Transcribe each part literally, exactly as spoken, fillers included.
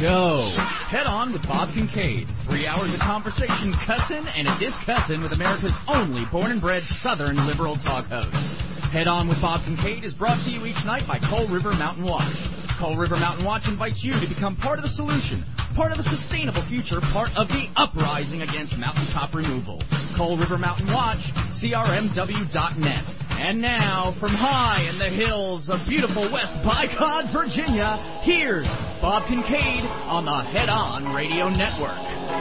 go. Head On with Bob Kincaid. Three hours of conversation, cussin' and a discussin' with America's only born-and-bred Southern liberal talk host. Head On with Bob Kincaid is brought to you each night by Coal River Mountain Watch. Coal River Mountain Watch invites you to become part of the solution, part of a sustainable future, part of the uprising against mountaintop removal. Coal River Mountain Watch, C R M W dot net. And now, from high in the hills of beautiful West Bicod, Virginia, here's Bob Kincaid on the Head On Radio Network.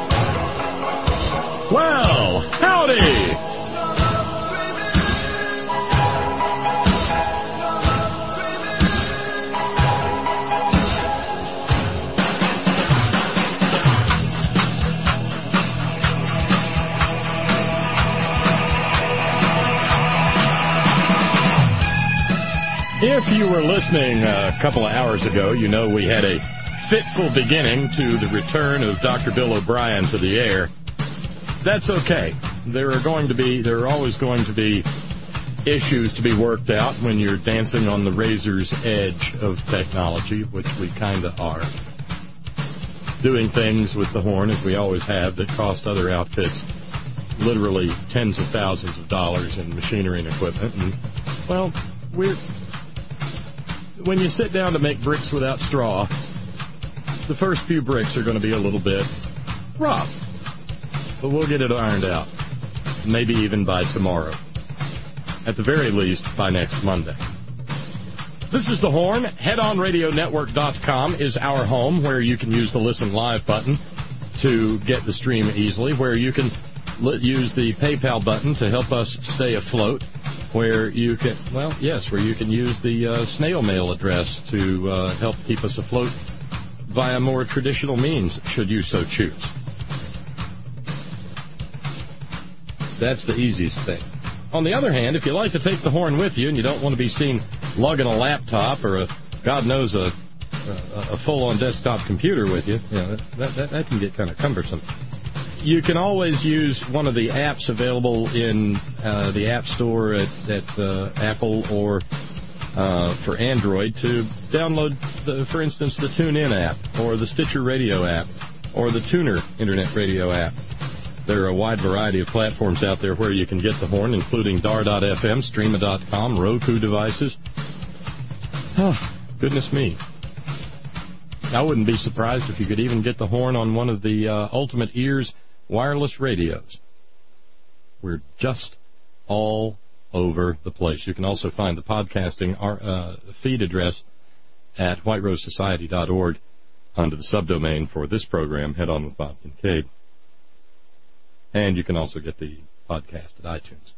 Well, howdy! If you were listening a couple of hours ago, you know we had a fitful beginning to the return of Doctor Bill O'Brien to the air. That's okay. There are going to be, there are always going to be issues to be worked out when you're dancing on the razor's edge of technology, which we kind of are. Doing things with the horn, as we always have, that cost other outfits literally tens of thousands of dollars in machinery and equipment. And, well, we're... When you sit down to make bricks without straw, the first few bricks are going to be a little bit rough. But we'll get it ironed out. Maybe even by tomorrow. At the very least, by next Monday. This is The Horn. head on radio network dot com is our home, where you can use the Listen Live button to get the stream easily, where you can use the PayPal button to help us stay afloat, where you can, well, yes, where you can use the uh, snail mail address to uh, help keep us afloat via more traditional means, should you so choose. That's the easiest thing. On the other hand, if you like to take the horn with you and you don't want to be seen lugging a laptop or, a, God knows, a, a, a full-on desktop computer with you, you know, that, that, that can get kind of cumbersome. You can always use one of the apps available in uh, the App Store at, at uh, Apple or uh, for Android to download, the, for instance, the TuneIn app or the Stitcher Radio app or the Tuner Internet Radio app. There are a wide variety of platforms out there where you can get the horn, including dar dot f m, streama dot com, Roku devices. Oh, goodness me. I wouldn't be surprised if you could even get the horn on one of the uh, Ultimate Ears wireless radios. We're just all over the place. You can also find the podcasting uh, feed address at white rose society dot org under the subdomain for this program, Head On with Bob Kincaid. And you can also get the podcast at iTunes.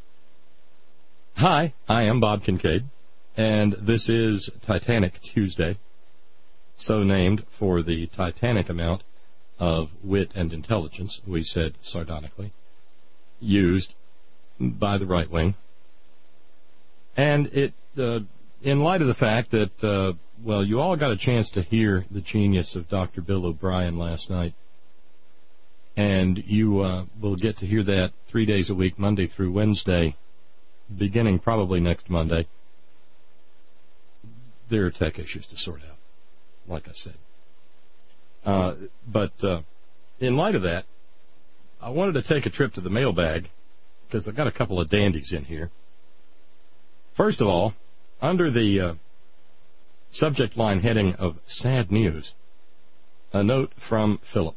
Hi, I am Bob Kincaid, and this is Titanic Tuesday, so named for the Titanic amount of wit and intelligence, we said sardonically, used by the right wing. And it, uh, in light of the fact that, uh, well, you all got a chance to hear the genius of Doctor Bill O'Brien last night, and you uh, will get to hear that three days a week, Monday through Wednesday, beginning probably next Monday. There are tech issues to sort out, like I said. Uh, but uh, in light of that, I wanted to take a trip to the mailbag because I've got a couple of dandies in here. First of all, under the uh, subject line heading of sad news, a note from Philip.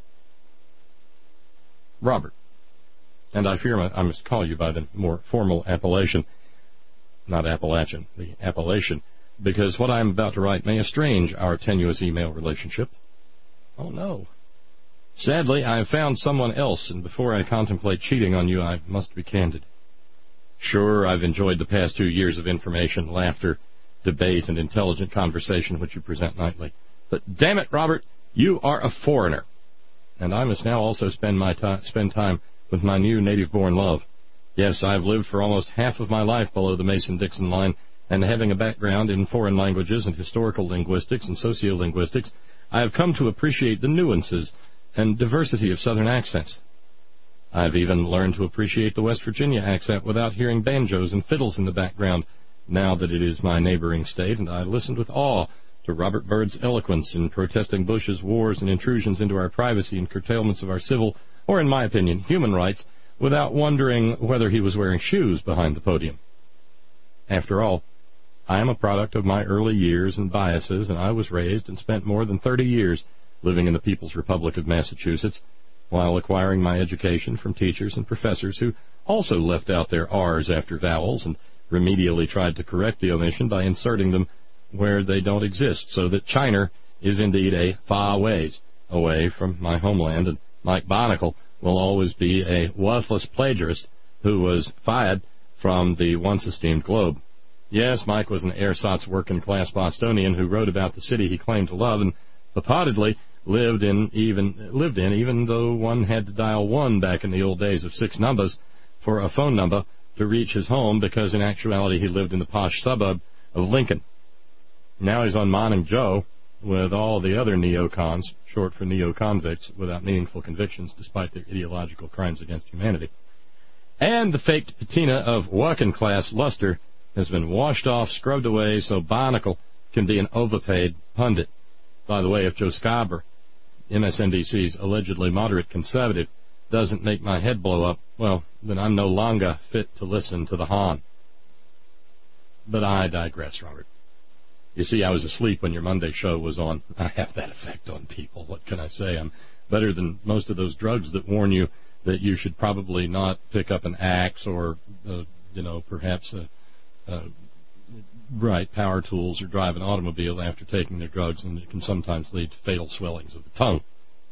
Robert, and I fear I must call you by the more formal appellation, not Appalachian, the appellation, because what I am about to write may estrange our tenuous email relationship. Oh, no. Sadly, I have found someone else, and before I contemplate cheating on you, I must be candid. Sure, I've enjoyed the past two years of information, laughter, debate, and intelligent conversation which you present nightly. But damn it, Robert, you are a foreigner. And I must now also spend my time, spend time with my new native-born love. Yes, I've lived for almost half of my life below the Mason-Dixon line, and having a background in foreign languages and historical linguistics and sociolinguistics, I have come to appreciate the nuances and diversity of Southern accents. I've even learned to appreciate the West Virginia accent without hearing banjos and fiddles in the background, now that it is my neighboring state, and I listened with awe to Robert Byrd's eloquence in protesting Bush's wars and intrusions into our privacy and curtailments of our civil, or in my opinion, human rights, without wondering whether he was wearing shoes behind the podium. After all, I am a product of my early years and biases, and I was raised and spent more than thirty years living in the People's Republic of Massachusetts, while acquiring my education from teachers and professors who also left out their R's after vowels and remedially tried to correct the omission by inserting them where they don't exist, so that China is indeed a far ways away from my homeland, and Mike Barnacle will always be a worthless plagiarist who was fired from the once-esteemed Globe. Yes, Mike was an ersatz working-class Bostonian who wrote about the city he claimed to love and purportedly lived in, even lived in, even though one had to dial one back in the old days of six numbers for a phone number to reach his home, because in actuality he lived in the posh suburb of Lincoln. Now he's on Morning Joe with all the other neocons, short for neo-convicts, without meaningful convictions despite their ideological crimes against humanity. And the faked patina of working-class luster has been washed off, scrubbed away, so Barnacle can be an overpaid pundit. By the way, if Joe Scarborough, M S N B C's allegedly moderate conservative, doesn't make my head blow up, well, then I'm no longer fit to listen to the Hahn. But I digress, Robert. You see, I was asleep when your Monday show was on. I have that effect on people. What can I say? I'm better than most of those drugs that warn you that you should probably not pick up an axe or, uh, you know, perhaps a, a right power tools or drive an automobile after taking their drugs, and it can sometimes lead to fatal swellings of the tongue.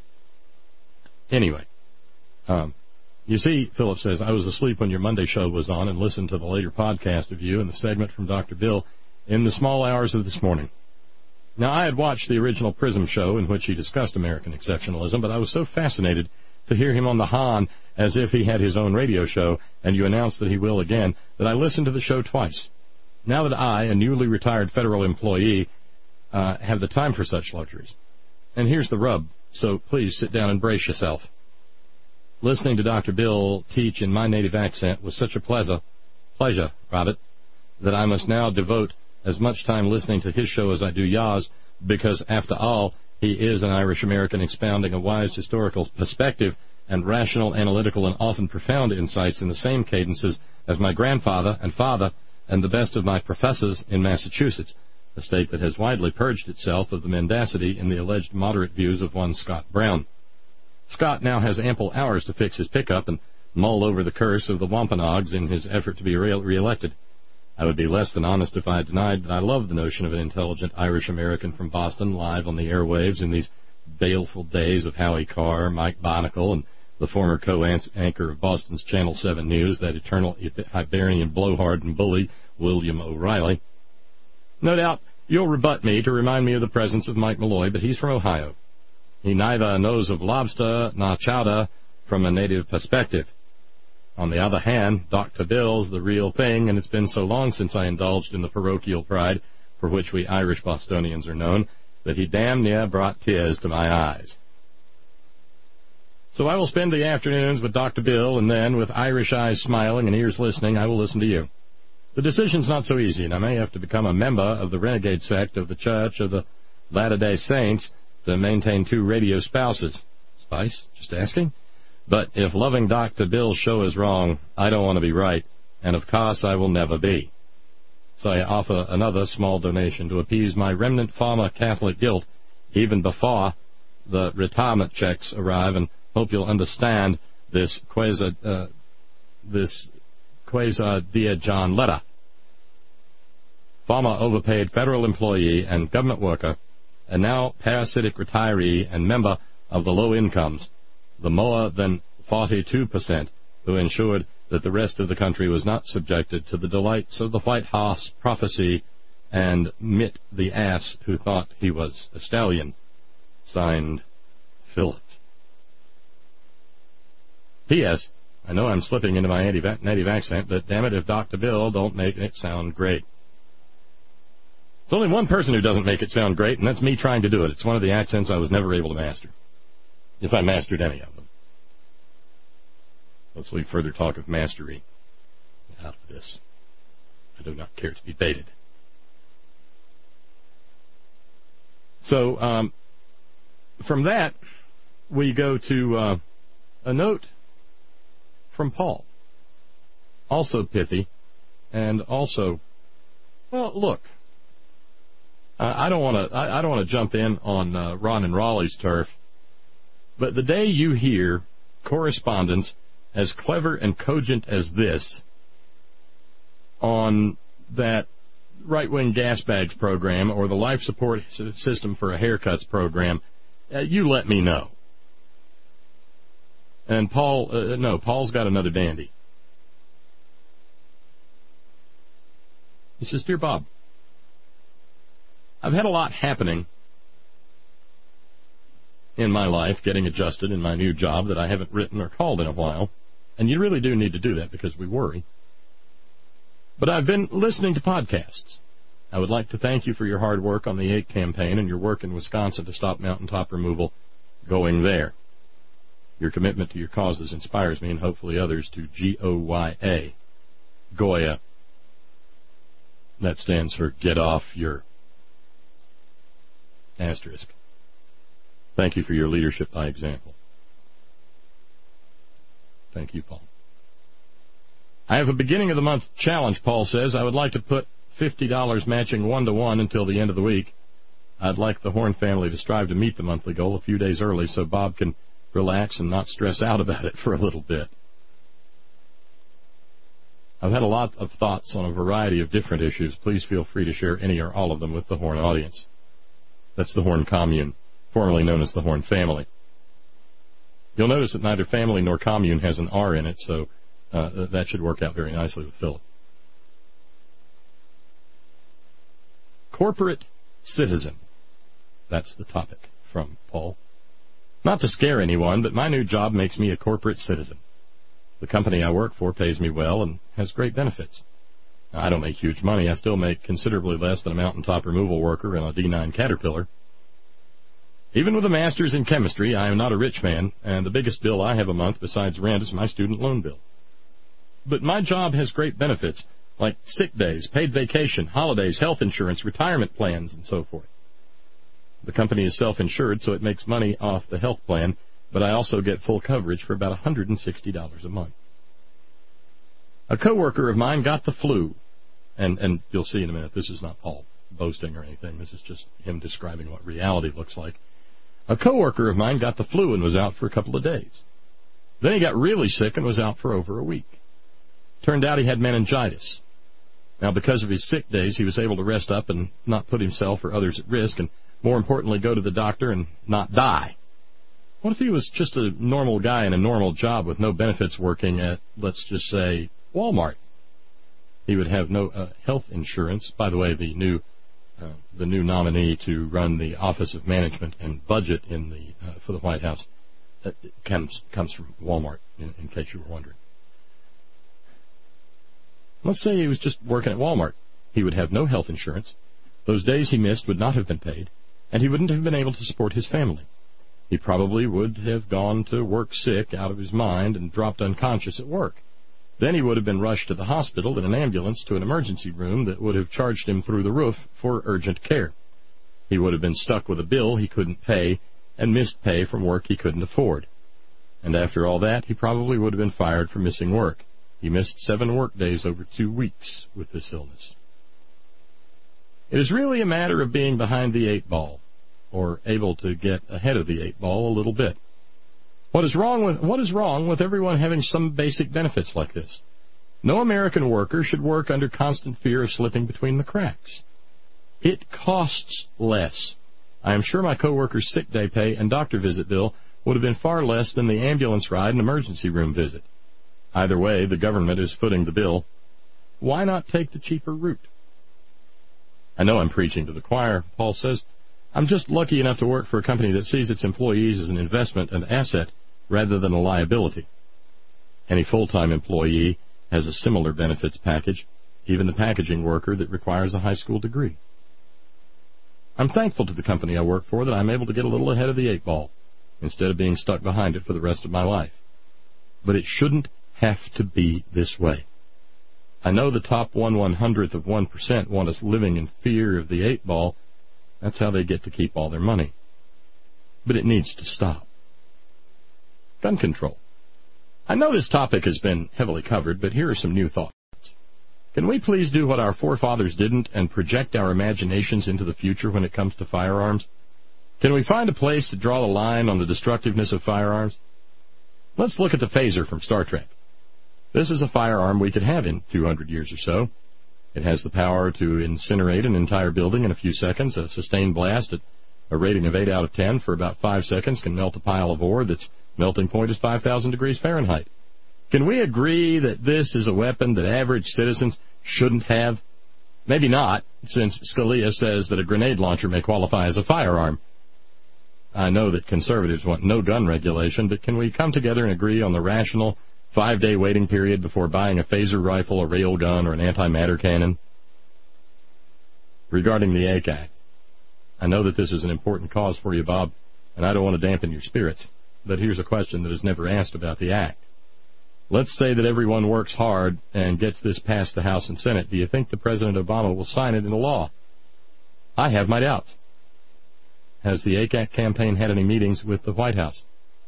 Anyway, um, you see, Philip says, I was asleep when your Monday show was on and listened to the later podcast of you and the segment from Doctor Bill in the small hours of this morning. Now, I had watched the original Prism show in which he discussed American exceptionalism, but I was so fascinated to hear him on the Hahn as if he had his own radio show, and you announced that he will again, that I listened to the show twice. Now that I, a newly retired federal employee, uh, have the time for such luxuries. And here's the rub, so please sit down and brace yourself. Listening to Doctor Bill teach in my native accent was such a pleasure, pleasure, Robert, that I must now devote as much time listening to his show as I do yours, because, after all, he is an Irish-American expounding a wise historical perspective and rational, analytical, and often profound insights in the same cadences as my grandfather and father and the best of my professors in Massachusetts, a state that has widely purged itself of the mendacity in the alleged moderate views of one Scott Brown. Scott now has ample hours to fix his pickup and mull over the curse of the Wampanoags in his effort to be re- re-elected. I would be less than honest if I denied that I love the notion of an intelligent Irish-American from Boston live on the airwaves in these baleful days of Howie Carr, Mike Barnacle, and the former co-anchor of Boston's Channel seven News, that eternal Hibernian blowhard and bully, William O'Reilly. No doubt you'll rebut me to remind me of the presence of Mike Malloy, but he's from Ohio. He neither knows of lobster nor chowder from a native perspective. On the other hand, Doctor Bill's the real thing, and it's been so long since I indulged in the parochial pride for which we Irish Bostonians are known, that he damn near brought tears to my eyes. So I will spend the afternoons with Doctor Bill, and then, with Irish eyes smiling and ears listening, I will listen to you. The decision's not so easy, and I may have to become a member of the renegade sect of the Church of the Latter-day Saints to maintain two radio spouses. Spice? Just asking? But if loving Doctor Bill's show is wrong, I don't want to be right, and of course I will never be. So I offer another small donation to appease my remnant former Catholic guilt, even before the retirement checks arrive, and hope you'll understand this quasi, uh, this quasi dear John letter. Former overpaid federal employee and government worker, and now parasitic retiree and member of the low incomes, the more than forty-two percent who ensured that the rest of the country was not subjected to the delights of the White Horse prophecy, and Mitt the ass who thought he was a stallion. Signed, Philip. P S. I know I'm slipping into my native accent, but damn it if Doctor Bill don't make it sound great. There's only one person who doesn't make it sound great, and that's me trying to do it. It's one of the accents I was never able to master, if I mastered any of them. Let's leave further talk of mastery out of this. I do not care to be baited. So um, from that, we go to uh, a note from Paul, also pithy, and also, well, look, I don't want to. I don't want to jump in on uh, Ron and Raleigh's turf, but the day you hear correspondence as clever and cogent as this on that right-wing gas bags program or the life support system for a haircuts program, uh, you let me know. And Paul, uh, no, Paul's got another dandy. He says, Dear Bob, I've had a lot happening in my life, getting adjusted in my new job that I haven't written or called in a while. And you really do need to do that because we worry. But I've been listening to podcasts. I would like to thank you for your hard work on the eight campaign and your work in Wisconsin to stop mountaintop removal going there. Your commitment to your causes inspires me and hopefully others to G O Y A. Goya. That stands for get off your asterisk. Thank you for your leadership by example. Thank you, Paul. I have a beginning of the month challenge, Paul says. I would like to put fifty dollars matching one-to-one until the end of the week. I'd like the Horn family to strive to meet the monthly goal a few days early so Bob can relax and not stress out about it for a little bit. I've had a lot of thoughts on a variety of different issues. Please feel free to share any or all of them with the Horn audience. That's the Horn Commune, formerly known as the Horn family. You'll notice that neither family nor commune has an R in it, so uh, that should work out very nicely with Philip. Corporate citizen. That's the topic from Paul. Not to scare anyone, but my new job makes me a corporate citizen. The company I work for pays me well and has great benefits. Now, I don't make huge money. I still make considerably less than a mountaintop removal worker in a D nine Caterpillar. Even with a master's in chemistry, I am not a rich man, and the biggest bill I have a month besides rent is my student loan bill. But my job has great benefits, like sick days, paid vacation, holidays, health insurance, retirement plans, and so forth. The company is self-insured, so it makes money off the health plan, but I also get full coverage for about one hundred sixty dollars a month. A coworker of mine got the flu, and, and you'll see in a minute, this is not Paul boasting or anything. This is just him describing what reality looks like. A coworker of mine got the flu and was out for a couple of days. Then he got really sick and was out for over a week. Turned out he had meningitis. Now, because of his sick days, he was able to rest up and not put himself or others at risk, and more importantly, go to the doctor and not die. What if he was just a normal guy in a normal job with no benefits working at, let's just say, Walmart? He would have no uh, health insurance. By the way, the new uh, the new nominee to run the Office of Management and Budget in the uh, for the White House uh, comes comes from Walmart, in, in case you were wondering. Let's say he was just working at Walmart. He would have no health insurance. Those days he missed would not have been paid, and he wouldn't have been able to support his family. He probably would have gone to work sick out of his mind and dropped unconscious at work. Then he would have been rushed to the hospital in an ambulance to an emergency room that would have charged him through the roof for urgent care. He would have been stuck with a bill he couldn't pay and missed pay from work he couldn't afford. And after all that, he probably would have been fired for missing work. He missed seven work days over two weeks with this illness. It is really a matter of being behind the eight ball, or able to get ahead of the eight ball a little bit. What is wrong with what is wrong with everyone having some basic benefits like this? No American worker should work under constant fear of slipping between the cracks. It costs less. I am sure my coworker's sick day pay and doctor visit bill would have been far less than the ambulance ride and emergency room visit. Either way, the government is footing the bill. Why not take the cheaper route? I know I'm preaching to the choir, Paul says. I'm just lucky enough to work for a company that sees its employees as an investment and asset rather than a liability. Any full-time employee has a similar benefits package, even the packaging worker that requires a high school degree. I'm thankful to the company I work for that I'm able to get a little ahead of the eight ball instead of being stuck behind it for the rest of my life. But it shouldn't have to be this way. I know the top one one-hundredth of one percent want us living in fear of the eight ball, That's how they get to keep all their money. But it needs to stop. Gun control. I know this topic has been heavily covered, but here are some new thoughts. Can we please do what our forefathers didn't and project our imaginations into the future when it comes to firearms? Can we find a place to draw the line on the destructiveness of firearms? Let's look at the phaser from Star Trek. This is a firearm we could have in two hundred years or so. It has the power to incinerate an entire building in a few seconds. A sustained blast at a rating of eight out of ten for about five seconds can melt a pile of ore that's melting point is five thousand degrees Fahrenheit. Can we agree that this is a weapon that average citizens shouldn't have? Maybe not, since Scalia says that a grenade launcher may qualify as a firearm. I know that conservatives want no gun regulation, but can we come together and agree on the rational five-day waiting period before buying a phaser rifle, a rail gun, or an antimatter cannon? Regarding the A C A C, I know that this is an important cause for you, Bob, and I don't want to dampen your spirits, but here's a question that is never asked about the act. Let's say that everyone works hard and gets this past the House and Senate. Do you think that President Obama will sign it into law? I have my doubts. Has the A C A C campaign had any meetings with the White House?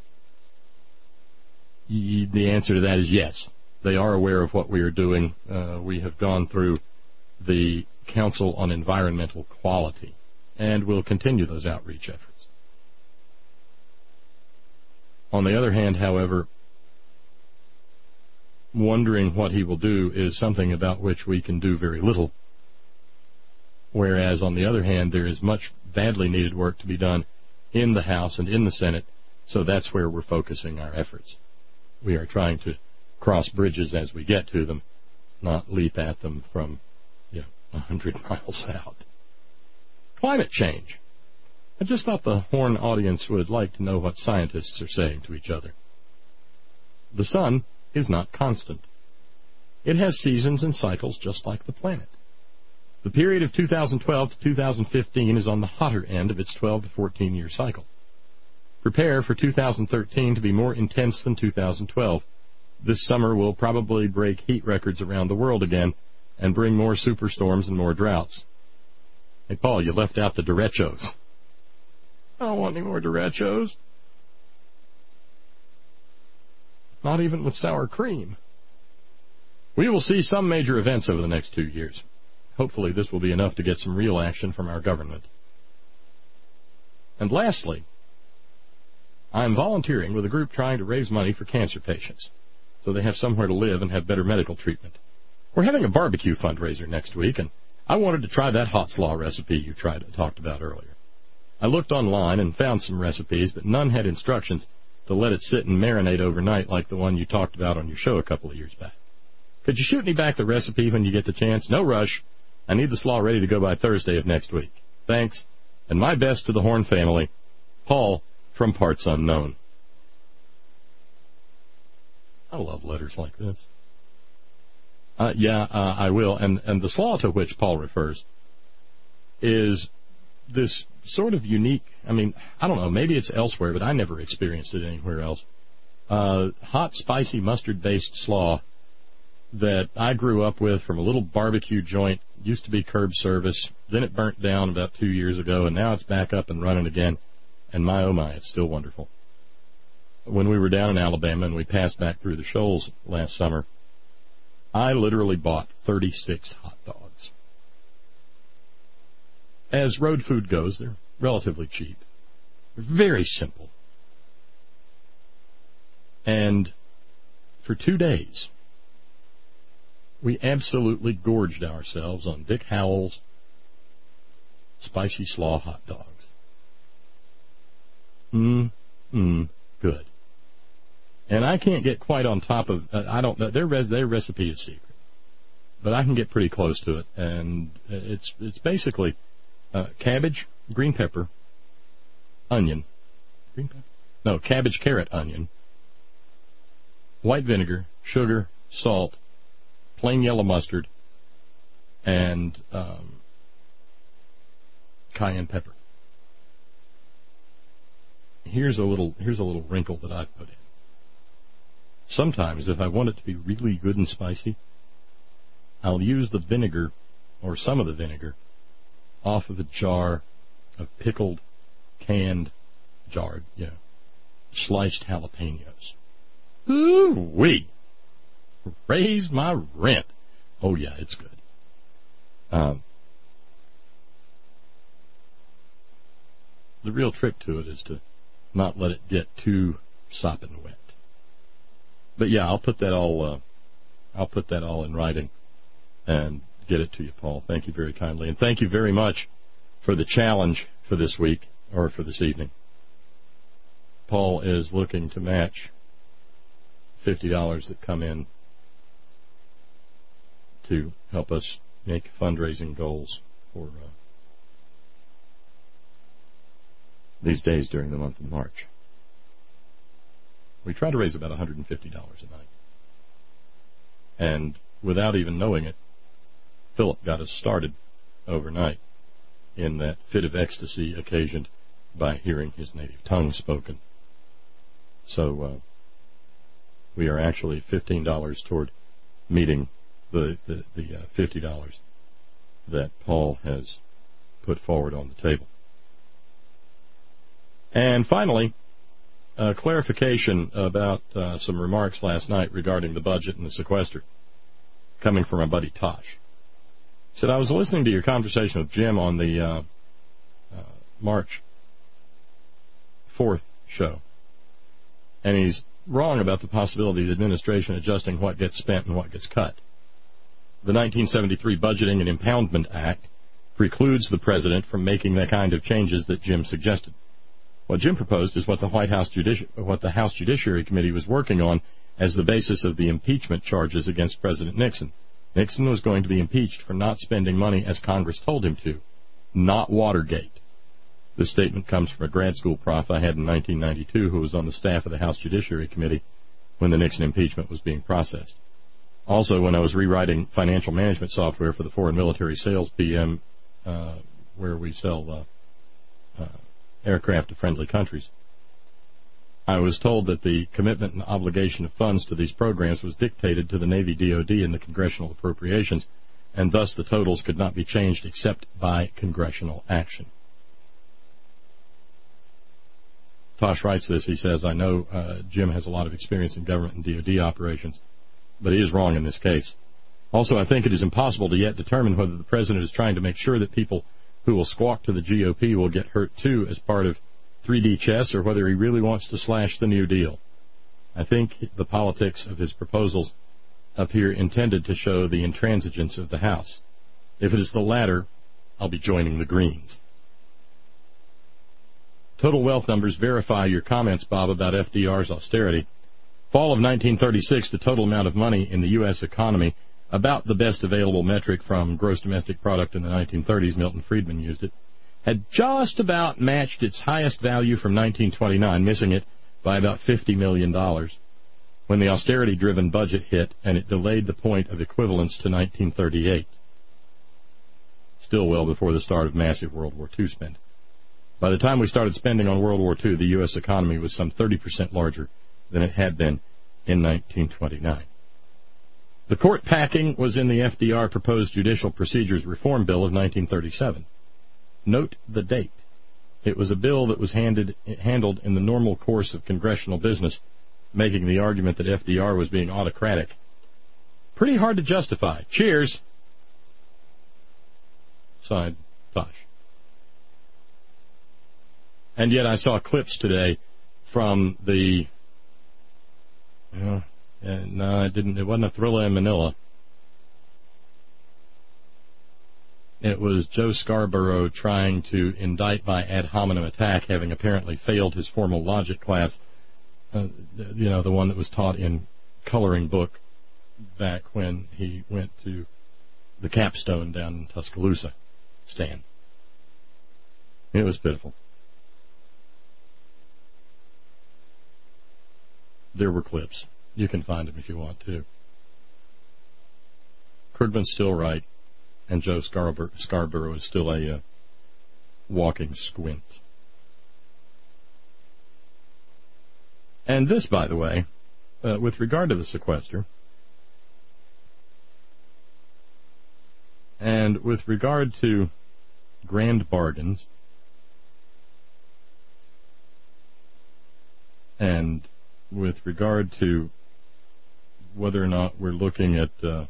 The answer to that is yes. They are aware of what we are doing. Uh, we have gone through the Council on Environmental Quality, and will continue those outreach efforts. On the other hand, however, wondering what he will do is something about which we can do very little, whereas, on the other hand, there is much badly needed work to be done in the House and in the Senate, so that's where we're focusing our efforts. We are trying to cross bridges as we get to them, not leap at them from, you know, a hundred miles out. Climate change. I just thought the Horn audience would like to know what scientists are saying to each other. The sun is not constant. It has seasons and cycles just like the planet. The period of two thousand twelve to two thousand fifteen is on the hotter end of its twelve to fourteen year cycle. Prepare for two thousand thirteen to be more intense than two thousand twelve. This summer will probably break heat records around the world again and bring more superstorms and more droughts. Hey, Paul, you left out the derechos. I don't want any more derechos. Not even with sour cream. We will see some major events over the next two years. Hopefully this will be enough to get some real action from our government. And lastly, I am volunteering with a group trying to raise money for cancer patients so they have somewhere to live and have better medical treatment. We're having a barbecue fundraiser next week, and I wanted to try that hot slaw recipe you tried talked about earlier. I looked online and found some recipes, but none had instructions to let it sit and marinate overnight like the one you talked about on your show a couple of years back. Could you shoot me back the recipe when you get the chance? No rush. I need the slaw ready to go by Thursday of next week. Thanks, and my best to the Horn family. Paul from Parts Unknown. I love letters like this. Uh, yeah, uh, I will. And, and the slaw to which Paul refers is this sort of unique, I mean, I don't know, maybe it's elsewhere, but I never experienced it anywhere else. Uh, hot, spicy, mustard-based slaw that I grew up with from a little barbecue joint. Used to be curb service. Then it burnt down about two years ago, and now it's back up and running again. And my, oh my, it's still wonderful. When we were down in Alabama and we passed back through the Shoals last summer, I literally bought thirty-six hot dogs. As road food goes, they're relatively cheap. They're very simple. And for two days, we absolutely gorged ourselves on Dick Howell's spicy slaw hot dogs. Mmm, mmm, good. And I can't get quite on top of, uh, I don't know, their, res, their recipe is secret. But I can get pretty close to it. And it's it's basically uh, cabbage, green pepper, onion. Green pepper? No, cabbage, carrot, onion. White vinegar, sugar, salt, plain yellow mustard, and um, cayenne pepper. Here's a little here's a little wrinkle that I've put in. Sometimes, if I want it to be really good and spicy, I'll use the vinegar, or some of the vinegar, off of a jar of pickled, canned, jarred, yeah, sliced jalapenos. Ooh-wee! Raise my rent. Oh, yeah, it's good. Um, the real trick to it is to not let it get too sopping wet. But yeah, I'll put that all. Uh, I'll put that all in writing and get it to you, Paul. Thank you very kindly, and thank you very much for the challenge for this week or for this evening. Paul is looking to match fifty dollars that come in to help us make fundraising goals for uh, these days during the month of March. We try to raise about one hundred fifty dollars a night. And without even knowing it, Philip got us started overnight in that fit of ecstasy occasioned by hearing his native tongue spoken. So uh, we are actually fifteen dollars toward meeting the, the, the uh, fifty dollars that Paul has put forward on the table. And finally, Uh, clarification about uh, some remarks last night regarding the budget and the sequester, coming from my buddy Tosh. He said, I was listening to your conversation with Jim on the uh, uh, March fourth show, and he's wrong about the possibility of the administration adjusting what gets spent and what gets cut. The nineteen seventy-three Budgeting and Impoundment Act precludes the president from making the kind of changes that Jim suggested. What Jim proposed is what the White House Judici- what the House Judiciary Committee was working on as the basis of the impeachment charges against President Nixon. Nixon was going to be impeached for not spending money as Congress told him to, not Watergate. This statement comes from a grad school prof I had in nineteen ninety-two who was on the staff of the House Judiciary Committee when the Nixon impeachment was being processed. Also, when I was rewriting financial management software for the Foreign Military Sales P M, uh, where we sell uh, uh, aircraft to friendly countries, I was told that the commitment and obligation of funds to these programs was dictated to the Navy D O D in the congressional appropriations, and thus the totals could not be changed except by congressional action. Tosh writes this. He says, I know uh, Jim has a lot of experience in government and D O D operations, but he is wrong in this case. Also, I think it is impossible to yet determine whether the president is trying to make sure that people who will squawk to the G O P will get hurt too as part of three D chess, or whether he really wants to slash the New Deal. I think the politics of his proposals appear intended to show the intransigence of the House. If it is the latter, I'll be joining the Greens. Total wealth numbers verify your comments, Bob, about F D R's austerity. Fall of nineteen thirty-six, the total amount of money in the U S economy, about the best available metric from gross domestic product in the nineteen thirties, Milton Friedman used it, had just about matched its highest value from nineteen twenty-nine, missing it by about fifty million dollars, when the austerity-driven budget hit and it delayed the point of equivalence to nineteen thirty-eight. Still well before the start of massive World War Two spending. By the time we started spending on World War Two, the U S economy was some thirty percent larger than it had been in nineteen twenty-nine. The court packing was in the F D R proposed Judicial Procedures Reform Bill of nineteen thirty-seven. Note the date. It was a bill that was handed, handled in the normal course of congressional business, making the argument that F D R was being autocratic pretty hard to justify. Cheers. Signed, Tosh. And yet I saw clips today from the... Uh, Uh, no, it didn't. It wasn't a thriller in Manila. It was Joe Scarborough trying to indict by ad hominem attack, having apparently failed his formal logic class. Uh, you know, the one that was taught in coloring book back when he went to the capstone down in Tuscaloosa. Stan. It was pitiful. There were clips. You can find them if you want to. Krugman's still right, and Joe Scarborough, Scarborough is still a uh, walking squint. And this, by the way, uh, with regard to the sequester, and with regard to grand bargains And with regard to whether or not we're looking at uh,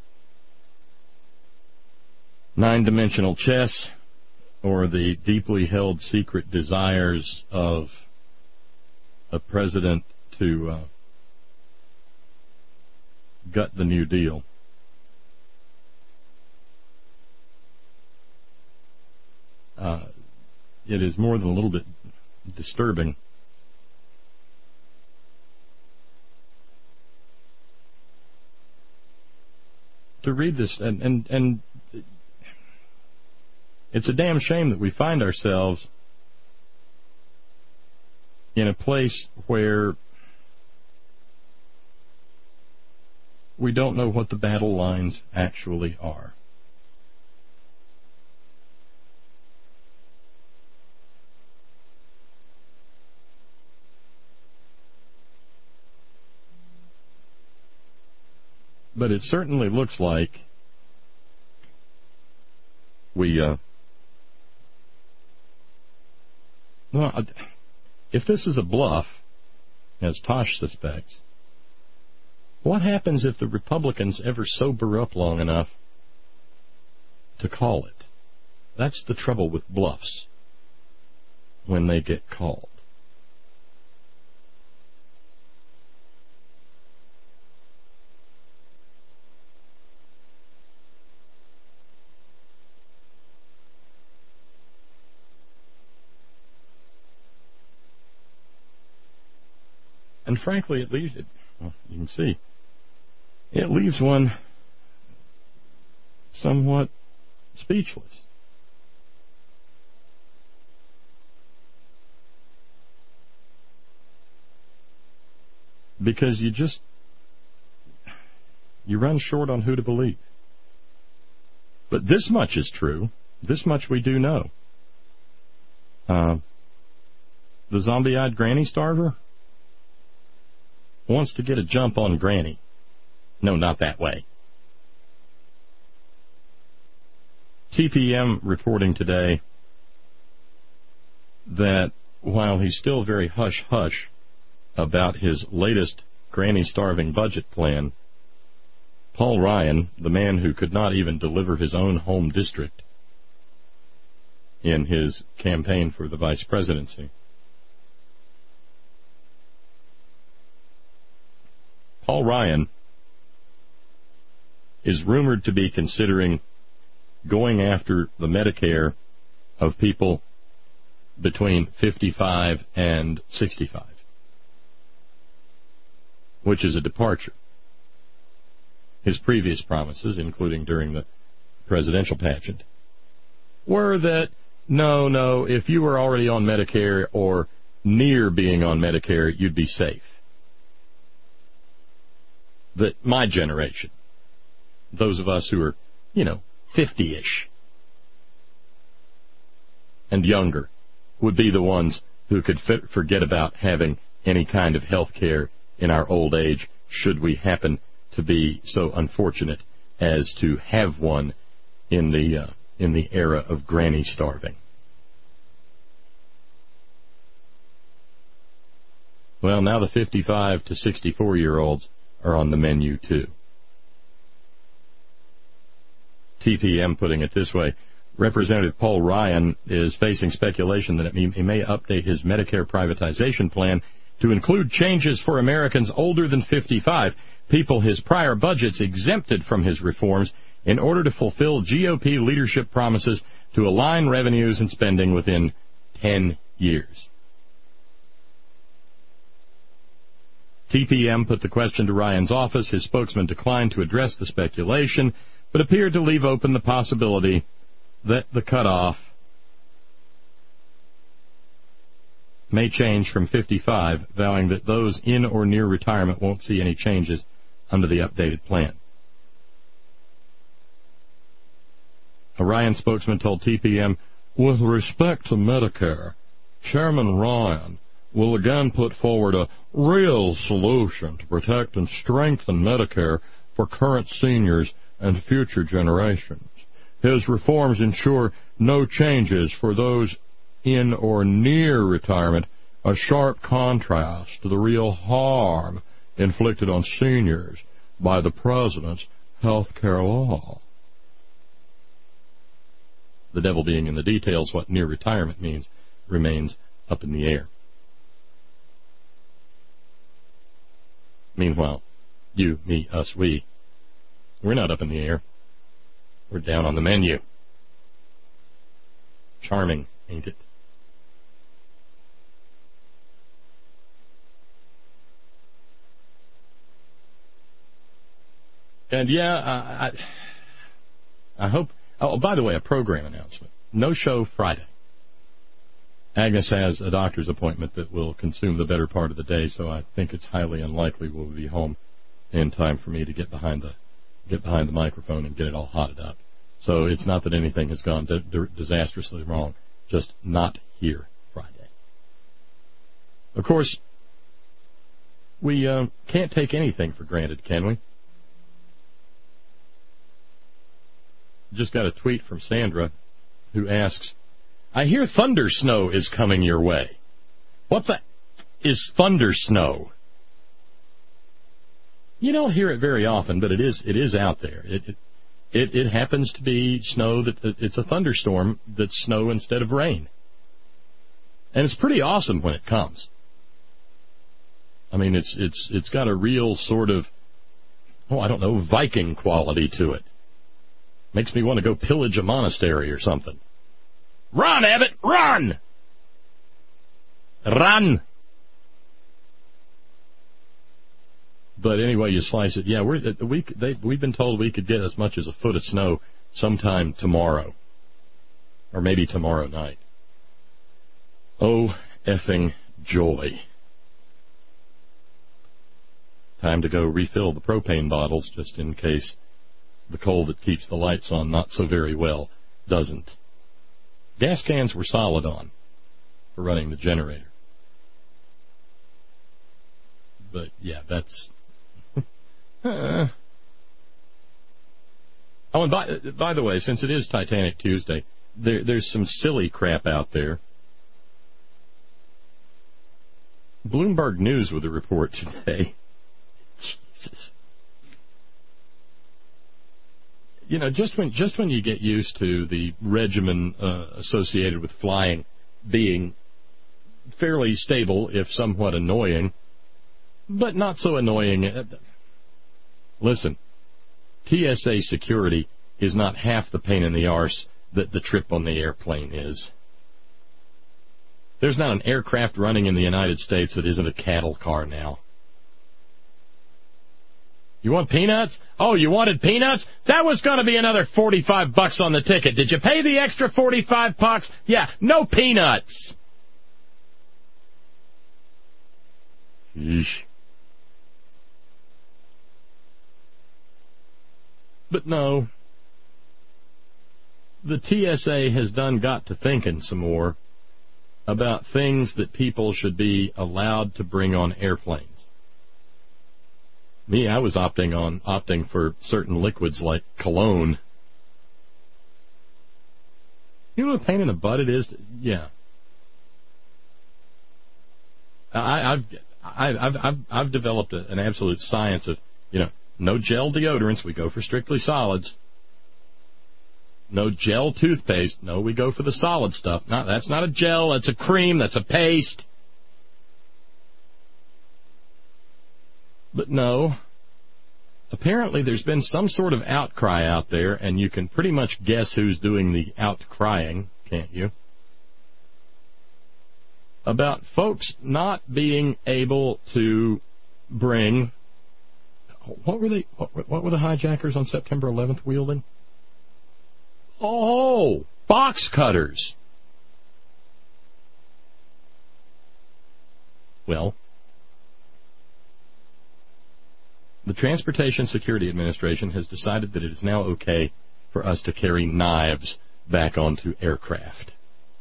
nine-dimensional chess or the deeply held secret desires of a president to uh, gut the New Deal, uh, it is more than a little bit disturbing to read this, and, and, and it's a damn shame that we find ourselves in a place where we don't know what the battle lines actually are. But it certainly looks like we, uh, well, if this is a bluff, as Tosh suspects, what happens if the Republicans ever sober up long enough to call it? That's the trouble with bluffs when they get called. And frankly, it leaves it, well, you can see, it leaves one somewhat speechless. Because you just, you run short on who to believe. But this much is true. This much we do know. Uh, the zombie-eyed granny starver wants to get a jump on Granny. No, not that way. T P M reporting today that while he's still very hush-hush about his latest granny-starving budget plan, Paul Ryan, the man who could not even deliver his own home district in his campaign for the vice presidency, Paul Ryan is rumored to be considering going after the Medicare of people between fifty-five and sixty-five, which is a departure. His previous promises, including during the presidential pageant, were that, no, no, if you were already on Medicare or near being on Medicare, you'd be safe. That my generation, those of us who are, you know, fifty-ish and younger, would be the ones who could f- forget about having any kind of health care in our old age, should we happen to be so unfortunate as to have one in the uh, in the era of granny starving. Well, now the fifty-five to sixty-four-year-olds are on the menu, too. T P M putting it this way, Representative Paul Ryan is facing speculation that he may update his Medicare privatization plan to include changes for Americans older than fifty-five, people his prior budgets exempted from his reforms, in order to fulfill G O P leadership promises to align revenues and spending within ten years. T P M put the question to Ryan's office. His spokesman declined to address the speculation, but appeared to leave open the possibility that the cutoff may change from fifty-five, vowing that those in or near retirement won't see any changes under the updated plan. A Ryan spokesman told T P M, with respect to Medicare, Chairman Ryan will again put forward a real solution to protect and strengthen Medicare for current seniors and future generations. His reforms ensure no changes for those in or near retirement a sharp contrast to the real harm inflicted on seniors by the president's health care law. The devil being in the details, what near retirement means remains up in the air. Meanwhile, you, me, us, we, we're not up in the air. We're down on the menu. Charming, ain't it? And yeah, I, I, I hope... Oh, by the way, a program announcement. No show Friday. Agnes has a doctor's appointment that will consume the better part of the day, so I think it's highly unlikely we'll be home in time for me to get behind the get behind the microphone and get it all hotted up. So it's not that anything has gone di- di- disastrously wrong, just not here Friday. Of course, we uh, can't take anything for granted, can we? Just got a tweet from Sandra who asks, I hear thunder snow is coming your way. What the is thunder snow? You don't hear it very often, but it is it is out there. It it it, it happens to be snow that it's a thunderstorm that's snow instead of rain. And it's pretty awesome when it comes. I mean, it's it's it's got a real sort of, oh, I don't know, Viking quality to it. Makes me want to go pillage a monastery or something. Run, Abbott, run! Run! But anyway, you slice it. Yeah, we're, we, they, we've been told we could get as much as a foot of snow sometime tomorrow. Or maybe tomorrow night. Oh, effing joy. Time to go refill the propane bottles just in case the coal that keeps the lights on not so very well doesn't. Gas cans were solid on for running the generator. But, yeah, that's... uh. Oh, and by, by the way, since it is Titanic Tuesday, there, there's some silly crap out there. Bloomberg News with a report today. Jesus. You know, just when just when you get used to the regimen uh, associated with flying being fairly stable, if somewhat annoying, but not so annoying. Listen, T S A security is not half the pain in the arse that the trip on the airplane is. There's not an aircraft running in the United States that isn't a cattle car now. You want peanuts? Oh, you wanted peanuts? That was going to be another forty-five bucks on the ticket. Did you pay the extra forty-five bucks? Yeah, no peanuts. Yeesh. But no, the T S A has done got to thinking some more about things that people should be allowed to bring on airplanes. Me, I was opting on opting for certain liquids like cologne. You know what a pain in the butt it is? To, yeah. I, I've, I've I've I've developed a, an absolute science of, you know, no gel deodorants, we go for strictly solids. No gel toothpaste, no, we go for the solid stuff. No, that's not a gel, that's a cream, that's a paste. But no, apparently there's been some sort of outcry out there, and you can pretty much guess who's doing the outcrying, can't you? About folks not being able to bring, what were they, what, what were the hijackers on September eleventh wielding? Oh, box cutters. Well, the Transportation Security Administration has decided that it is now okay for us to carry knives back onto aircraft.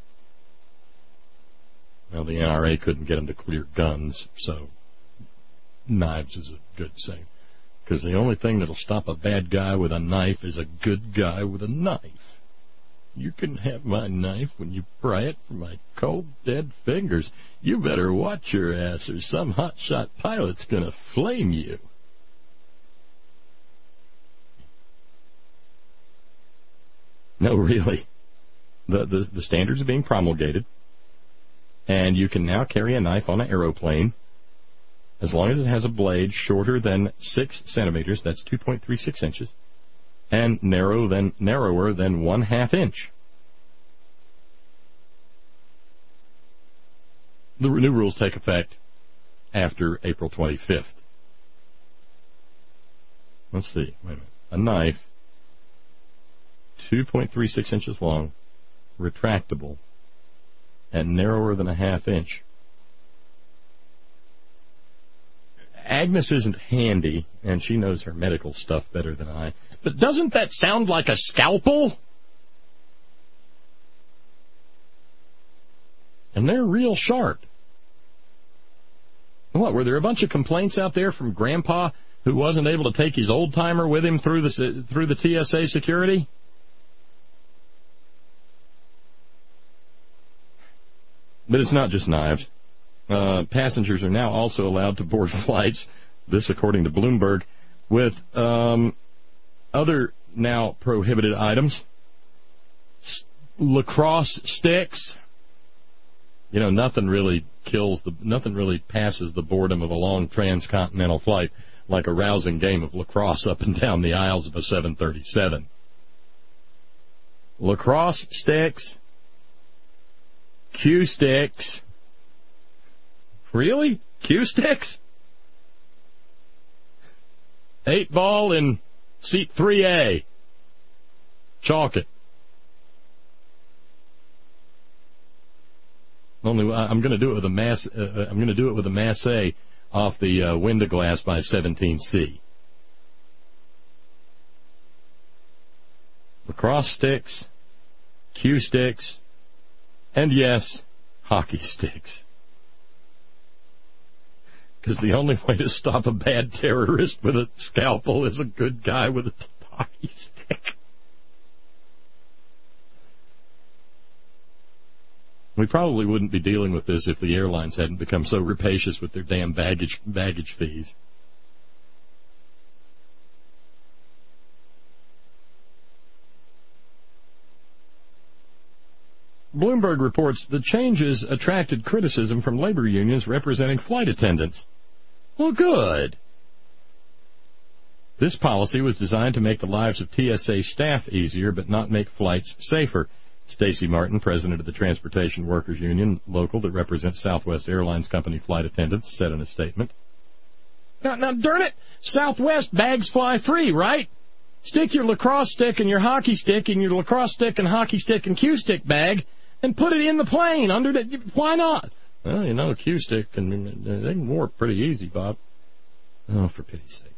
Well, the N R A couldn't get them to clear guns, so knives is a good thing. Because the only thing that'll stop a bad guy with a knife is a good guy with a knife. You can have my knife when you pry it from my cold, dead fingers. You better watch your ass or some hotshot pilot's going to flame you. No, really. The, the, the standards are being promulgated, and you can now carry a knife on an aeroplane as long as it has a blade shorter than six centimeters, that's two point three six inches, and narrow than, narrower than one half inch. The new rules take effect after April twenty-fifth. Let's see. Wait a minute. A knife, two point three six inches long, retractable, and narrower than a half inch. Agnes isn't handy, and she knows her medical stuff better than I. But doesn't that sound like a scalpel? And they're real sharp. What, were there a bunch of complaints out there from Grandpa who wasn't able to take his old-timer with him through the, through the T S A security? But it's not just knives. Uh, passengers are now also allowed to board flights, this according to Bloomberg, with um, other now prohibited items. S- lacrosse sticks. You know, nothing really kills the, nothing really passes the boredom of a long transcontinental flight like a rousing game of lacrosse up and down the aisles of a seven thirty-seven. Lacrosse sticks. Cue sticks. Really? Cue sticks? Eight ball in seat three A. Chalk it. Only I'm going to do it with a mass. Uh, I'm going to do it with a masse off the uh, window glass by seventeen C. Lacrosse sticks, cue sticks, and yes, hockey sticks. Because the only way to stop a bad terrorist with a scalpel is a good guy with a hockey stick. We probably wouldn't be dealing with this if the airlines hadn't become so rapacious with their damn baggage baggage fees. Bloomberg reports the changes attracted criticism from labor unions representing flight attendants. Well, good. This policy was designed to make the lives of T S A staff easier, but not make flights safer. Stacy Martin, president of the Transportation Workers Union, local that represents Southwest Airlines Company flight attendants, said in a statement. Now, now, darn it, Southwest bags fly free, right? Stick your lacrosse stick and your hockey stick in your lacrosse stick and hockey stick and cue stick bag and put it in the plane under the... Why not? Well, you know, a cue stick, can, they can warp pretty easy, Bob. Oh, for pity's sakes.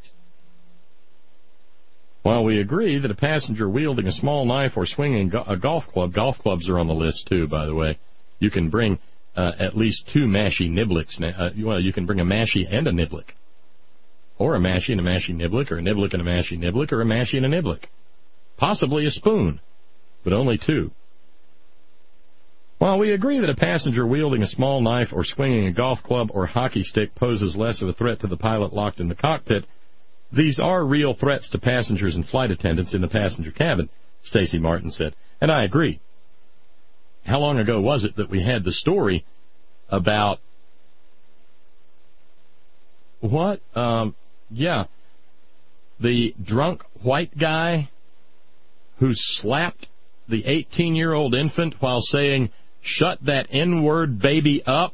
While we agree that a passenger wielding a small knife or swinging a golf club, golf clubs are on the list too, by the way. You can bring uh, at least two mashie niblicks. Uh, well, you can bring a mashie and a niblick. Or a mashie and a mashie niblick, or a niblick and a mashie niblick, or a mashie and a niblick. Possibly a spoon, but only two. While we agree that a passenger wielding a small knife or swinging a golf club or hockey stick poses less of a threat to the pilot locked in the cockpit, these are real threats to passengers and flight attendants in the passenger cabin, Stacy Martin said. And I agree. How long ago was it that we had the story about what? Um, yeah, the drunk white guy who slapped the eighteen-year-old infant while saying, "Shut that N-word baby up."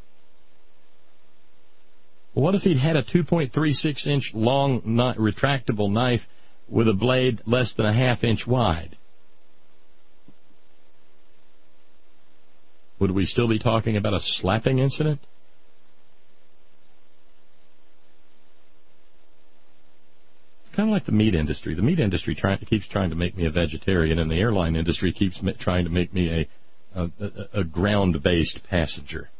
What if he'd had a two point three six inch long not retractable knife with a blade less than a half inch wide? Would we still be talking about a slapping incident? It's kind of like the meat industry. The meat industry try, keeps trying to make me a vegetarian, and the airline industry keeps ma- trying to make me a, a, a, a ground-based passenger.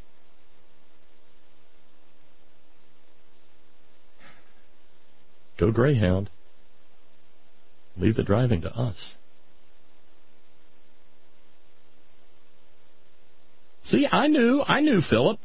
Go Greyhound. Leave the driving to us. See, I knew, I knew, Philip.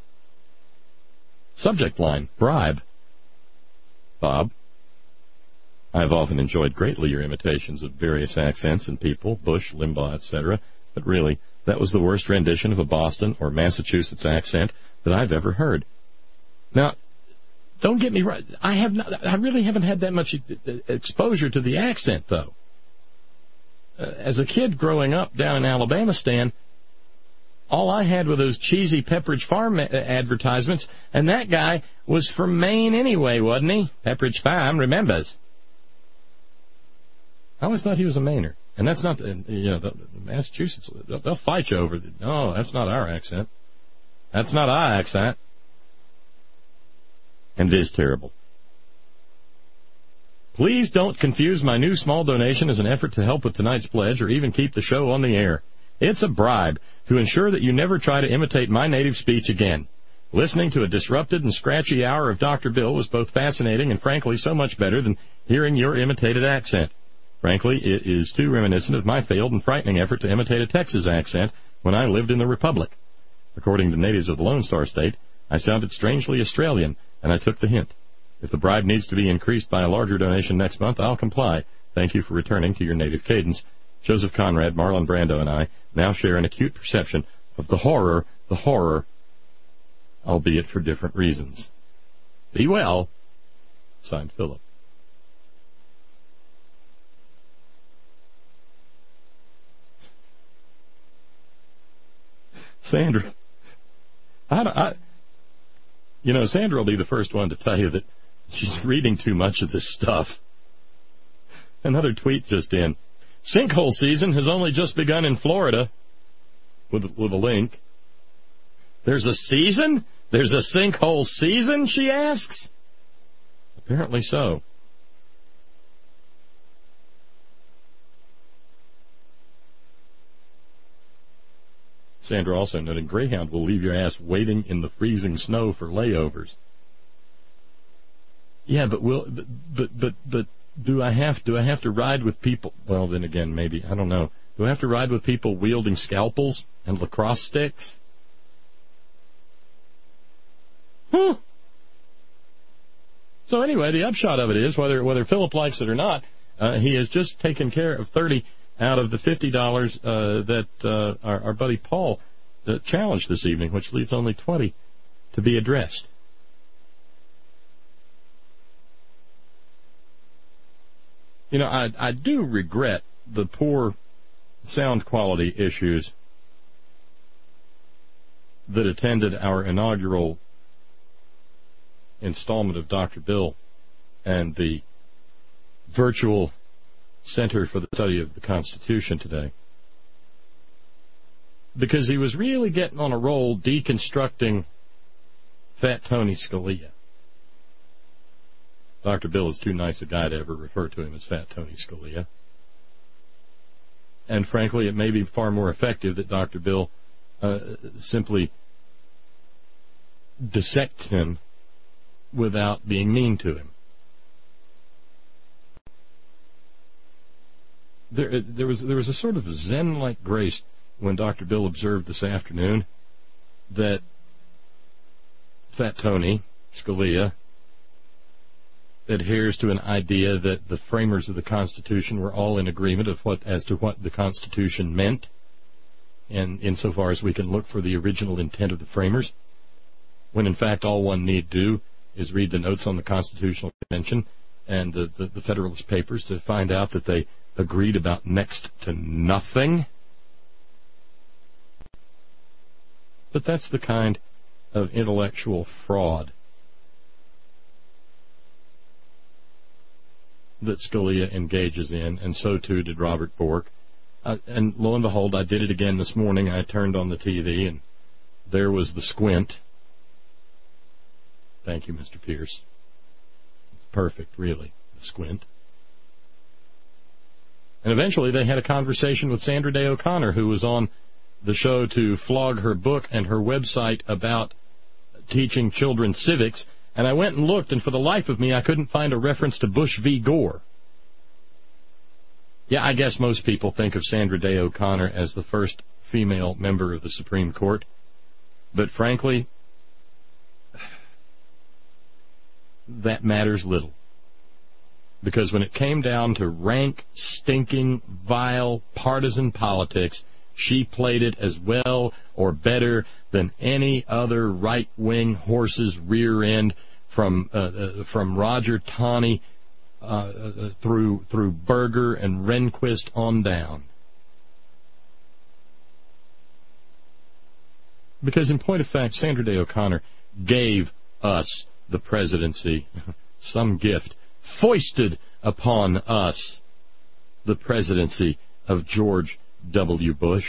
Subject line, bribe. Bob, I have often enjoyed greatly your imitations of various accents and people, Bush, Limbaugh, et cetera, but really, that was the worst rendition of a Boston or Massachusetts accent that I've ever heard. Now, don't get me right, I have not, I really haven't had that much exposure to the accent, though. Uh, as a kid growing up down in Alabama, Stan, all I had were those cheesy Pepperidge Farm advertisements, and that guy was from Maine anyway, wasn't he? Pepperidge Farm remembers. I always thought he was a Mainer. And that's not, you know, the, the Massachusetts, they'll, they'll fight you over it. No, that's not our accent. That's not our accent. And it is terrible. Please don't confuse my new small donation as an effort to help with tonight's pledge or even keep the show on the air. It's a bribe to ensure that you never try to imitate my native speech again. Listening to a disrupted and scratchy hour of Doctor Bill was both fascinating and frankly so much better than hearing your imitated accent. Frankly, it is too reminiscent of my failed and frightening effort to imitate a Texas accent when I lived in the Republic. According to natives of the Lone Star State, I sounded strangely Australian, and I took the hint. If the bribe needs to be increased by a larger donation next month, I'll comply. Thank you for returning to your native cadence. Joseph Conrad, Marlon Brando, and I now share an acute perception of the horror, the horror, albeit for different reasons. Be well. Signed, Philip. Sandra, I, I, you know, Sandra will be the first one to tell you that she's reading too much of this stuff. Another tweet just in. Sinkhole season has only just begun in Florida, with, with a link. There's a season? There's a sinkhole season, she asks? Apparently so. Sandra also noted, Greyhound will leave your ass waiting in the freezing snow for layovers. Yeah, but will but but but, but do I have do I have to ride with people? Well, then again, maybe I don't know. Do I have to ride with people wielding scalpels and lacrosse sticks? Hmm. So anyway, the upshot of it is, whether whether Philip likes it or not, uh, he has just taken care of thirty out of the fifty dollars uh, that uh, our, our buddy Paul uh, challenged this evening, which leaves only twenty to be addressed. You know, I, I do regret the poor sound quality issues that attended our inaugural installment of Doctor Bill and the virtual Center for the Study of the Constitution today. Because he was really getting on a roll deconstructing Fat Tony Scalia. Doctor Bill is too nice a guy to ever refer to him as Fat Tony Scalia. And frankly, it may be far more effective that Doctor Bill uh, simply dissects him without being mean to him. There, there was there was a sort of Zen-like grace when Doctor Bill observed this afternoon that Fat Tony Scalia adheres to an idea that the framers of the Constitution were all in agreement of what as to what the Constitution meant, and insofar as we can look for the original intent of the framers, when in fact all one need do is read the notes on the Constitutional Convention and the, the, the Federalist Papers to find out that they agreed about next to nothing. But that's the kind of intellectual fraud that Scalia engages in, and so too did Robert Bork. Uh, and lo and behold, I did it again this morning. I turned on the T V, and there was the squint. Thank you, Mister Pierce. It's perfect, really, the squint. And eventually they had a conversation with Sandra Day O'Connor, who was on the show to flog her book and her website about teaching children civics. And I went and looked, and for the life of me, I couldn't find a reference to Bush v. Gore. Yeah, I guess most people think of Sandra Day O'Connor as the first female member of the Supreme Court. But frankly, that matters little. Because when it came down to rank, stinking, vile, partisan politics, she played it as well or better than any other right-wing horse's rear end, from uh, uh, from Roger Taney uh, uh, through through Berger and Rehnquist on down. Because in point of fact, Sandra Day O'Connor gave us the presidency, some gift, foisted upon us the presidency of George W. Bush.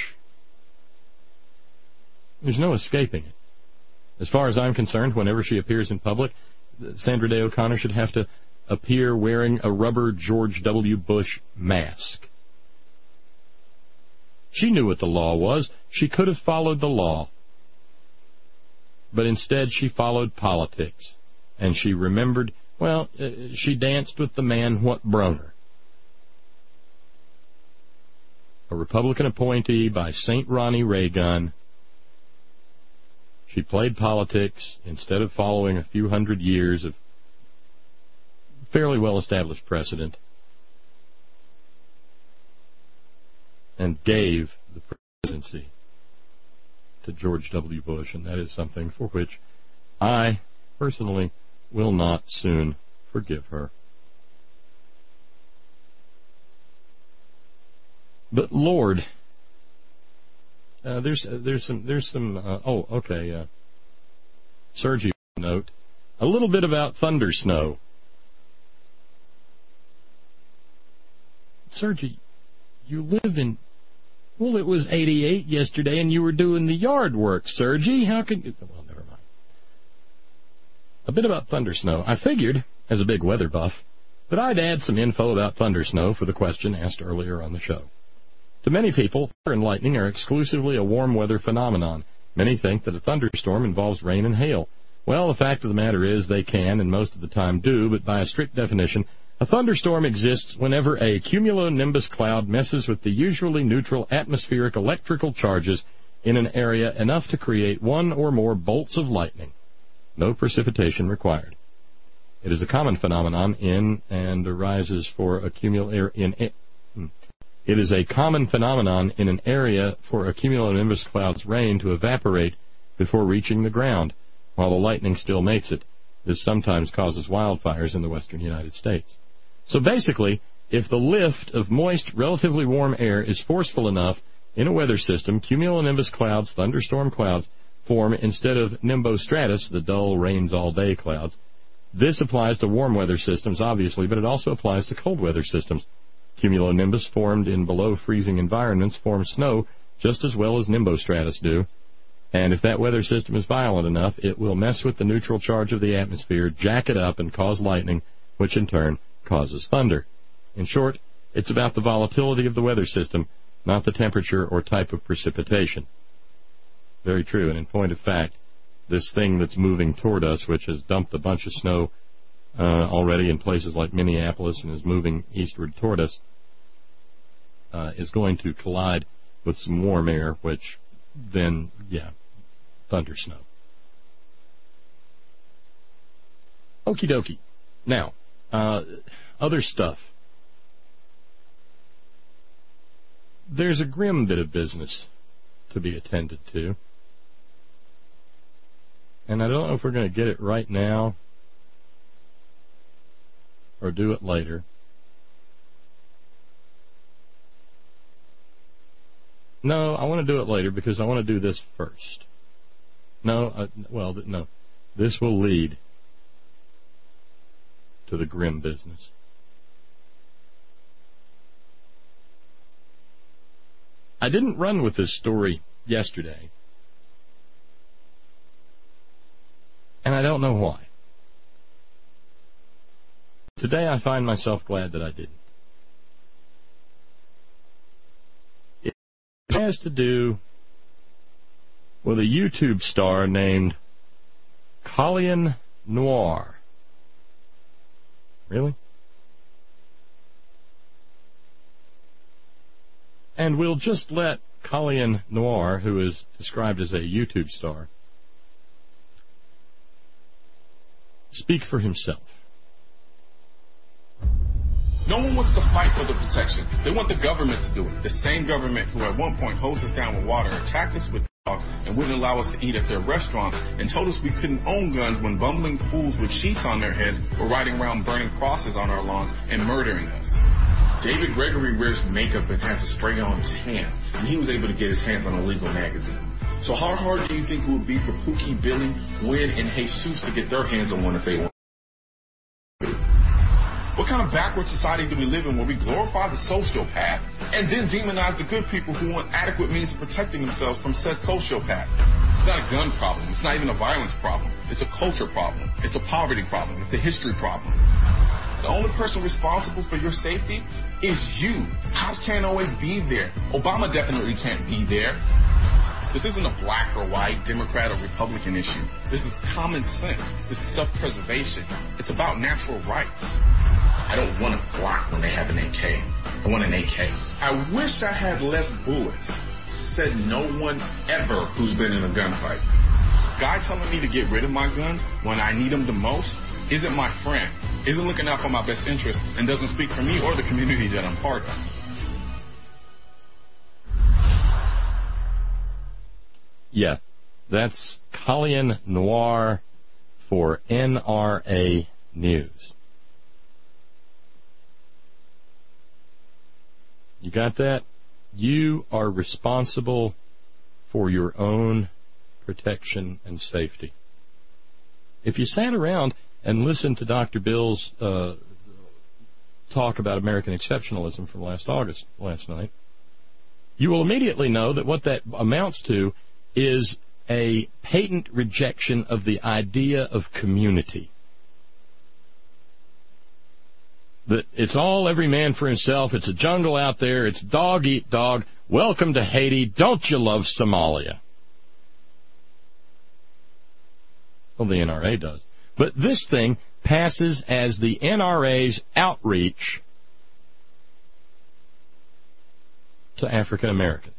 There's no escaping it. As far as I'm concerned, whenever she appears in public, Sandra Day O'Connor should have to appear wearing a rubber George W. Bush mask. She knew what the law was. She could have followed the law. But instead, she followed politics. And she remembered, well, uh, she danced with the man what brung her. A Republican appointee by Saint Ronnie Reagan. She played politics instead of following a few hundred years of fairly well-established precedent, and gave the presidency to George W. Bush, and that is something for which I, personally, will not soon forgive her. But Lord, uh, there's uh, there's some there's some uh, oh okay, uh, Sergey note a little bit about thunder snow. Sergey, you live in well, it was eighty-eight yesterday, and you were doing the yard work, Sergey. How could you? Well, never mind. A bit about thunder snow. I figured, as a big weather buff, that I'd add some info about thunder snow for the question asked earlier on the show. To many people, thunder and lightning are exclusively a warm weather phenomenon. Many think that a thunderstorm involves rain and hail. Well, the fact of the matter is they can, and most of the time do, but by a strict definition, a thunderstorm exists whenever a cumulonimbus cloud messes with the usually neutral atmospheric electrical charges in an area enough to create one or more bolts of lightning. No precipitation required. It is a common phenomenon in and arises for a cumul in It is a common phenomenon in an area for a cumulonimbus cloud's rain to evaporate before reaching the ground, while the lightning still makes it. This sometimes causes wildfires in the western United States. So basically, if the lift of moist, relatively warm air is forceful enough in a weather system, cumulonimbus clouds, thunderstorm clouds, form instead of nimbostratus, the dull rains-all-day clouds. This applies to warm weather systems, obviously, but it also applies to cold weather systems. Cumulonimbus formed in below-freezing environments form snow just as well as nimbostratus do, and if that weather system is violent enough, it will mess with the neutral charge of the atmosphere, jack it up, and cause lightning, which in turn causes thunder. In short, it's about the volatility of the weather system, not the temperature or type of precipitation. Very true, and in point of fact, this thing that's moving toward us, which has dumped a bunch of snow uh, already in places like Minneapolis and is moving eastward toward us, uh, is going to collide with some warm air, which then, yeah, thunder snow. Okie dokie. Now, uh, other stuff. There's a grim bit of business to be attended to. And I don't know if we're going to get it right now or do it later. No, I want to do it later because I want to do this first. No, uh, well, no. This will lead to the grim business. I didn't run with this story yesterday, and I don't know why. Today I find myself glad that I didn't. It has to do with a YouTube star named Colleen Noir. Really? And we'll just let Colleen Noir, who is described as a YouTube star, speak for himself. No one wants to fight for the protection. They want the government to do it. The same government who at one point hosed us down with water, attacked us with dogs, and wouldn't allow us to eat at their restaurants, and told us we couldn't own guns when bumbling fools with sheets on their heads were riding around burning crosses on our lawns and murdering us. David Gregory wears makeup and has a spray-on tan, and he was able to get his hands on a legal magazine. So how hard do you think it would be for Pookie, Billy, Win, and Jesus to get their hands on one if they want? What kind of backward society do we live in where we glorify the sociopath and then demonize the good people who want adequate means of protecting themselves from said sociopath? It's not a gun problem. It's not even a violence problem. It's a culture problem. It's a poverty problem. It's a history problem. The only person responsible for your safety is you. Cops can't always be there. Obama definitely can't be there. This isn't a black or white, Democrat or Republican issue. This is common sense. This is self-preservation. It's about natural rights. I don't want a Glock when they have an A K. I want an A K. I wish I had less bullets. Said no one ever who's been in a gunfight. Guy telling me to get rid of my guns when I need them the most isn't my friend, isn't looking out for my best interest, and doesn't speak for me or the community that I'm part of. Yeah, that's Colleen Noir for N R A News. You got that? You are responsible for your own protection and safety. If you sat around and listened to Doctor Bill's uh, talk about American exceptionalism from last August, last night, you will immediately know that what that amounts to is a patent rejection of the idea of community. That it's all every man for himself, it's a jungle out there, it's dog eat dog, welcome to Haiti, don't you love Somalia? Well, the N R A does. But this thing passes as the N R A's outreach to African Americans.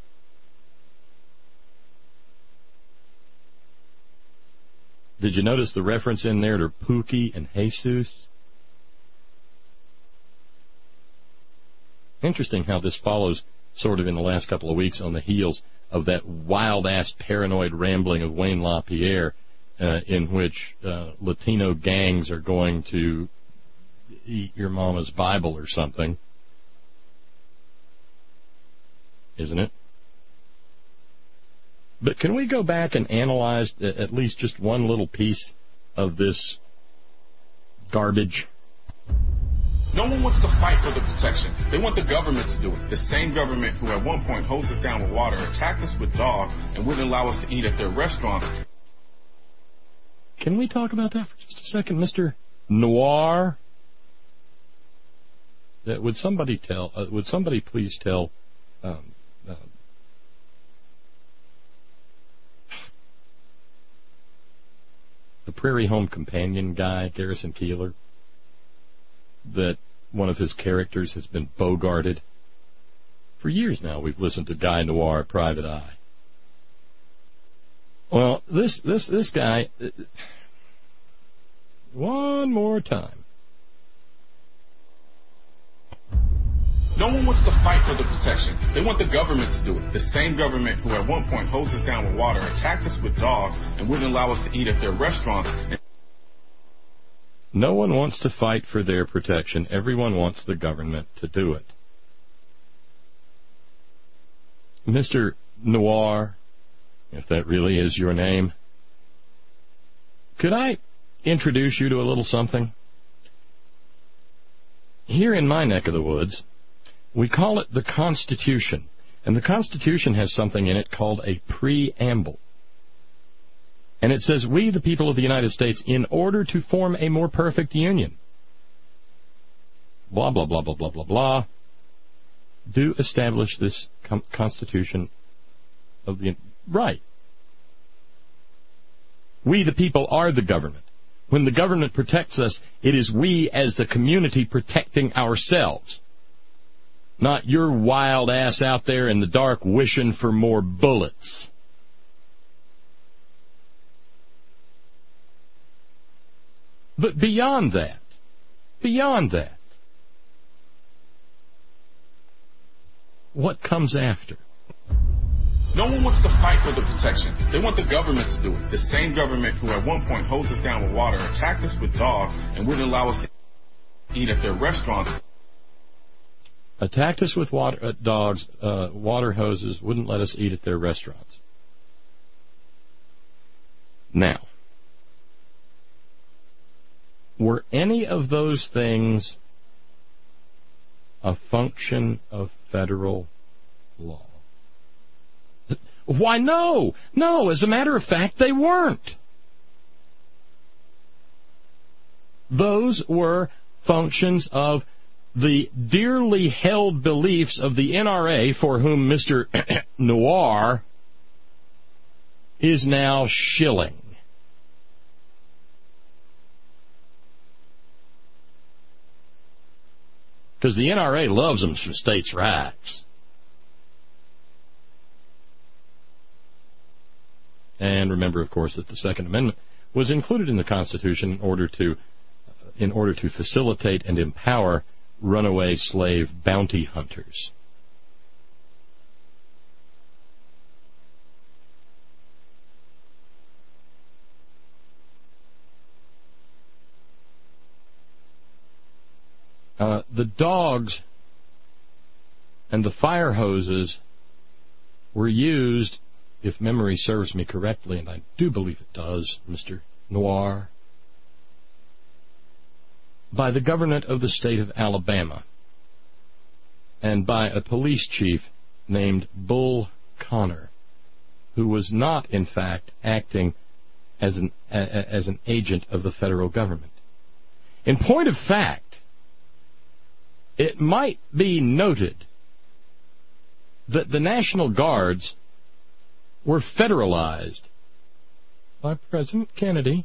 Did you notice the reference in there to Pookie and Jesus? Interesting how this follows sort of in the last couple of weeks on the heels of that wild-ass paranoid rambling of Wayne LaPierre, uh, in which uh, Latino gangs are going to eat your mama's Bible or something. Isn't it? But can we go back and analyze at least just one little piece of this garbage? No one wants to fight for the protection. They want the government to do it. The same government who at one point hosed us down with water, attacked us with dogs, and wouldn't allow us to eat at their restaurants. Can we talk about that for just a second, Mister Noir? That would somebody tell? Uh, would somebody please tell? Um, uh, the Prairie Home Companion guy, Garrison Keillor, that one of his characters has been bogarted. For years now, we've listened to Guy Noir, Private Eye. Well, this this this guy, uh, one more time. No one wants to fight for the protection. They want the government to do it. The same government who at one point hosed us down with water, attacked us with dogs, and wouldn't allow us to eat at their restaurants. No one wants to fight for their protection. Everyone wants the government to do it. Mister Noir, if that really is your name, could I introduce you to a little something? Here in my neck of the woods, we call it the Constitution. And the Constitution has something in it called a preamble. And it says, we, the people of the United States, in order to form a more perfect union, blah, blah, blah, blah, blah, blah, blah, do establish this com- Constitution of the... Right. We, the people, are the government. When the government protects us, it is we as the community protecting ourselves. Not your wild ass out there in the dark wishing for more bullets. But beyond that, beyond that, what comes after? No one wants to fight for the protection. They want the government to do it. The same government who at one point hosed us down with water, attacked us with dogs, and wouldn't allow us to eat at their restaurants. Attacked us with water, uh, dogs, uh, water hoses, wouldn't let us eat at their restaurants. Now, were any of those things a function of federal law? Why, no. No, as a matter of fact, they weren't. Those were functions of the dearly held beliefs of the N R A, for whom Mister Noir is now shilling. Because the N R A loves them for states' rights. And remember, of course, that the Second Amendment was included in the Constitution in order to, in order to facilitate and empower runaway slave bounty hunters. Uh, the dogs and the fire hoses were used, if memory serves me correctly, and I do believe it does, Mister Noir, by the government of the state of Alabama and by a police chief named Bull Connor, who was not, in fact, acting as an, a, as an agent of the federal government. In point of fact, it might be noted that the National Guards were federalized by President Kennedy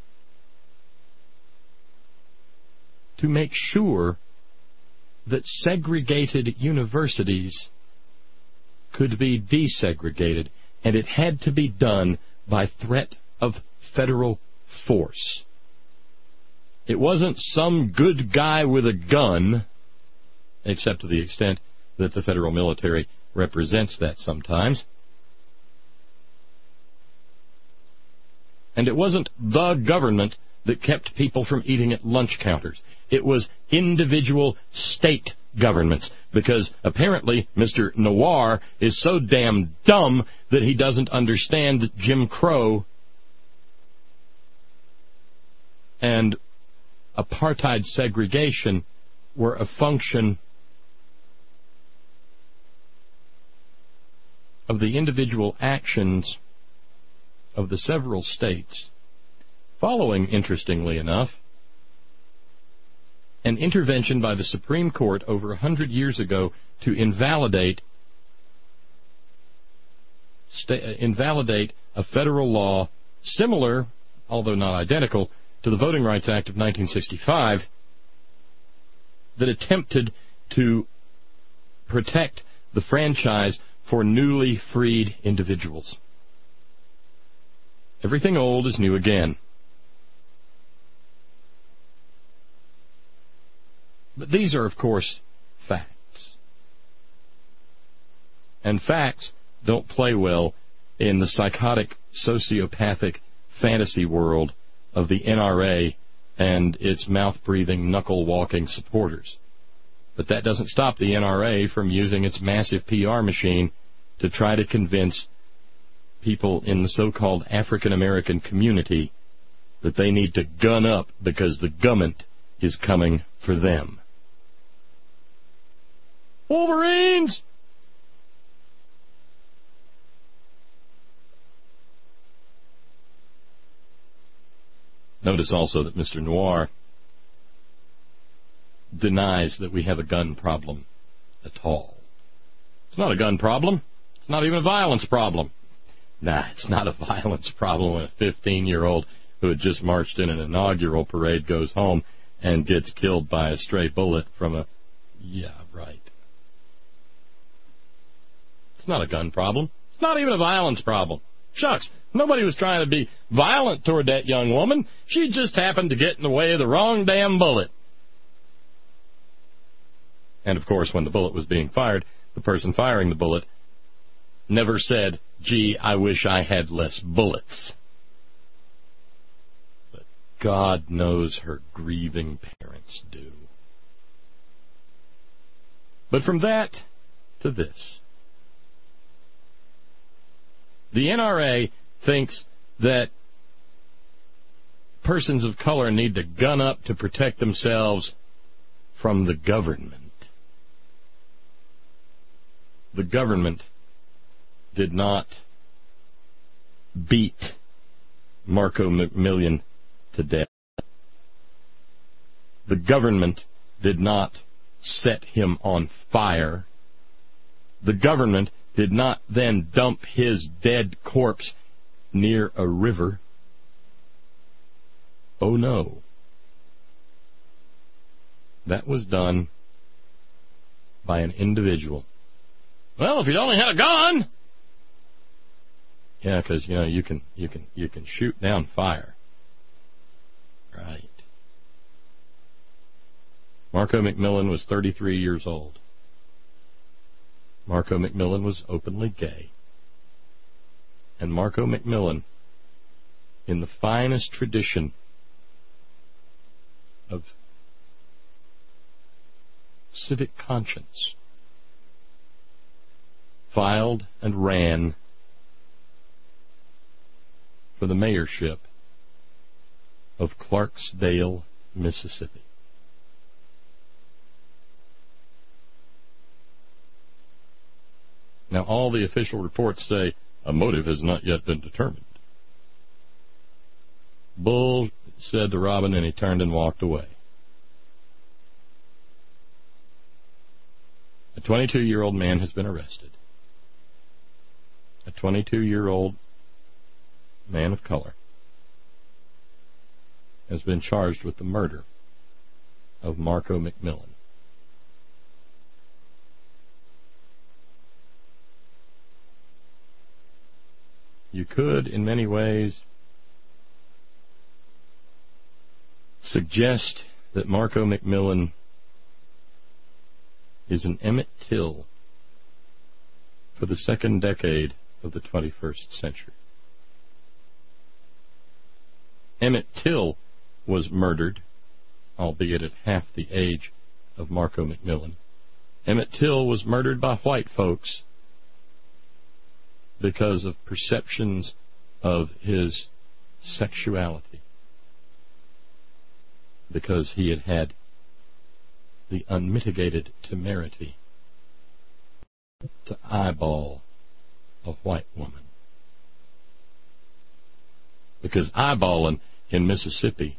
to make sure that segregated universities could be desegregated, and it had to be done by threat of federal force. It wasn't some good guy with a gun, except to the extent that the federal military represents that sometimes. And it wasn't the government that kept people from eating at lunch counters. It was individual state governments, because apparently Mister Noir is so damn dumb that he doesn't understand that Jim Crow and apartheid segregation were a function of the individual actions of the several states, following, interestingly enough, an intervention by the Supreme Court over a hundred years ago to invalidate sta- invalidate a federal law similar, although not identical, to the Voting Rights Act of nineteen sixty-five that attempted to protect the franchise for newly freed individuals. Everything old is new again. But these are, of course, facts. And facts don't play well in the psychotic, sociopathic fantasy world of the N R A and its mouth-breathing, knuckle-walking supporters. But that doesn't stop the N R A from using its massive P R machine to try to convince people in the so-called African-American community that they need to gun up because the government is coming for them. Wolverines! Notice also that Mister Noir denies that we have a gun problem at all. It's not a gun problem. It's not even a violence problem. Nah, it's not a violence problem when a fifteen-year-old who had just marched in an inaugural parade goes home and gets killed by a stray bullet from a... Yeah, right. It's not a gun problem. It's not even a violence problem. Shucks, nobody was trying to be violent toward that young woman. She just happened to get in the way of the wrong damn bullet. And, of course, when the bullet was being fired, the person firing the bullet never said, gee, I wish I had less bullets. But God knows her grieving parents do. But from that to this. The N R A thinks that persons of color need to gun up to protect themselves from the government. The government did not beat Marco McMillian to death. The government did not set him on fire. The government did not then dump his dead corpse near a river. Oh no. That was done by an individual. Well, if you'd only had a gun. Yeah, because, you know, you can you can you can shoot down fire. Right. Marco McMillian was thirty-three years old. Marco McMillian was openly gay. And Marco McMillian, in the finest tradition of civic conscience, filed and ran for the mayorship of Clarksdale, Mississippi. Now, all the official reports say a motive has not yet been determined. Bull said to Robin, and he turned and walked away. A twenty-two-year-old man has been arrested. A twenty-two-year-old man of color has been charged with the murder of Marco McMillian. You could, in many ways, suggest that Marco McMillian is an Emmett Till for the second decade of the twenty-first century. Emmett Till was murdered, albeit at half the age of Marco McMillian. Emmett Till was murdered by white folks because of perceptions of his sexuality, because he had had the unmitigated temerity to eyeball a white woman. Because eyeballing in Mississippi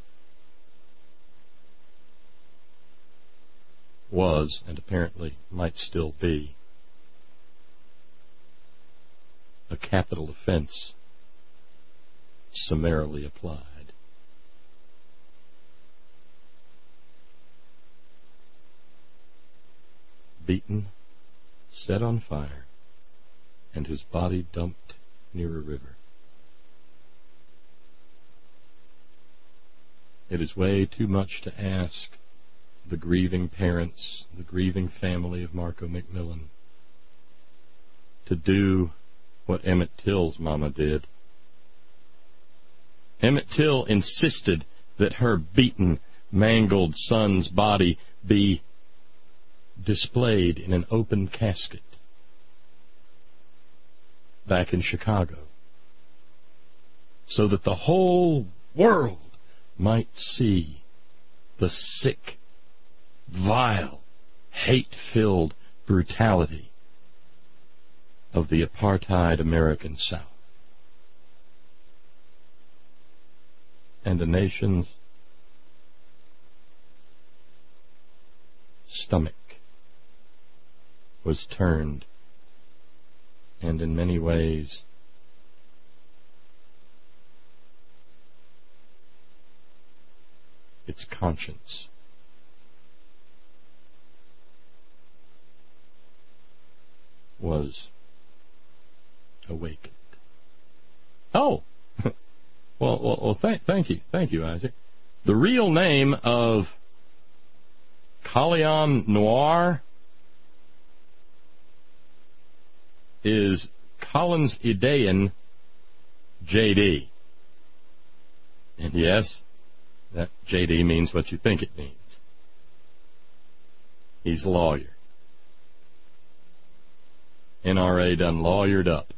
was, and apparently might still be, a capital offense summarily applied. Beaten, set on fire, and his body dumped near a river. It is way too much to ask the grieving parents, the grieving family of Marco McMillian, to do what Emmett Till's mama did. Emmett Till insisted that her beaten, mangled son's body be displayed in an open casket back in Chicago, so that the whole world might see the sick, vile, hate-filled brutality of the apartheid American South, and the nation's stomach was turned, and in many ways its conscience was awakened. Oh, well, well, well th- thank you. Thank you, Isaac. The real name of Colion Noir is Collins Idean J D. And yes, that J D means what you think it means. He's a lawyer. N R A done lawyered up.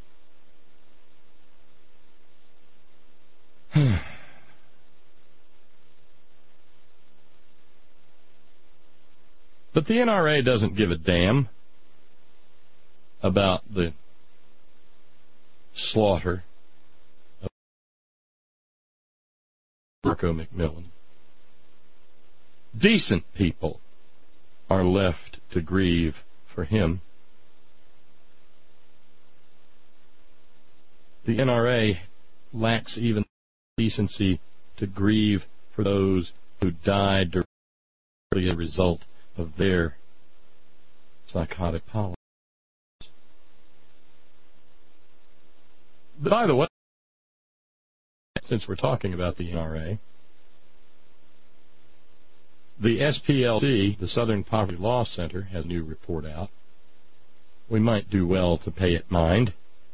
But the N R A doesn't give a damn about the slaughter of Marco McMillan. Decent people are left to grieve for him. The N R A lacks even decency to grieve for those who died directly as a result of their psychotic policies. But by the way, since we're talking about the N R A, the S P L C, the Southern Poverty Law Center, has a new report out. We might do well to pay it mind.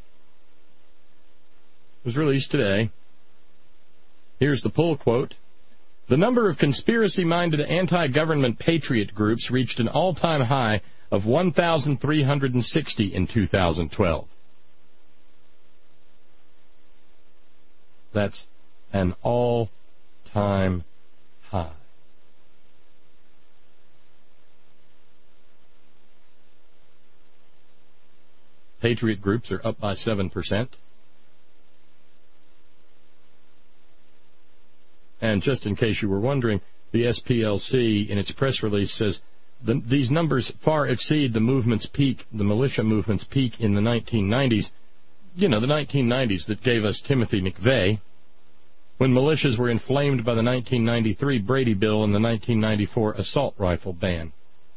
It was released today. Here's the pull quote. The number of conspiracy-minded anti-government patriot groups reached an all-time high of one thousand three hundred sixty in two thousand twelve. That's an all-time high. Patriot groups are up by seven percent. And just in case you were wondering, the S P L C, in its press release, says the, these numbers far exceed the movement's peak, the militia movement's peak in the nineteen nineties. You know, the nineteen nineties that gave us Timothy McVeigh, when militias were inflamed by the nineteen ninety-three Brady Bill and the nineteen ninety-four assault rifle ban.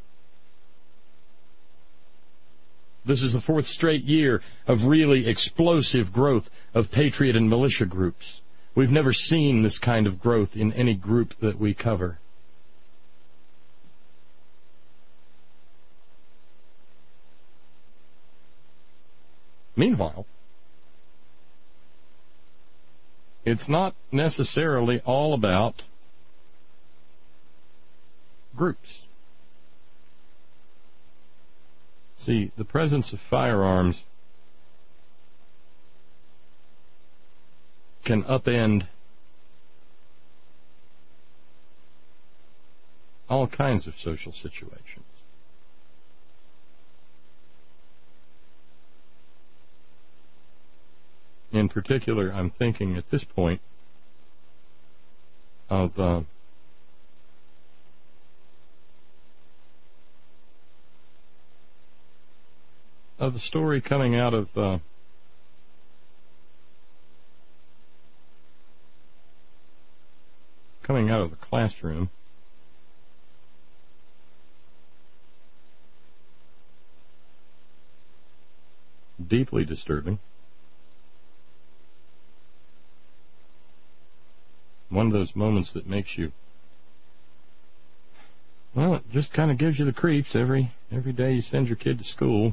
This is the fourth straight year of really explosive growth of patriot and militia groups. We've never seen this kind of growth in any group that we cover. Meanwhile, it's not necessarily all about groups. See, the presence of firearms can upend all kinds of social situations. In particular, I'm thinking at this point of uh, of the story coming out of uh, coming out of the classroom. Deeply disturbing. One of those moments that makes you, well, it just kind of gives you the creeps every every day you send your kid to school.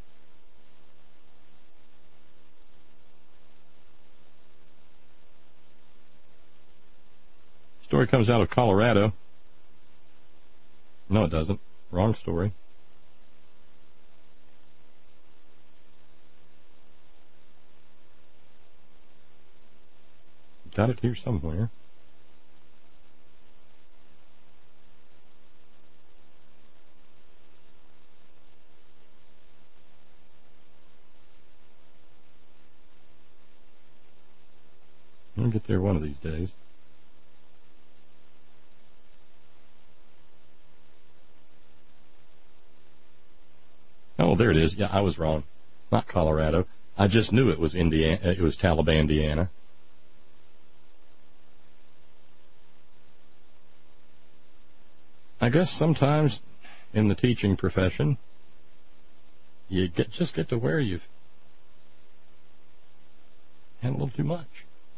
Story comes out of Colorado. No, it doesn't. Wrong story. Got it here somewhere. I'll get there one of these days. Oh, there it is. Yeah, I was wrong. Not Colorado. I just knew it was Indiana. It was Taliban, Indiana. I guess sometimes in the teaching profession, you get just get to where you've Had a little too much.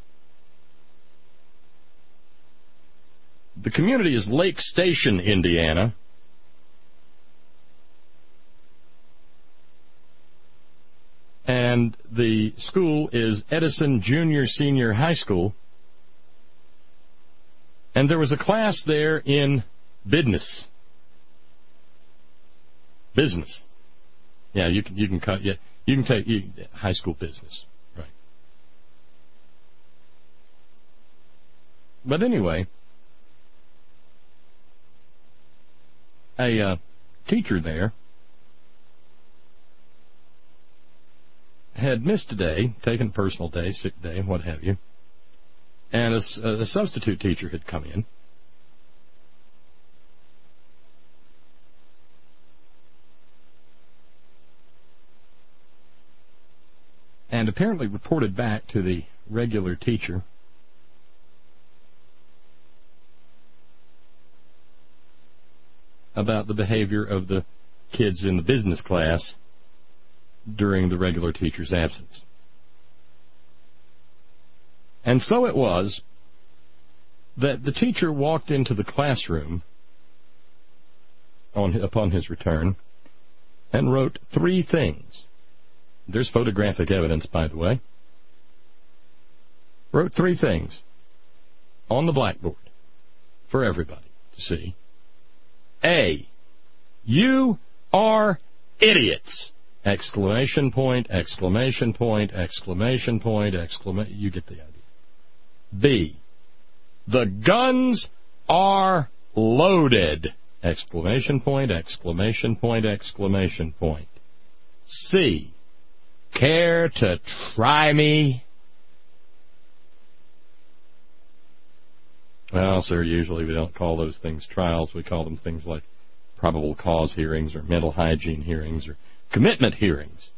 The community is Lake Station, Indiana. And the school is Edison Junior Senior High School. And there was a class there in business. Business. Yeah, you can you can cut yeah, you can take you, high school business, right? But anyway, a uh, teacher there had missed a day, taken a personal day, sick day, what have you, and a, a substitute teacher had come in. And apparently reported back to the regular teacher about the behavior of the kids in the business class during the regular teacher's absence. And so it was that the teacher walked into the classroom on, upon his return and wrote three things. There's photographic evidence, by the way. Wrote three things on the blackboard for everybody to see. A, you are idiots! Exclamation point, exclamation point, exclamation point, exclamation... You get the idea. B, the guns are loaded! Exclamation point, exclamation point, exclamation point. C, care to try me? Well, sir, usually we don't call those things trials. We call them things like probable cause hearings or mental hygiene hearings or commitment hearings.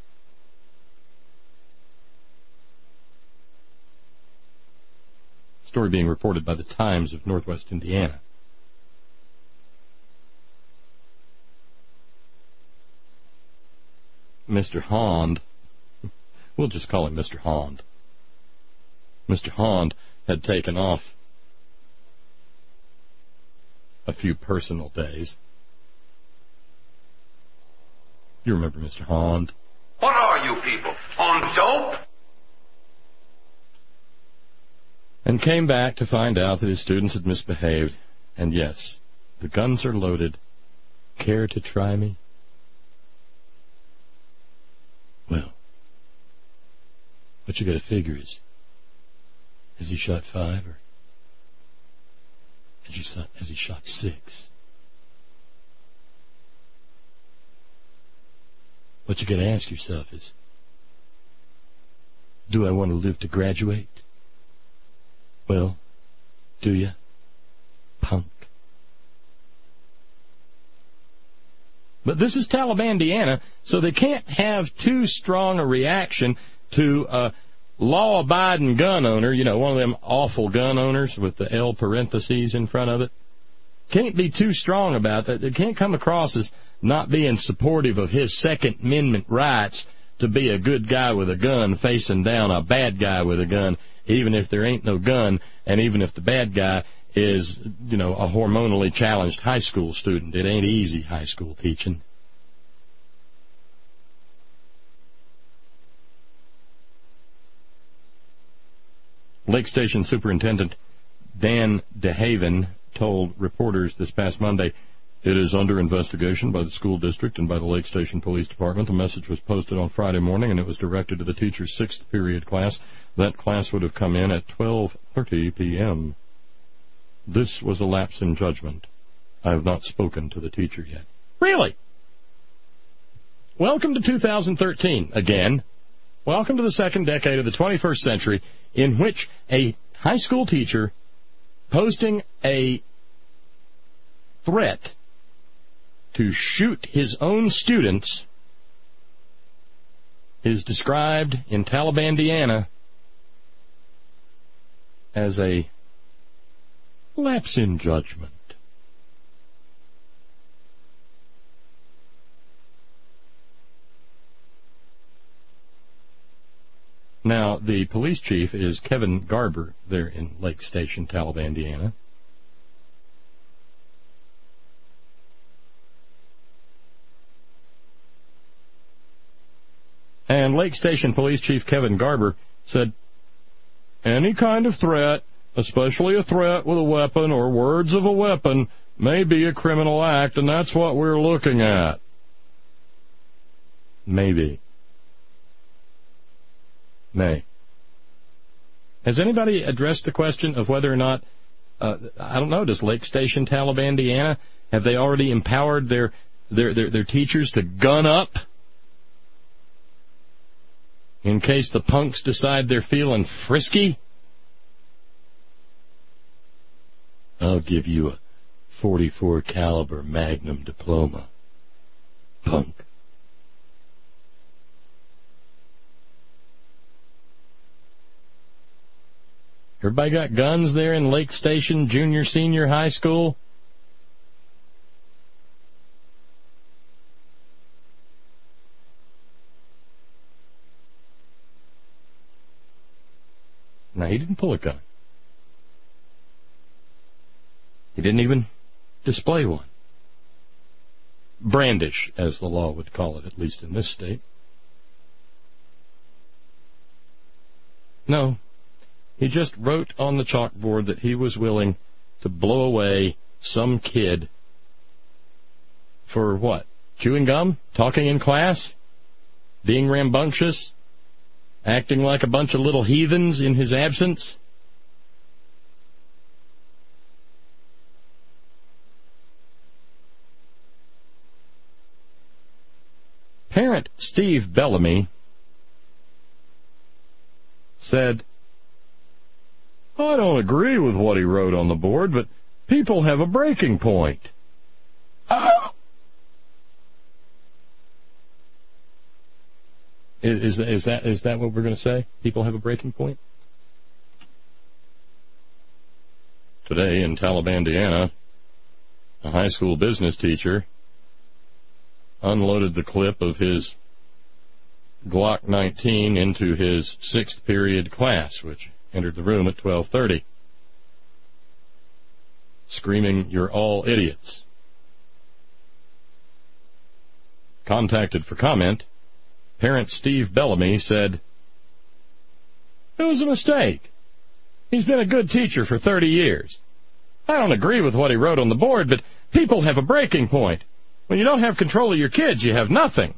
Story being reported by the Times of Northwest Indiana. Mister Hond, we'll just call him Mister Hond. Mister Hond had taken off a few personal days. You remember Mister Hond? What are you people, on dope? And came back to find out that his students had misbehaved. And yes, the guns are loaded. Care to try me? Well, what you got to figure is, has he shot five or has he shot, has he shot six? What you got to ask yourself is, do I want to live to graduate? Well, do you, punk? But this is Talibandiana, so they can't have too strong a reaction to a law-abiding gun owner, you know, one of them awful gun owners with the L parentheses in front of it. Can't be too strong about that. They can't come across as not being supportive of his Second Amendment rights to be a good guy with a gun facing down a bad guy with a gun, even if there ain't no gun, and even if the bad guy is, you know, a hormonally challenged high school student. It ain't easy high school teaching. Lake Station Superintendent Dan DeHaven told reporters this past Monday, it is under investigation by the school district and by the Lake Station Police Department. The message was posted on Friday morning, and it was directed to the teacher's sixth period class. That class would have come in at twelve thirty p.m. This was a lapse in judgment. I have not spoken to the teacher yet. Really? Welcome to two thousand thirteen again. Welcome to the second decade of the twenty-first century, in which a high school teacher posting a threat to shoot his own students is described in Talibandiana as a lapse in judgment. Now, the police chief is Kevin Garber there in Lake Station, Talib, Indiana. And Lake Station Police Chief Kevin Garber said, any kind of threat, especially a threat with a weapon or words of a weapon, may be a criminal act, and that's what we're looking at. Maybe. May. Has anybody addressed the question of whether or not, uh, I don't know, does Lake Station, Talib, Indiana, have they already empowered their, their, their, their teachers to gun up in case the punks decide they're feeling frisky? I'll give you a forty-four caliber Magnum diploma, punk. Everybody got guns there in Lake Station Junior Senior High School? Now, he didn't pull a gun. He didn't even display one. Brandish, as the law would call it, at least in this state. No. He just wrote on the chalkboard that he was willing to blow away some kid for what? Chewing gum? Talking in class? Being rambunctious? Acting like a bunch of little heathens in his absence? Parent Steve Bellamy said, I don't agree with what he wrote on the board, but people have a breaking point. Oh. Is, is, is, that, is that what we're going to say? People have a breaking point? Today in Talib, Indiana, a high school business teacher unloaded the clip of his Glock nineteen into his sixth period class, which entered the room at twelve thirty, screaming, "You're all idiots." Contacted for comment, parent Steve Bellamy said, "It was a mistake. He's been a good teacher for thirty years. I don't agree with what he wrote on the board, but people have a breaking point. When you don't have control of your kids, you have nothing."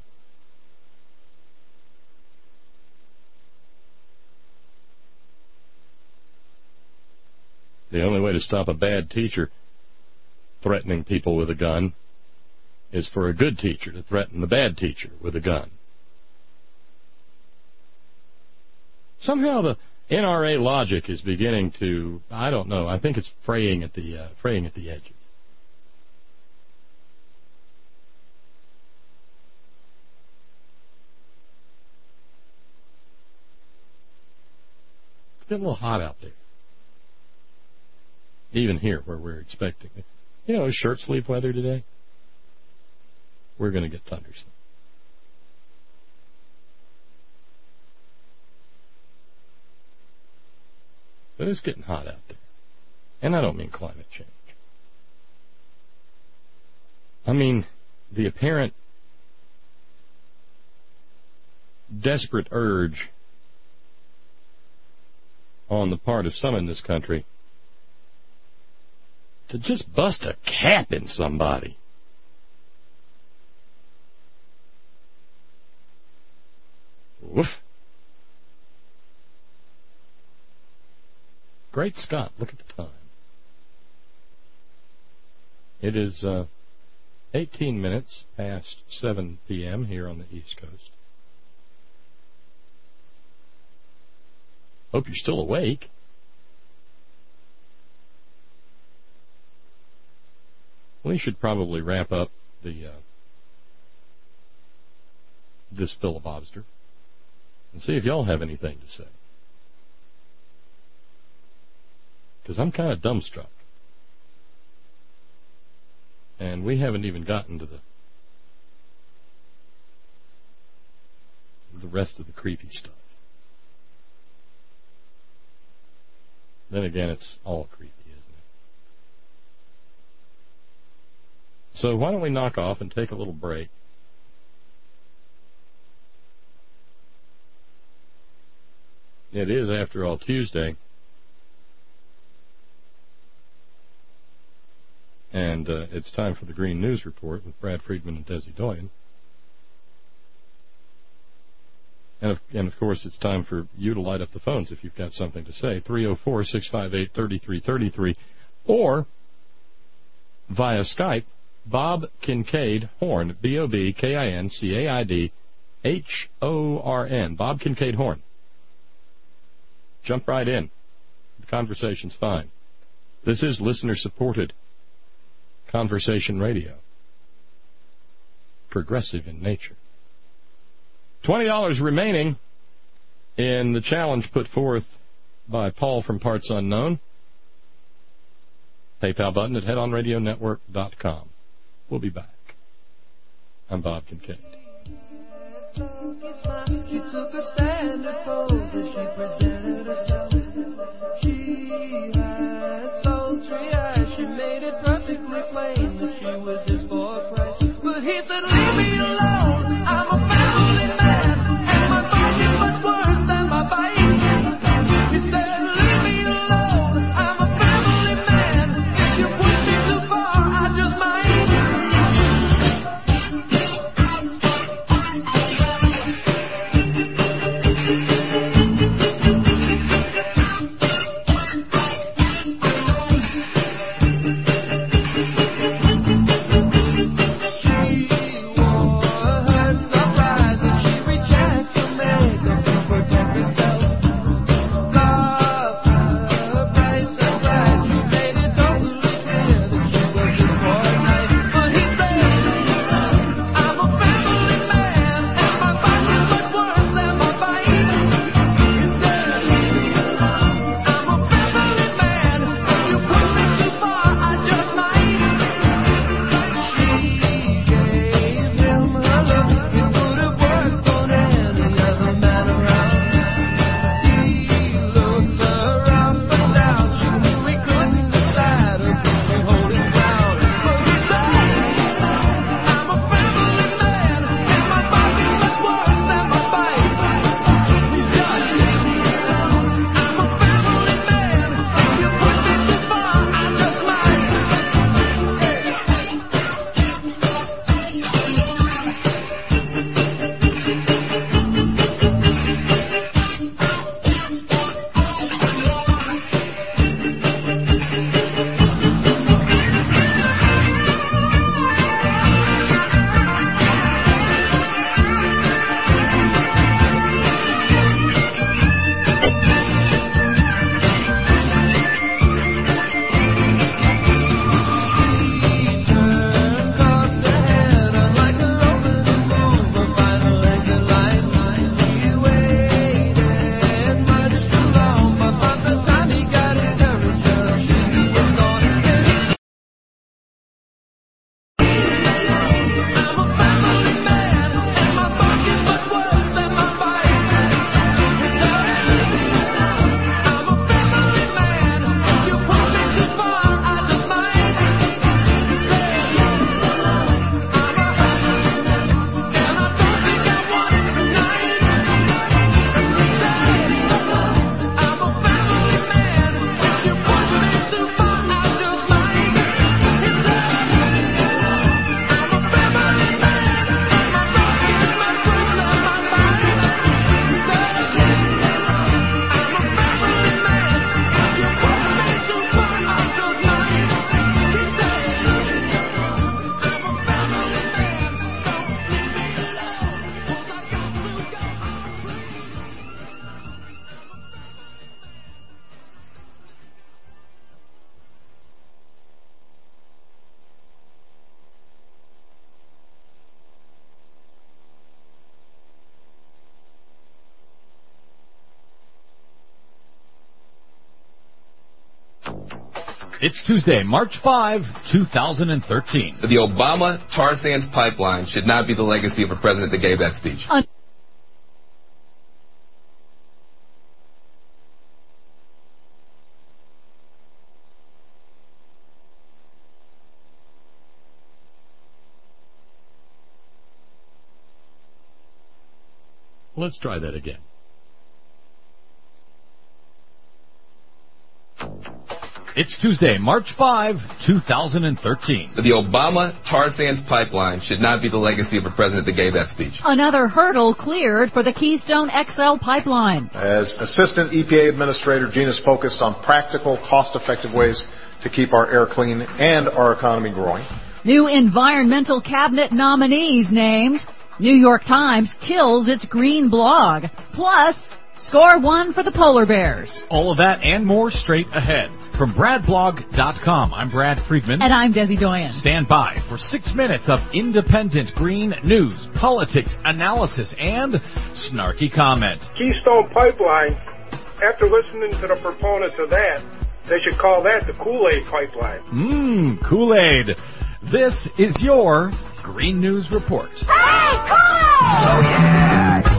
The only way to stop a bad teacher threatening people with a gun is for a good teacher to threaten the bad teacher with a gun. Somehow the N R A logic is beginning to, I don't know, I think it's fraying at the uh, fraying at the edges. It's getting a little hot out there. Even here, where we're expecting it. You know, shirt sleeve weather today. We're going to get thunderstorms. But it's getting hot out there. And I don't mean climate change. I mean the apparent desperate urge on the part of some in this country to just bust a cap in somebody. Woof. Great Scott, look at the time. It is uh, eighteen minutes past seven p.m. here on the East Coast. Hope you're still awake. We should probably wrap up the uh, this filibuster and see if y'all have anything to say. Because I'm kind of dumbstruck. And we haven't even gotten to the the rest of the creepy stuff. Then again, it's all creepy, isn't it? So why don't we knock off and take a little break? It is, after all, Tuesday. And uh, it's time for the Green News Report with Brad Friedman and Desi Doyen. And of, and, of course, it's time for you to light up the phones if you've got something to say. three oh four, six five eight, three three three three. Or via Skype, Bob Kincaid Horn, B O B K I N C A I D H O R N. Bob Kincaid Horn. Jump right in. The conversation's fine. This is listener-supported conversation radio. Progressive in nature. twenty dollars remaining in the challenge put forth by Paul from Parts Unknown. PayPal button at head on radio network dot com. We'll be back. I'm Bob Kincaid. She took a standard pose as she presented herself. She had sultry eyes. She made it perfectly plain that she was his for Christ. But he said, leave me alone. I'm a family man, and my bite is much worse than my bite. He said, leave me alone. I'm a family man. If you push me too far, I just might. It's Tuesday, March fifth, two thousand thirteen. The Obama tar sands pipeline should not be the legacy of a president that gave that speech. Un- Let's try that again. It's Tuesday, March fifth, two thousand thirteen. The Obama tar sands pipeline should not be the legacy of a president that gave that speech. Another hurdle cleared for the Keystone X L pipeline. As Assistant E P A Administrator, Gina's focused on practical, cost-effective ways to keep our air clean and our economy growing. New environmental cabinet nominees named. New York Times kills its green blog. Plus, score one for the polar bears. All of that and more straight ahead. From brad blog dot com, I'm Brad Friedman. And I'm Desi Doyen. Stand by for six minutes of independent green news, politics, analysis, and snarky comment. Keystone Pipeline, after listening to the proponents of that, they should call that the Kool-Aid Pipeline. Mmm, Kool-Aid. This is your Green News Report. Hey, Kool-Aid! Oh, yeah!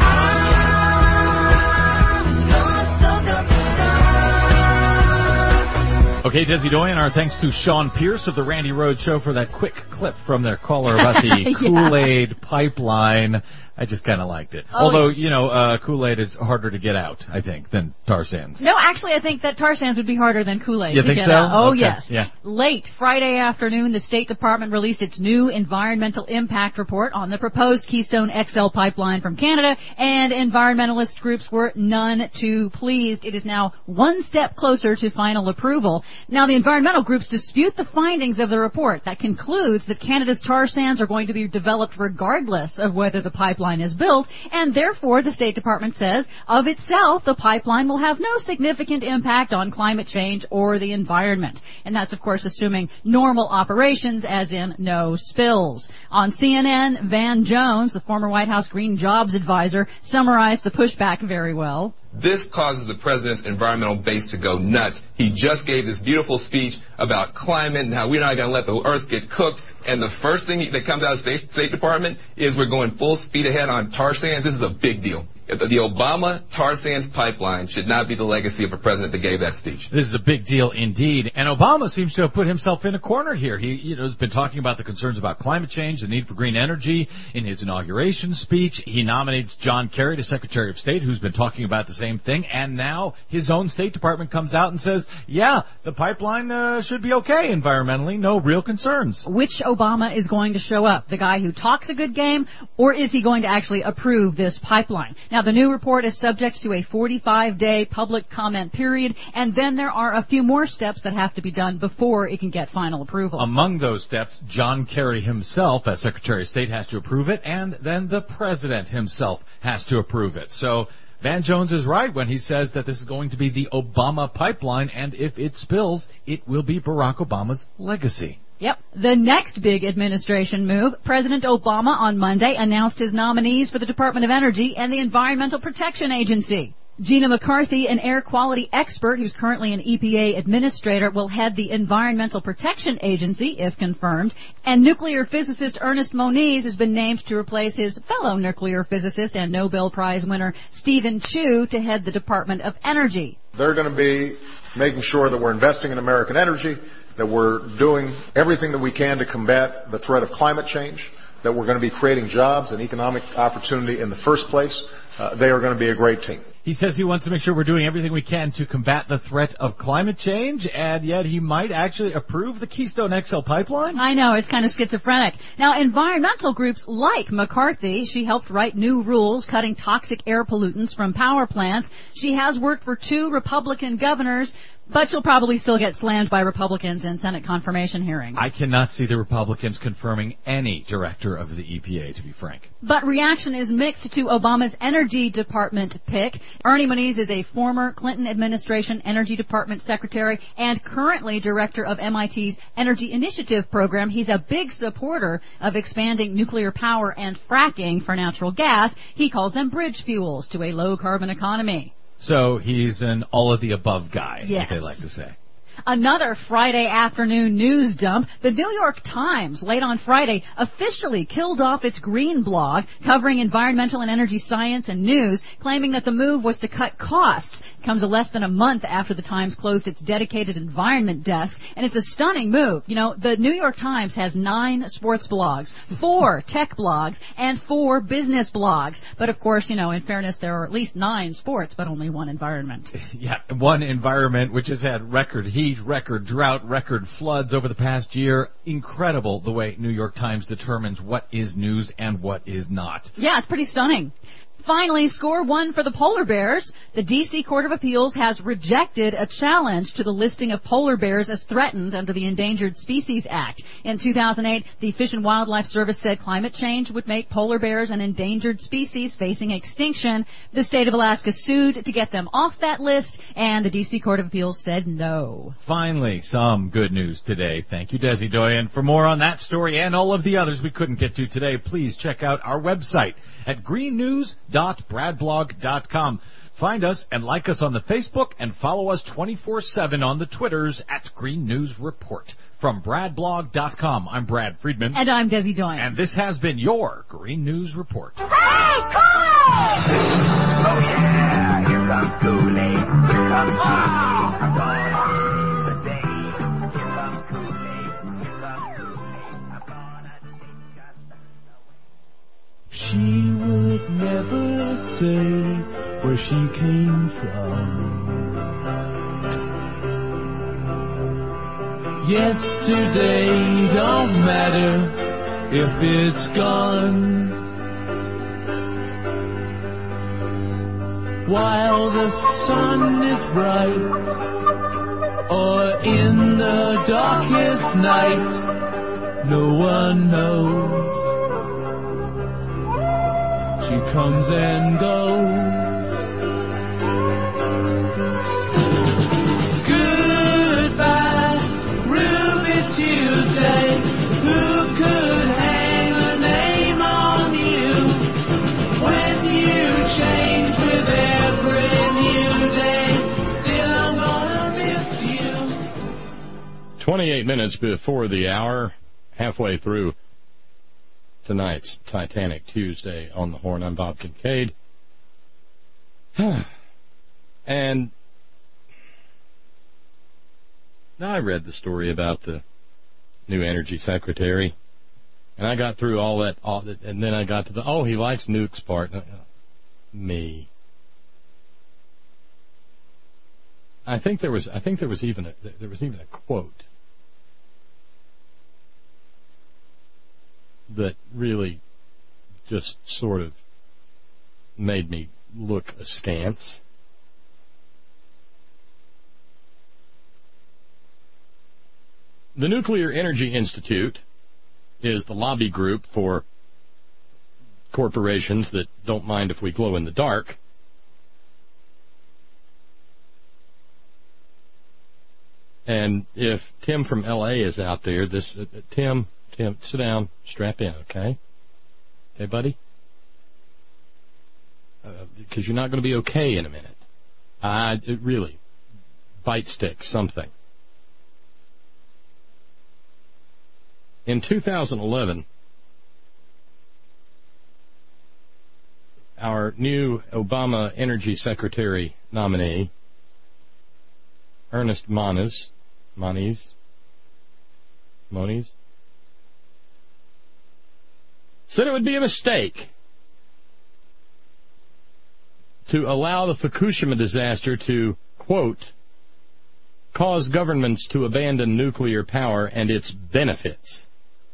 Okay, Desi Doyen, our thanks to Sean Pierce of the Randy Rhoads Show for that quick clip from their caller about the yeah. Kool-Aid pipeline. I just kind of liked it. Oh, Although, yeah. you know, uh, Kool-Aid is harder to get out, I think, than tar sands. No, actually, I think that tar sands would be harder than Kool-Aid You to think get so? out. Oh, Okay. yes. Yeah. Late Friday afternoon, the State Department released its new environmental impact report on the proposed Keystone X L pipeline from Canada, and environmentalist groups were none too pleased. It is now one step closer to final approval. Now, the environmental groups dispute the findings of the report that concludes that Canada's tar sands are going to be developed regardless of whether the pipeline is built, and therefore, the State Department says, of itself, the pipeline will have no significant impact on climate change or the environment. And that's, of course, assuming normal operations, as in no spills. On C N N, Van Jones, the former White House Green Jobs advisor, summarized the pushback very well. This causes the president's environmental base to go nuts. He just gave this beautiful speech about climate and how we're not going to let the earth get cooked. And the first thing that comes out of the State, State Department is we're going full speed ahead on tar sands. This is a big deal. The Obama tar sands pipeline should not be the legacy of a president that gave that speech. This is a big deal indeed. And Obama seems to have put himself in a corner here. He, you know, has been talking about the concerns about climate change, the need for green energy in his inauguration speech. He nominates John Kerry to Secretary of State, who's been talking about the same thing. And now his own State Department comes out and says, yeah, the pipeline uh, should be okay environmentally, no real concerns. Which Obama is going to show up? The guy who talks a good game, or is he going to actually approve this pipeline? Now, the new report is subject to a forty-five day public comment period, and then there are a few more steps that have to be done before it can get final approval. Among those steps, John Kerry himself, as Secretary of State, has to approve it, and then the President himself has to approve it. So Van Jones is right when he says that this is going to be the Obama pipeline, and if it spills, it will be Barack Obama's legacy. Yep. The next big administration move, President Obama on Monday announced his nominees for the Department of Energy and the Environmental Protection Agency. Gina McCarthy, an air quality expert who's currently an E P A administrator, will head the Environmental Protection Agency, if confirmed. And nuclear physicist Ernest Moniz has been named to replace his fellow nuclear physicist and Nobel Prize winner Stephen Chu to head the Department of Energy. They're going to be making sure that we're investing in American energy, that we're doing everything that we can to combat the threat of climate change, that we're going to be creating jobs and economic opportunity in the first place. Uh, they are going to be a great team. He says he wants to make sure we're doing everything we can to combat the threat of climate change, and yet he might actually approve the Keystone X L pipeline? I know, it's kind of schizophrenic. Now, environmental groups like McCarthy, she helped write new rules cutting toxic air pollutants from power plants. She has worked for two Republican governors, but she'll probably still get slammed by Republicans in Senate confirmation hearings. I cannot see the Republicans confirming any director of the E P A, to be frank. But reaction is mixed to Obama's Energy Department pick. Ernie Moniz is a former Clinton administration Energy Department secretary and currently director of M I T's Energy Initiative program. He's a big supporter of expanding nuclear power and fracking for natural gas. He calls them bridge fuels to a low-carbon economy. So he's an all-of-the-above guy, yes, as they like to say. Another Friday afternoon news dump. The New York Times, late on Friday, officially killed off its green blog covering environmental and energy science and news, claiming that the move was to cut costs. comes a less than a month after the Times closed its dedicated environment desk, and it's a stunning move. You know, the New York Times has nine sports blogs, four tech blogs, and four business blogs. But, of course, you know, in fairness, there are at least nine sports, but only one environment. Yeah, one environment which has had record heat, record drought, record floods over the past year. Incredible the way New York Times determines what is news and what is not. Yeah, it's pretty stunning. Finally, score one for the polar bears. The D C Court of Appeals has rejected a challenge to the listing of polar bears as threatened under the Endangered Species Act. In two thousand eight, the Fish and Wildlife Service said climate change would make polar bears an endangered species facing extinction. The state of Alaska sued to get them off that list, and the D C Court of Appeals said no. Finally, some good news today. Thank you, Desi Doyen. For more on that story and all of the others we couldn't get to today, please check out our website at green news dot brad blog dot com. Find us and like us on the Facebook and follow us twenty-four seven on the Twitters at Green News Report. From brad blog dot com, I'm Brad Friedman. And I'm Desi Doyen. And this has been your Green News Report. Hey, Carl! Oh yeah, here comes Kool-Aid. Here comes Kool-Aid. I'm gonna save the day. Here comes Kool-Aid. Here comes Kool-Aid. I'm gonna take us. She would never say where she came from. Yesterday don't matter if it's gone. While the sun is bright or in the darkest night, no one knows. She comes and goes. Goodbye, Ruby Tuesday. Who could hang a name on you when you change with every new day? Still, I'm gonna miss you. twenty-eight minutes before the hour, halfway through tonight's Titanic Tuesday on the Horn. I'm Bob Kincaid. And I read the story about the new energy secretary, and I got through all that, all that and then I got to the, oh, he likes nukes part. Me. I think there was, I think there was even a, there was even a quote that really just sort of made me look askance. The Nuclear Energy Institute is the lobby group for corporations that don't mind if we glow in the dark. And if Tim from L A is out there, this uh, Tim... Tim, sit down, strap in, okay? Okay, buddy? Because uh, you're not going to be okay in a minute. Uh, it really. Bite stick, something. In two thousand eleven, our new Obama Energy Secretary nominee, Ernest Moniz, Moniz, Moniz, said it would be a mistake to allow the Fukushima disaster to, quote, cause governments to abandon nuclear power and its benefits.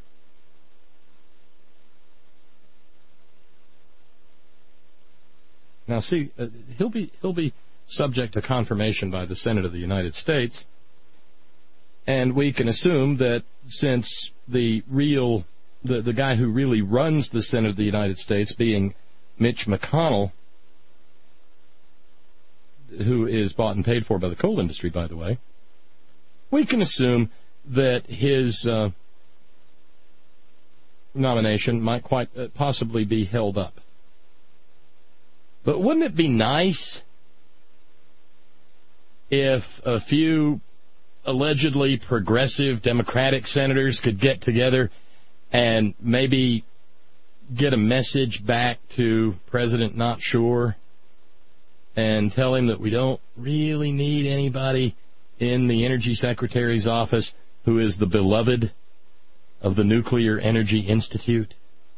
Now, see, uh, he'll be he'll be subject to confirmation by the Senate of the United States, and we can assume that since the real The, the guy who really runs the Senate of the United States, being Mitch McConnell, who is bought and paid for by the coal industry, by the way, we can assume that his uh, nomination might quite uh, possibly be held up. But wouldn't it be nice if a few allegedly progressive Democratic senators could get together and maybe get a message back to President Not Sure and tell him that we don't really need anybody in the Energy Secretary's office who is the beloved of the Nuclear Energy Institute?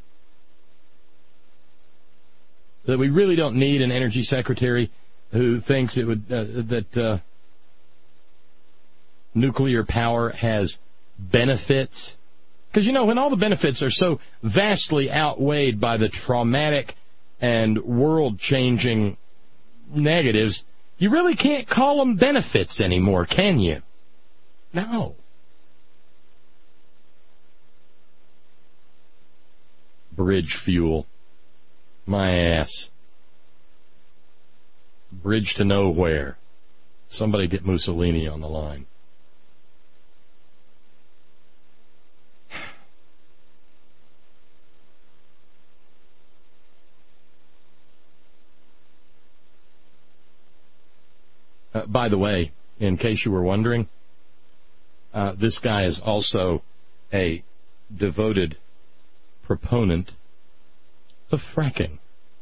That we really don't need an Energy Secretary who thinks it would uh, that uh, nuclear power has benefits? Because, you know, when all the benefits are so vastly outweighed by the traumatic and world-changing negatives, you really can't call them benefits anymore, can you? No. Bridge fuel. My ass. Bridge to nowhere. Somebody get Mussolini on the line. Uh, by the way, in case you were wondering, uh, this guy is also a devoted proponent of fracking.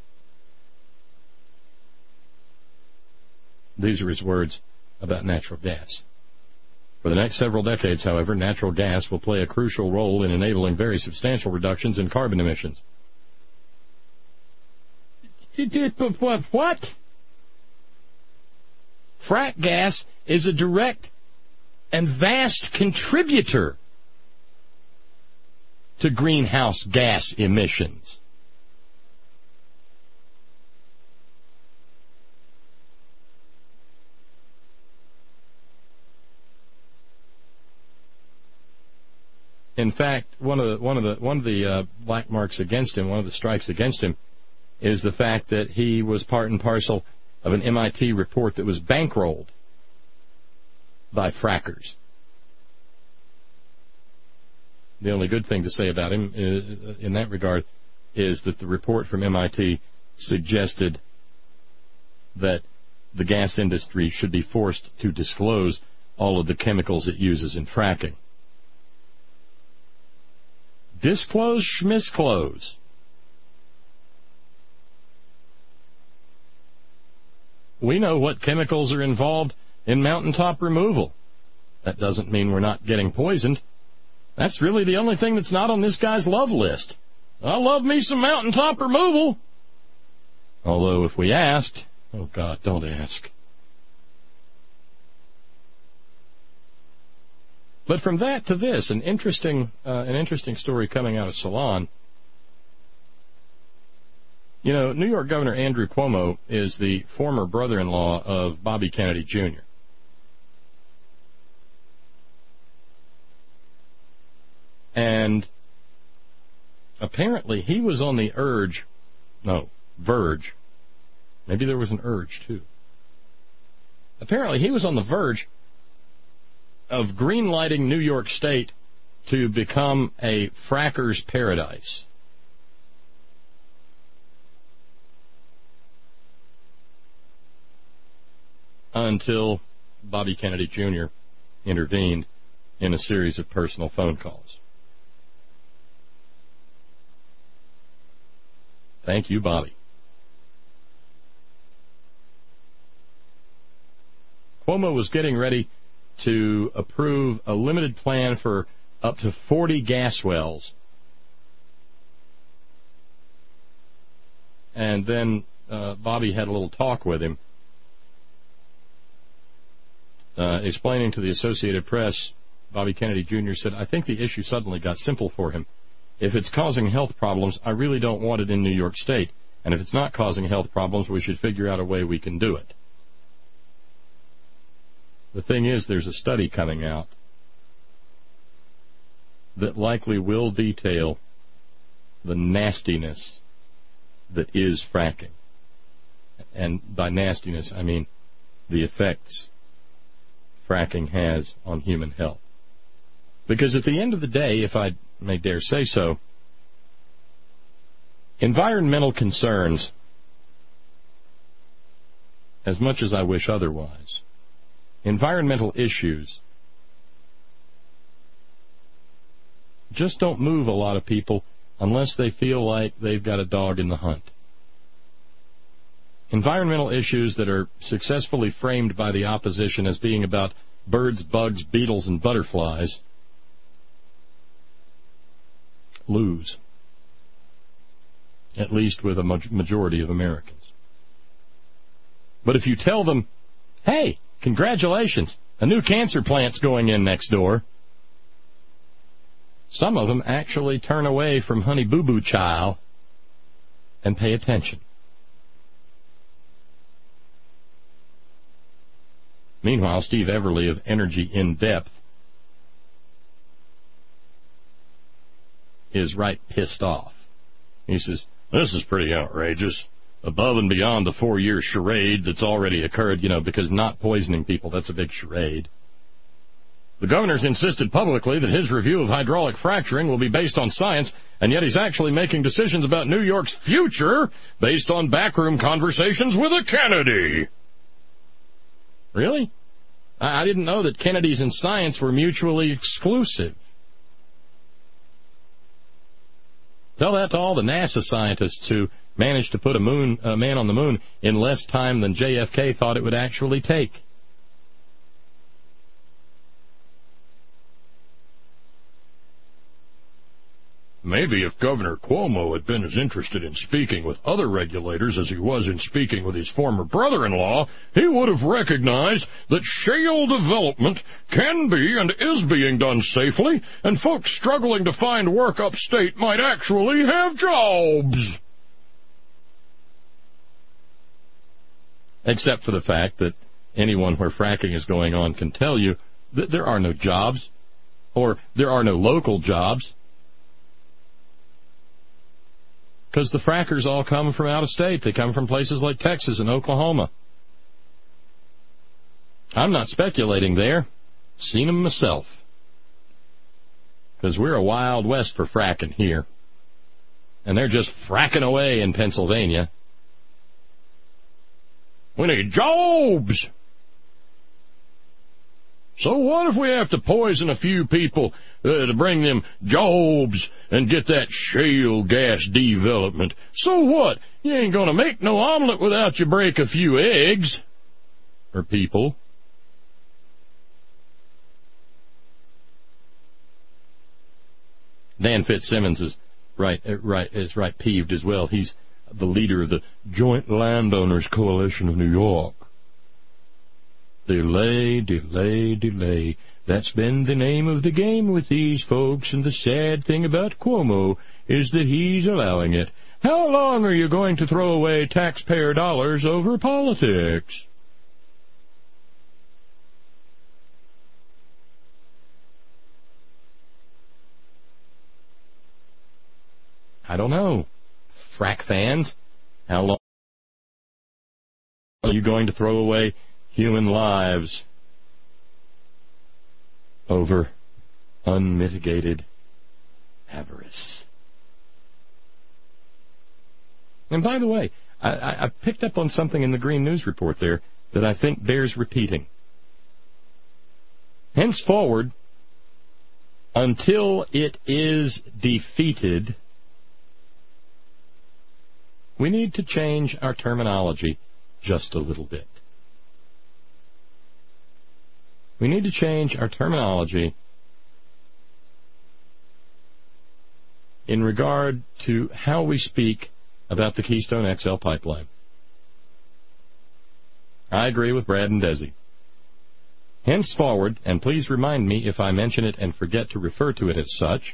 These are his words about natural gas. For the next several decades, however, natural gas will play a crucial role in enabling very substantial reductions in carbon emissions. What? Frack gas is a direct and vast contributor to greenhouse gas emissions. In fact, one of the one of the one of the uh, black marks against him, one of the strikes against him, is the fact that he was part and parcel of an M I T report that was bankrolled by frackers. The only good thing to say about him is, in that regard is that the report from M I T suggested that the gas industry should be forced to disclose all of the chemicals it uses in fracking. Disclose, schmisclose. We know what chemicals are involved in mountaintop removal. That doesn't mean we're not getting poisoned. That's really the only thing that's not on this guy's love list. I love me some mountaintop removal. Although if we asked, oh God, don't ask. But from that to this, an interesting, uh, an interesting story coming out of Salon. You know, New York Governor Andrew Cuomo is the former brother-in-law of Bobby Kennedy Junior And apparently he was on the urge, no, verge. Maybe there was an urge, too. Apparently he was on the verge of greenlighting New York State to become a fracker's paradise. Until Bobby Kennedy Junior intervened in a series of personal phone calls. Thank you, Bobby. Cuomo was getting ready to approve a limited plan for up to forty gas wells. And then uh, Bobby had a little talk with him, uh, explaining to the Associated Press. Bobby Kennedy Junior said, I think the issue suddenly got simple for him. If it's causing health problems, I really don't want it in New York State. And if it's not causing health problems, we should figure out a way we can do it. The thing is, there's a study coming out that likely will detail the nastiness that is fracking. And by nastiness, I mean the effects fracking has on human health. Because at the end of the day, if I may dare say so, environmental concerns, as much as I wish otherwise, environmental issues just don't move a lot of people unless they feel like they've got a dog in the hunt. environmental issues that are successfully framed by the opposition as being about birds, bugs, beetles, and butterflies lose, at least with a majority of Americans. But if you tell them, hey, congratulations, a new cancer plant's going in next door, some of them actually turn away from Honey Boo Boo Child and pay attention. Meanwhile, Steve Everly of Energy in Depth is right pissed off. He says, this is pretty outrageous, above and beyond the four-year charade that's already occurred, you know, because not poisoning people, that's a big charade. The governor's insisted publicly that his review of hydraulic fracturing will be based on science, and yet he's actually making decisions about New York's future based on backroom conversations with a Kennedy. Really? I didn't know that Kennedys and science were mutually exclusive. Tell that to all the NASA scientists who managed to put a moon, a man on the moon in less time than J F K thought it would actually take. Maybe if Governor Cuomo had been as interested in speaking with other regulators as he was in speaking with his former brother-in-law, he would have recognized that shale development can be and is being done safely, and folks struggling to find work upstate might actually have jobs. Except for the fact that anyone where fracking is going on can tell you that there are no jobs, or there are no local jobs, because the frackers all come from out of state. They come from places like Texas and Oklahoma. I'm not speculating there. Seen them myself. Because we're a wild west for fracking here. And they're just fracking away in Pennsylvania. We need jobs! So what if we have to poison a few people uh, to bring them jobs and get that shale gas development? So what? You ain't going to make no omelet without you break a few eggs. Or people. Dan Fitzsimmons is right, right, is right peeved as well. He's the leader of the Joint Landowners Coalition of New York. Delay, delay, delay. That's been the name of the game with these folks, and the sad thing about Cuomo is that he's allowing it. How long are you going to throw away taxpayer dollars over politics? I don't know. Frack fans, how long are you going to throw away human lives over unmitigated avarice? And by the way, I, I, I picked up on something in the Green News Report there that I think bears repeating. Henceforward, until it is defeated, we need to change our terminology just a little bit. We need to change our terminology in regard to how we speak about the Keystone X L pipeline. I agree with Brad and Desi. Henceforward, and please remind me if I mention it and forget to refer to it as such,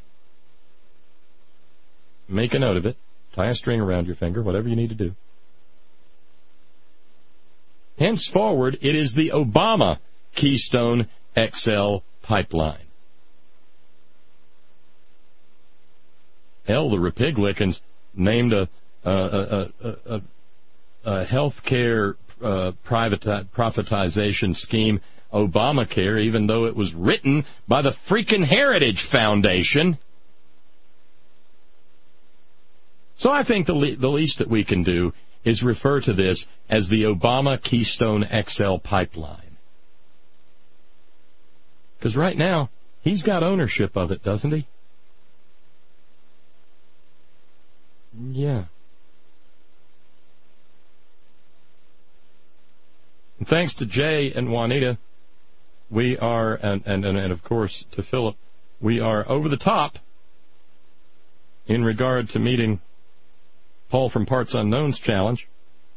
make a note of it, tie a string around your finger, whatever you need to do. Henceforward, it is the Obama Keystone X L pipeline. Hell, the Republicans named a, a, a, a, a health care uh, privati- privatization scheme Obamacare, even though it was written by the freaking Heritage Foundation. So I think the, le- the least that we can do is refer to this as the Obama Keystone X L pipeline. Because right now, he's got ownership of it, doesn't he? Yeah. Thanks to Jay and Juanita, we are, and, and, and of course to Philip, we are over the top in regard to meeting Paul from Parts Unknown's challenge.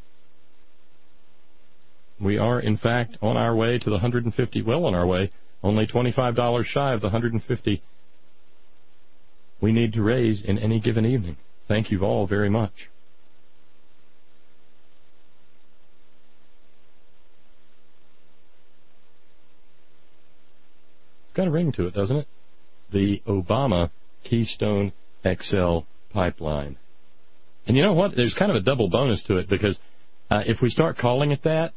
We are, in fact, on our way to the one hundred fifty, well on our way, only twenty-five dollars shy of the one hundred fifty we need to raise in any given evening. Thank you all very much. It's got a ring to it, doesn't it? The Obama Keystone X L pipeline. And you know what? There's kind of a double bonus to it, because uh, if we start calling it that,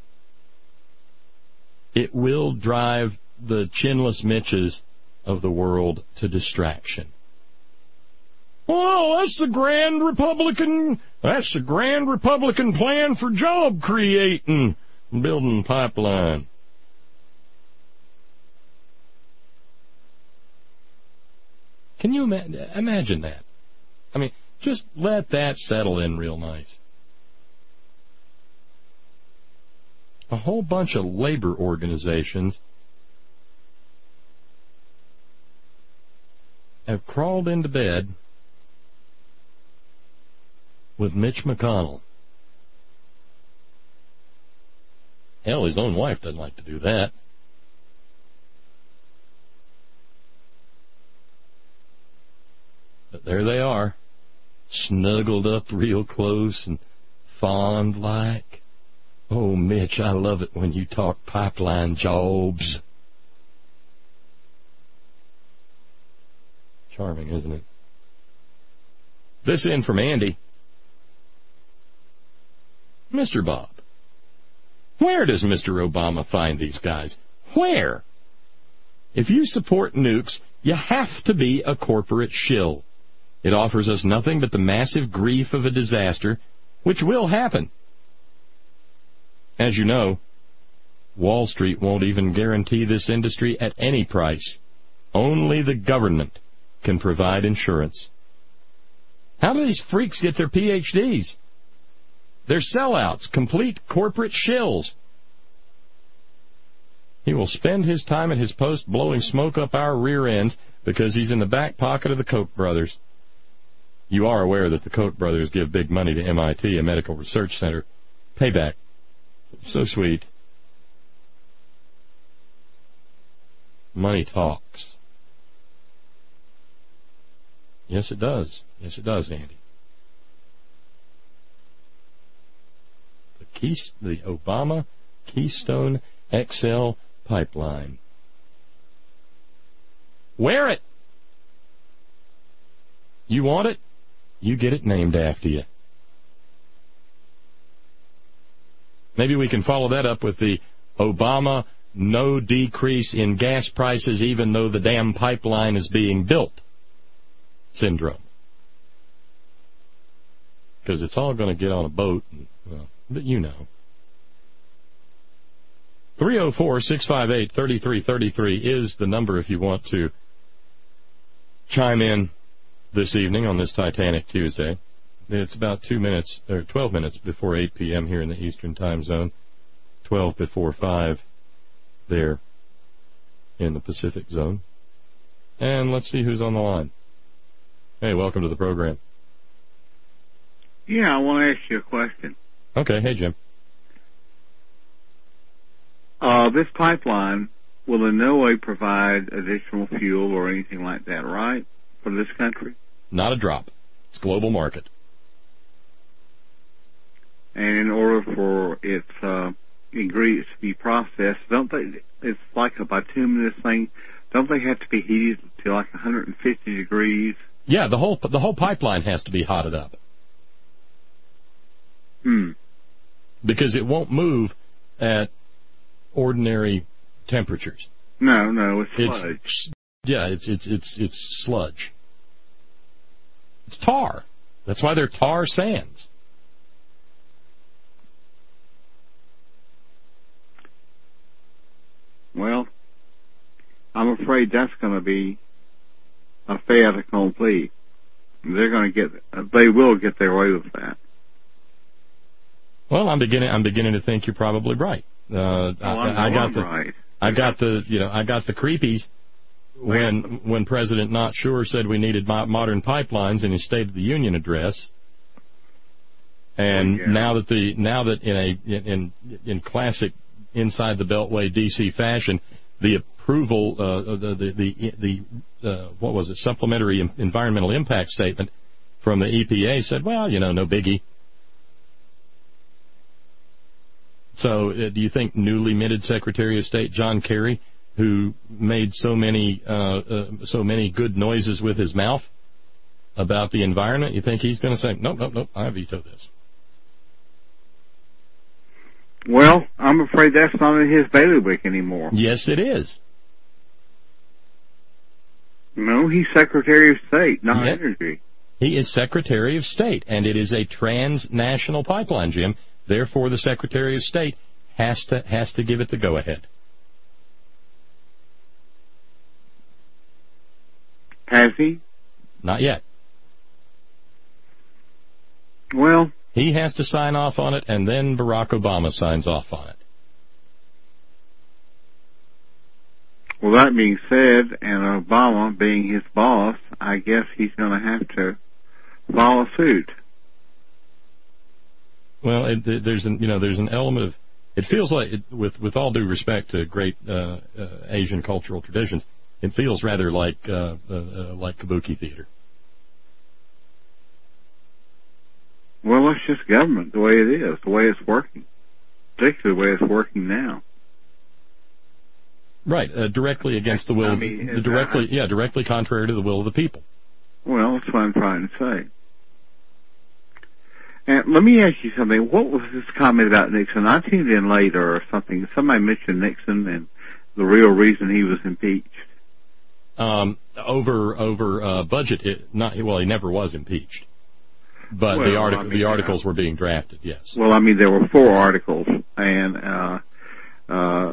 it will drive the chinless Mitches of the world to distraction. Oh, that's the grand Republican, that's the grand Republican plan for job creating, building pipeline. Can you ima- imagine that? I mean, just let that settle in real nice. A whole bunch of labor organizations have crawled into bed with Mitch McConnell. Hell, his own wife doesn't like to do that. But there they are, snuggled up real close and fond-like. Oh, Mitch, I love it when you talk pipeline jobs. Charming, isn't it? This in from Andy. Mister Bob, where does Mister Obama find these guys? Where? If you support nukes, you have to be a corporate shill. It offers us nothing but the massive grief of a disaster, which will happen. As you know, Wall Street won't even guarantee this industry at any price. Only the government can provide insurance. How do these freaks get their P H Ds? They're sellouts, complete corporate shills. He will spend his time at his post blowing smoke up our rear ends because he's in the back pocket of the Koch brothers. You are aware that the Koch brothers give big money to M I T, a medical research center. Payback. So sweet. Money talks. Yes, it does. Yes, it does, Andy. The, Keys- the Obama Keystone X L pipeline. Wear it. You want it? You get it named after you. Maybe we can follow that up with the Obama no decrease in gas prices even though the damn pipeline is being built syndrome. Because it's all going to get on a boat, and, well, but you know. three oh four, six five eight, three three three three is the number if you want to chime in this evening on this Titanic Tuesday. It's about two minutes, or twelve minutes before eight p.m. here in the Eastern Time Zone, twelve before five there in the Pacific Zone. And let's see who's on the line. Hey, welcome to the program. Yeah, I want to ask you a question. Okay, hey, Jim. Uh, this pipeline will in no way provide additional fuel or anything like that, right, for this country? Not a drop. It's global market. And in order for its uh, ingredients to be processed, don't they? It's like a bituminous thing. Don't they have to be heated to like one hundred fifty degrees? Yeah, the whole the whole pipeline has to be hotted up. Hmm. Because it won't move at ordinary temperatures. No, no, it's sludge. It's, yeah, it's it's it's it's sludge. It's tar. That's why they're tar sands. Well, I'm afraid that's going to be a fait accompli. They're going to get, they will get their way with that. Well, I'm beginning, I'm beginning to think you're probably right. Uh, Oh, I, I, I got the, right. I got the, you know, I got the creepies when when President Not Sure said we needed mo- modern pipelines in his State of the Union address. And oh, yeah. now that the now that in a in in classic inside the Beltway D C fashion, the approval uh, the the the, the uh, what was it supplementary environmental impact statement from the E P A said, well, you know, no biggie. So, uh, do you think newly minted Secretary of State John Kerry, who made so many uh, uh, so many good noises with his mouth about the environment, you think he's going to say, nope, nope, nope, I veto this? Well, I'm afraid that's not in his bailiwick anymore. Yes, it is. No, he's Secretary of State, not Yeah. Energy. He is Secretary of State, and it is a transnational pipeline, Jim. Therefore, the Secretary of State has to has to give it the go-ahead. Has he? Not yet. Well, he has to sign off on it, and then Barack Obama signs off on it. Well, that being said, and Obama being his boss, I guess he's going to have to follow suit. Well, it, there's an you know there's an element of it feels like it, with with all due respect to great uh, uh, Asian cultural traditions, it feels rather like uh, uh, uh, like kabuki theater. Well, it's just government the way it is, the way it's working, particularly the way it's working now. Right, uh, directly against the will, I mean, of, directly, yeah, directly contrary to the will of the people. Well, that's what I'm trying to say. And let me ask you something. What was this comment about Nixon? I tuned in later or something. Somebody mentioned Nixon and the real reason he was impeached. Um, over over uh, budget, it, not well, he never was impeached, but Well, the article, I mean, the articles uh, were being drafted. Yes. Well, I mean, there were four articles, and uh, uh,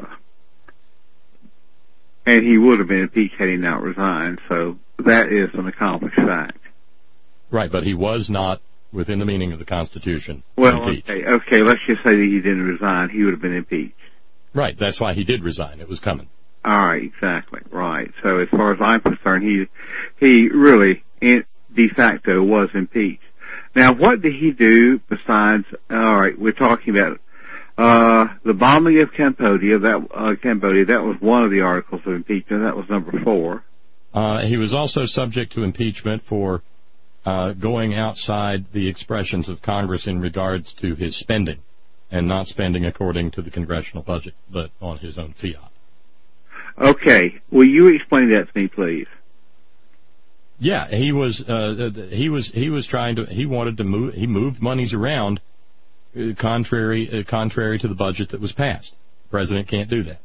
and he would have been impeached had he not resigned. So that is an accomplished fact. Right, but he was not within the meaning of the Constitution. Well, impeached. okay, okay. Let's just say that he didn't resign. He would have been impeached. Right. That's why he did resign. It was coming. All right, exactly. Right. So as far as I'm concerned, he he really in, de facto was impeached. Now, what did he do besides? All right, we're talking about uh the bombing of Cambodia. That uh, Cambodia. That was one of the articles of impeachment. That was number four. Uh, he was also subject to impeachment for uh, going outside the expressions of Congress in regards to his spending, and not spending according to the congressional budget, but on his own fiat. Okay, will you explain that to me, please? Yeah, he was uh, he was he was trying to he wanted to move he moved monies around uh, contrary uh, contrary to the budget that was passed. The president can't do that.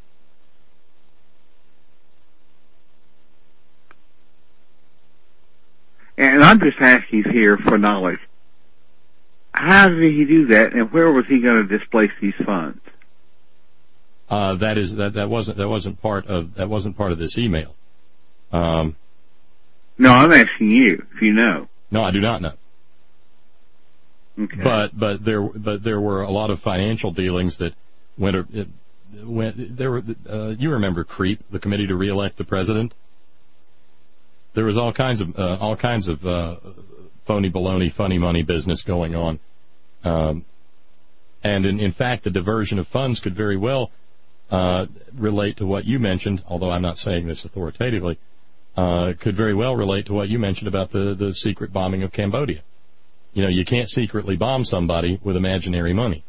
And I'm just asking here for knowledge. How did he do that, and where was he going to displace these funds? Uh, that is that that wasn't that wasn't part of that wasn't part of this email. Um, no, I'm asking you if you know. No, I do not know. Okay. But but there but there were a lot of financial dealings that went. It, went there were uh, you remember CREEP, the Committee to Re-elect the President. There was all kinds of uh, all kinds of uh, phony baloney, funny money business going on, um, and in, in fact, the diversion of funds could very well uh, relate to what you mentioned. Although I'm not saying this authoritatively, uh, could very well relate to what you mentioned about the the secret bombing of Cambodia. You know, you can't secretly bomb somebody with imaginary money.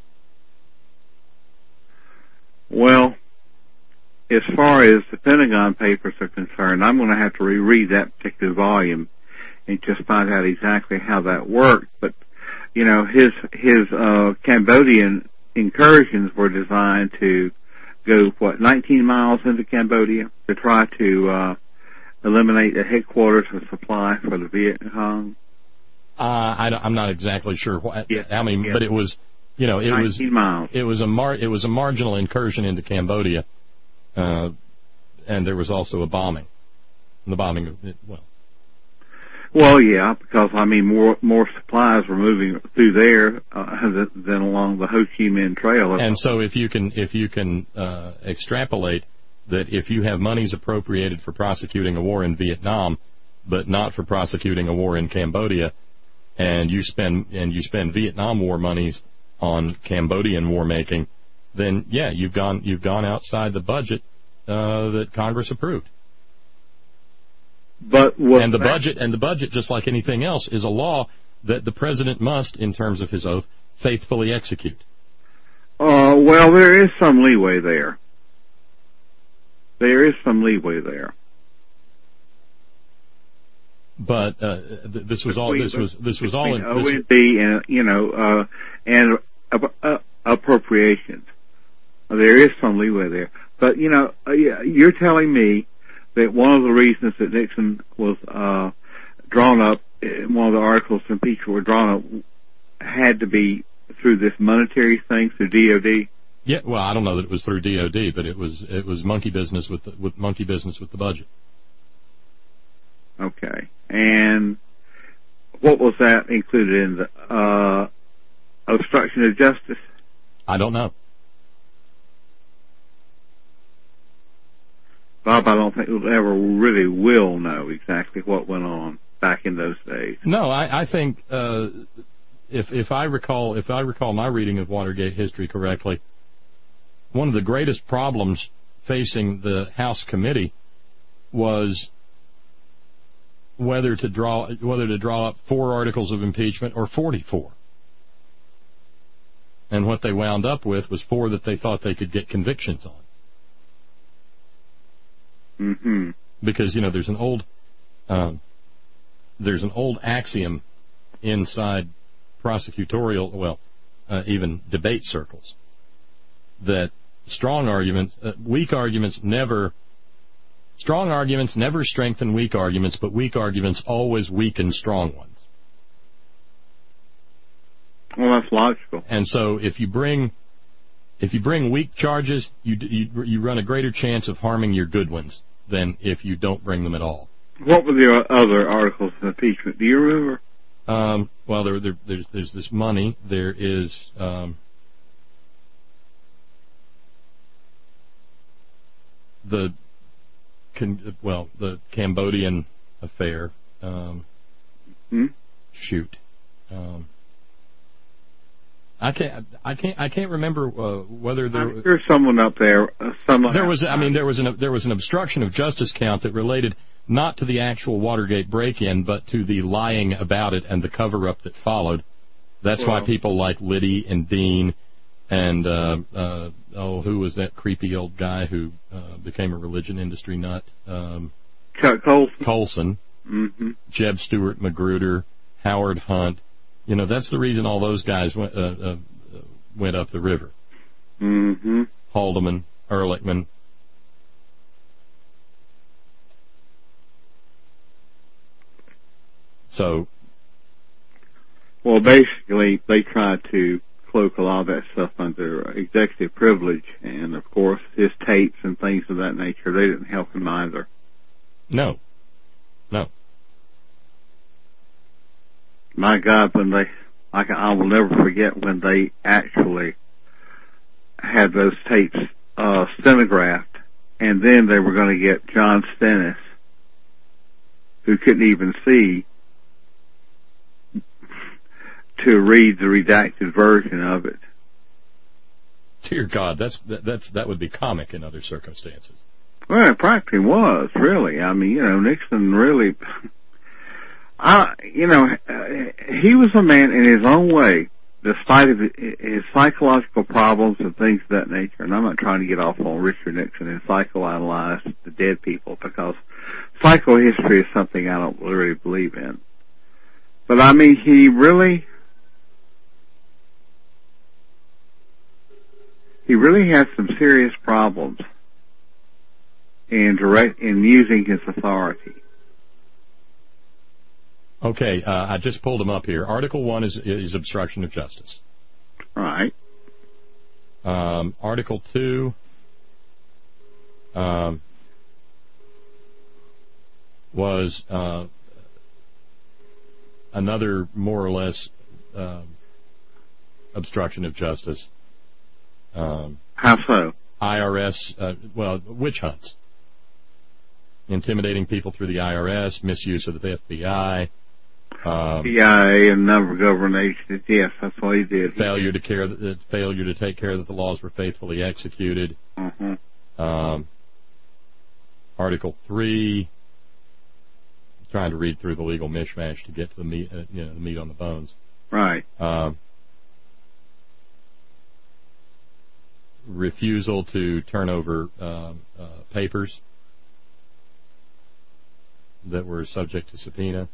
Well, as far as the Pentagon Papers are concerned, I'm going to have to reread that particular volume and just find out exactly how that worked. But, you know, his his uh, Cambodian incursions were designed to go, what, nineteen miles into Cambodia to try to uh, eliminate the headquarters of supply for the Viet Cong. Uh, I, I'm not exactly sure what. Yeah, I mean, yeah. but it was, you know, it was miles. it was a mar it was a marginal incursion into Cambodia. Uh, and there was also a bombing. The bombing of, well. Well, yeah, because I mean, more more supplies were moving through there uh, than along the Ho Chi Minh Trail. And so, if you can if you can uh, extrapolate that if you have monies appropriated for prosecuting a war in Vietnam, but not for prosecuting a war in Cambodia, and you spend and you spend Vietnam War monies on Cambodian war making, then yeah, you've gone you've gone outside the budget uh, that Congress approved. But and the budget and the budget, just like anything else, is a law that the president must, in terms of his oath, faithfully execute. Uh, well, there is some leeway there. There is some leeway there. But uh, th- this was all. This was this was all in O and B and you know uh, and uh, uh, appropriations. There is some leeway there, but you know uh, you're telling me that one of the reasons that Nixon was uh, drawn up, one of the articles of impeachment were drawn up, had to be through this monetary thing through D O D. Yeah, well, I don't know that it was through D O D, but it was it was monkey business with the, with monkey business with the budget. Okay, and what was that included in the uh, obstruction of justice? I don't know. Bob, I don't think we'll ever really will know exactly what went on back in those days. No, I, I think uh, if if I recall if I recall my reading of Watergate history correctly, one of the greatest problems facing the House committee was whether to draw whether to draw up four articles of impeachment or forty-four. And what they wound up with was four that they thought they could get convictions on. Mm-hmm. Because, you know, there's an old um, there's an old axiom inside prosecutorial, well, uh, even debate circles, that strong arguments, uh, weak arguments never, strong arguments never strengthen weak arguments, but weak arguments always weaken strong ones. Well, that's logical. And so, if you bring if you bring weak charges, you you you run a greater chance of harming your good ones than if you don't bring them at all. What were the other articles of impeachment? Do you remember? Um, well, there, there, there's there's this money. There is um, the well the Cambodian affair. Um, hmm? Shoot. Um, I can't. I can't. I can't remember uh, whether there. I'm sure someone up there. Uh, someone. There was. I mean, there was an. There was an obstruction of justice count that related not to the actual Watergate break-in, but to the lying about it and the cover-up that followed. That's well, why people like Liddy and Dean and uh, uh, oh, who was that creepy old guy who uh, became a religion industry nut? Um, Colson. Colson. Mm-hmm. Jeb Stuart Magruder, Howard Hunt. You know, that's the reason all those guys went, uh, uh, went up the river. Mm-hmm. Haldeman, Ehrlichman. So. Well, basically, they tried to cloak a lot of that stuff under executive privilege, and, of course, his tapes and things of that nature, they didn't help him either. No. No. My God, when they, I, can, I will never forget when they actually had those tapes uh, stenographed, and then they were going to get John Stennis, who couldn't even see, to read the redacted version of it. Dear God, that's that, that's that would be comic in other circumstances. Well, it practically was, really. I mean, you know, Nixon really. I, you know, uh, he was a man in his own way, despite of his psychological problems and things of that nature. And I'm not trying to get off on Richard Nixon and psychoanalyze the dead people, because psychohistory is something I don't really believe in. But I mean, he really, he really had some serious problems in direct in using his authority. Okay, uh, I just pulled them up here. Article one is, is obstruction of justice. Right. Um, Article two um, was uh, another more or less um, obstruction of justice. Um, How so? I R S, uh, well, witch hunts. Intimidating people through the I R S, misuse of the F B I. Um, C I A and a number of government agencies, yes, that's what he did. He failure did. to care, that, uh, failure to take care that the laws were faithfully executed. Mm-hmm. Um, Article three, trying to read through the legal mishmash to get to the meat, uh, you know, the meat on the bones. Right. Um, refusal to turn over um, uh, papers that were subject to subpoena.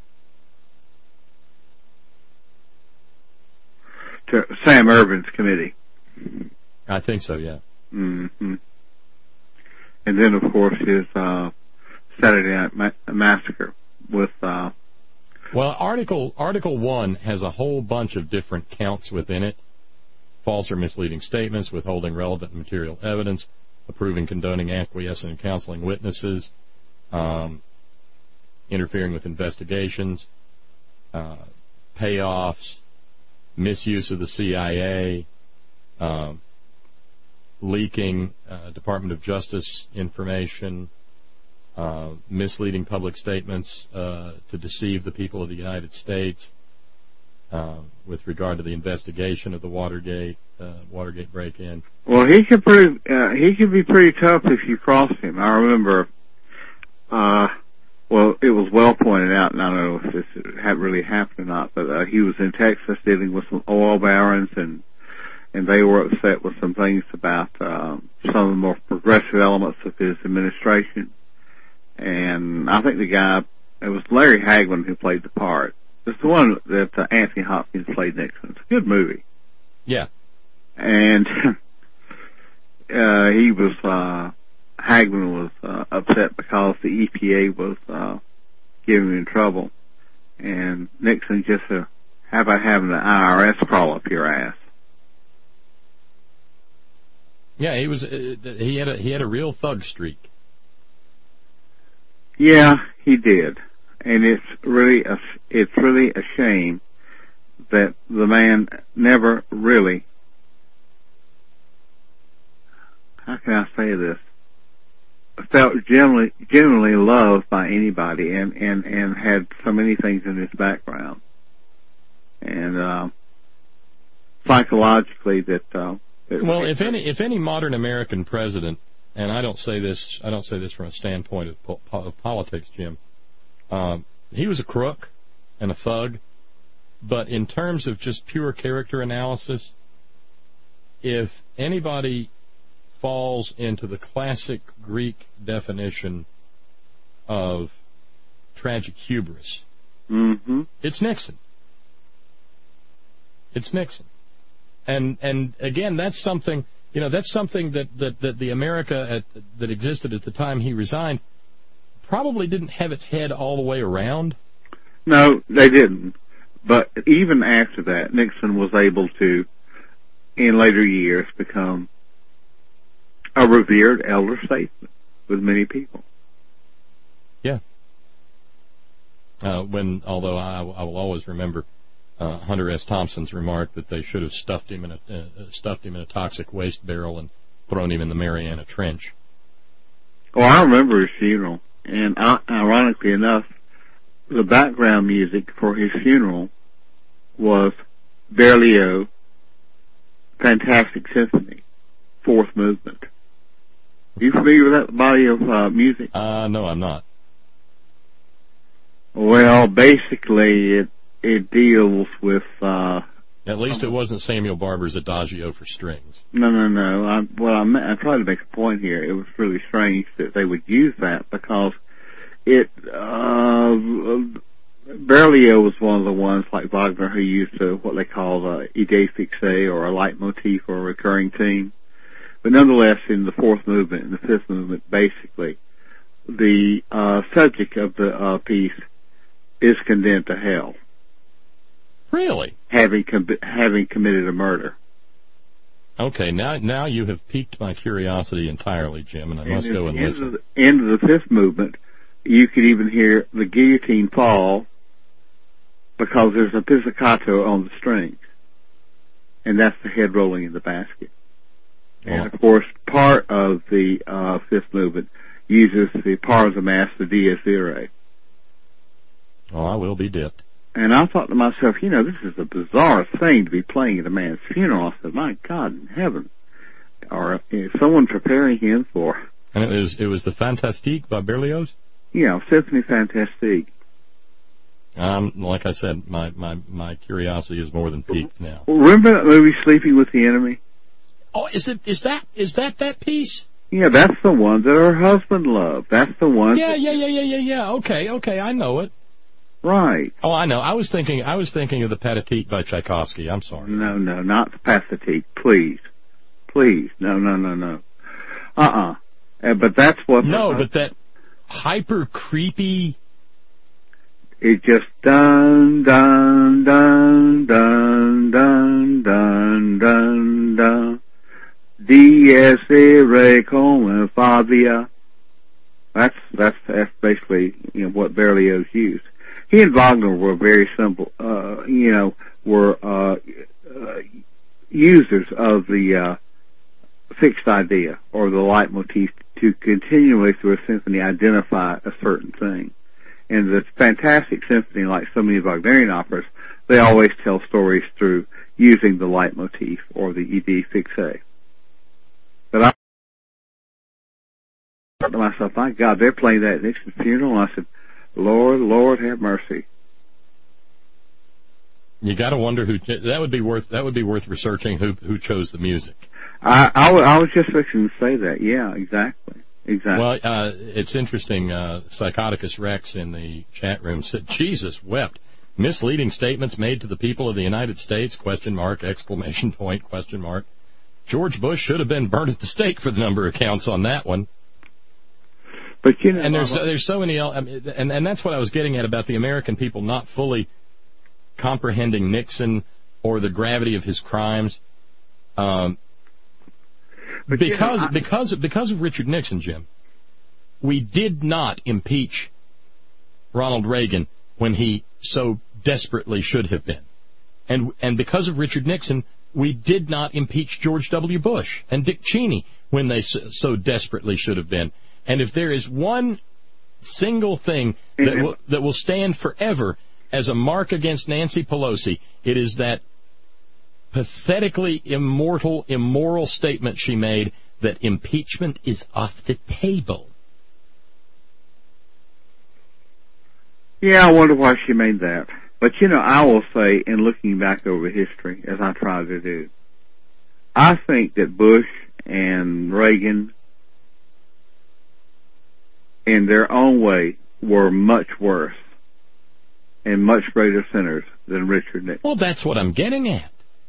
To Sam Ervin's committee. I think so, yeah. Mm-hmm. And then, of course, his uh, Saturday Night Ma- Massacre with... Uh, well, Article Article one has a whole bunch of different counts within it. False or misleading statements, withholding relevant material evidence, approving, condoning, acquiescing, and counseling witnesses, um, interfering with investigations, uh, payoffs, misuse of the C I A, um, leaking uh, Department of Justice information, uh, misleading public statements uh, to deceive the people of the United States uh, with regard to the investigation of the Watergate uh, Watergate break-in. Well, he could pretty, uh, he could be pretty tough if you crossed him. I remember, uh, well, it was well pointed out, and I don't know if this had really happened or not, but uh, he was in Texas dealing with some oil barons, and and they were upset with some things about um, some of the more progressive elements of his administration. And I think the guy, it was Larry Hagman who played the part. It's the one that uh, Anthony Hopkins played Nixon. It's a good movie. Yeah. And uh, he was, uh, Hagman was uh, upset because the E P A was uh, giving him trouble. And Nixon just said, how about having the I R S crawl up your ass? Yeah, he was. Uh, he had a he had a real thug streak. Yeah, he did, and it's really a it's really a shame that the man never really. How can I say this? Felt generally genuinely loved by anybody, and and and had so many things in his background, and uh, psychologically that. Uh, Well, if any if any modern American president, and I don't say this I don't say this from a standpoint of, po- of politics, Jim, um, he was a crook and a thug, but in terms of just pure character analysis, if anybody falls into the classic Greek definition of tragic hubris, mm-hmm. it's Nixon. It's Nixon. And and again, that's something you know that's something that, that, that the America at, that existed at the time he resigned probably didn't have its head all the way around. No, they didn't. But even after that, Nixon was able to, in later years, become a revered elder statesman with many people. Yeah. Uh, when although I, I will always remember. Uh, Hunter S. Thompson's remark that they should have stuffed him in a uh, stuffed him in a toxic waste barrel and thrown him in the Mariana Trench. Oh, I remember his funeral, and uh, ironically enough, the background music for his funeral was Berlioz' Fantastic Symphony, Fourth Movement. Are you familiar with that body of uh, music? Uh, no, I'm not. Well, basically, it It deals with. Uh, At least it wasn't Samuel Barber's Adagio for strings. No, no, no. I, well, I, I tried to make a point here. It was really strange that they would use that because it. Uh, Berlioz was one of the ones like Wagner who used to, what they call a idée fixe or a leitmotif or a recurring theme. But nonetheless, in the fourth movement and the fifth movement, basically, the uh, subject of the uh, piece is condemned to hell. Really? Having com- having committed a murder. Okay, now now you have piqued my curiosity entirely, Jim, and I must and go and end listen. Of the, end of the fifth movement, you could even hear the guillotine fall because there's a pizzicato on the strings, and that's the head rolling in the basket. And of course, part of the uh, fifth movement uses the pars amasta dies irae. Oh, I will be dipped. And I thought to myself, you know, this is a bizarre thing to be playing at a man's funeral. I said, my God in heaven, or is someone preparing him for? And it was it was the Fantastique by Berlioz? Yeah, Symphony Fantastique. Um, like I said, my, my, my curiosity is more than piqued now. Remember that movie, Sleeping with the Enemy? Oh, is it is that is that that piece? Yeah, that's the one that her husband loved. That's the one. Yeah, yeah, yeah, yeah, yeah, yeah. Okay, okay, I know it. Right. Oh, I know. I was thinking. I was thinking of the Pathetique by Tchaikovsky. I'm sorry. No, no, not the Pathetique. Please, please, no, no, no, no. Uh-uh. Uh, but that's what. No, but that hyper creepy. It just dun dun dun dun dun dun dun dun. Dies irae come Fabia. That's that's that's basically, you know, what Berlioz used. He and Wagner were very simple, uh, you know, were uh, uh, users of the uh, fixed idea or the leitmotif to continually through a symphony identify a certain thing. And the Fantastic Symphony, like so many Wagnerian operas, they always tell stories through using the leitmotif or the idée fixe. But I thought to myself, my God, they're playing that at Nixon's funeral. And I said, Lord, Lord, have mercy. You got to wonder who that would be worth. That would be worth researching who who chose the music. I I, w- I was just fixing to say that. Yeah, exactly, exactly. Well, uh, it's interesting. Uh, Psychoticus Rex in the chat room said, "Jesus wept. Misleading statements made to the people of the United States? Question mark! Exclamation point! Question mark! George Bush should have been burnt at the stake for the number of counts on that one." But you know, and there's there's so many, I mean, and and that's what I was getting at about the American people not fully comprehending Nixon or the gravity of his crimes, um, because you know, I, because because of Richard Nixon, Jim, we did not impeach Ronald Reagan when he so desperately should have been, and and because of Richard Nixon, we did not impeach George W. Bush and Dick Cheney when they so, so desperately should have been. And if there is one single thing that will, that will stand forever as a mark against Nancy Pelosi, it is that pathetically immortal, immoral statement she made that impeachment is off the table. Yeah, I wonder why she made that. But, you know, I will say, in looking back over history, as I try to do, I think that Bush and Reagan, in their own way, were much worse and much greater sinners than Richard Nixon. Well, that's what I'm getting at.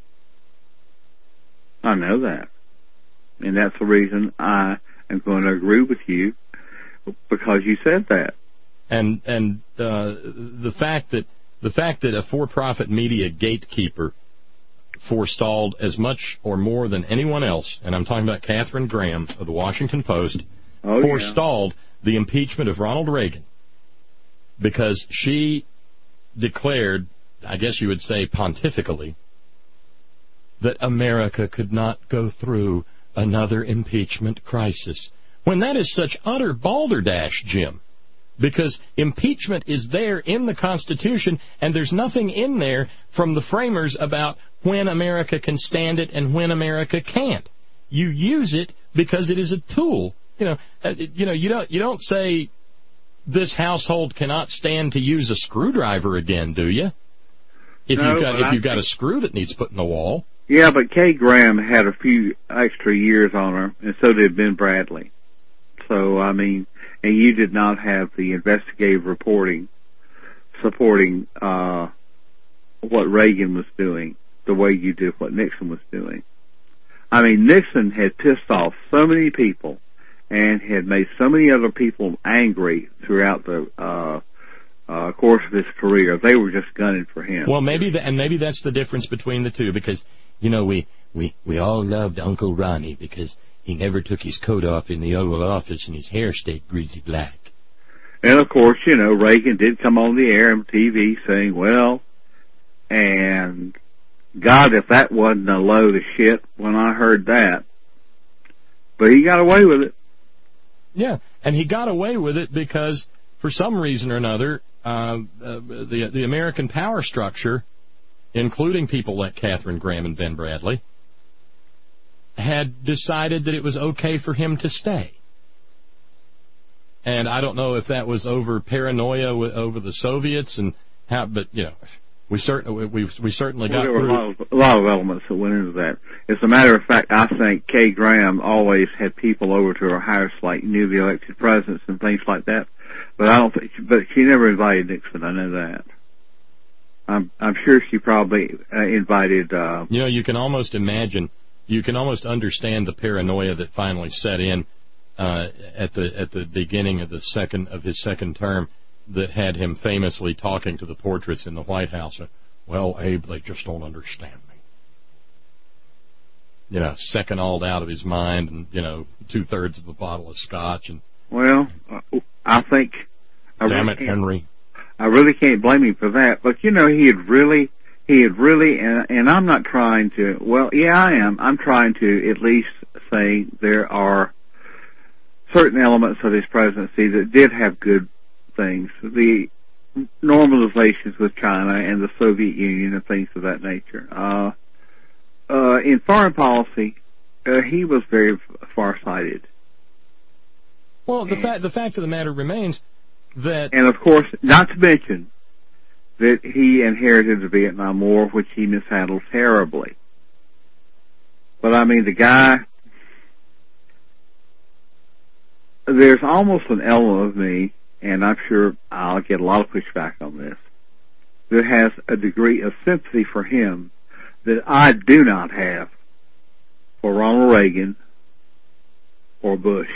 I know that. And that's the reason I am going to agree with you, because you said that. And and uh, the fact that the fact that a for-profit media gatekeeper forestalled as much or more than anyone else, and I'm talking about Katharine Graham of the Washington Post, oh, forestalled yeah. the impeachment of Ronald Reagan because she declared, I guess you would say pontifically, that America could not go through another impeachment crisis. When that is such utter balderdash, Jim, because impeachment is there in the Constitution, and there's nothing in there from the framers about when America can stand it and when America can't. You use it because it is a tool. You know, uh, you know, you don't you don't say this household cannot stand to use a screwdriver again, do you? If no, you've got if I you've got think... a screw that needs put in the wall. Yeah, but Kay Graham had a few extra years on her, and so did Ben Bradley. So, I mean, and you did not have the investigative reporting supporting uh, what Reagan was doing the way you did what Nixon was doing. I mean, Nixon had pissed off so many people and had made so many other people angry throughout the uh, uh, course of his career. They were just gunning for him. Well, maybe the, and maybe that's the difference between the two, because, you know, we, we, we all loved Uncle Ronnie because he never took his coat off in the Oval Office and his hair stayed greasy black. And, of course, you know, Reagan did come on the air and T V saying, well, And God, if that wasn't a load of shit when I heard that. But he got away with it. Yeah, and he got away with it because, for some reason or another, uh, uh, the the American power structure, including people like Katharine Graham and Ben Bradley, had decided that it was okay for him to stay. And I don't know if that was over paranoia w- over the Soviets and how, but you know, we certainly we we certainly well, got there were through. a lot, of, a lot of elements that went into that. As a matter of fact, I think Kay Graham always had people over to her house, like newly elected presidents and things like that. But I don't think, but she never invited Nixon. I know that. I'm I'm sure she probably uh, invited. Uh, you know, you can almost imagine, you can almost understand the paranoia that finally set in uh, at the at the beginning of the second of his second term, that had him famously talking to the portraits in the White House. Well, Abe, they just don't understand me. You know, second all out of his mind, and you know, two thirds of a bottle of scotch, and well, I think. I damn really it, Henry. I really can't blame him for that. But you know, he had really, he had really, and, and I'm not trying to. Well, yeah, I am. I'm trying to at least say there are certain elements of his presidency that did have good things. The normalizations with China and the Soviet Union and things of that nature. Uh, uh, in foreign policy, uh, he was very far-sighted. Well, the fact the fact of the matter remains that, and of course, not to mention that he inherited the Vietnam War, which he mishandled terribly. But I mean, the guy, there's almost an element of me, and I'm sure I'll get a lot of pushback on this, that has a degree of sympathy for him that I do not have for Ronald Reagan or Bush.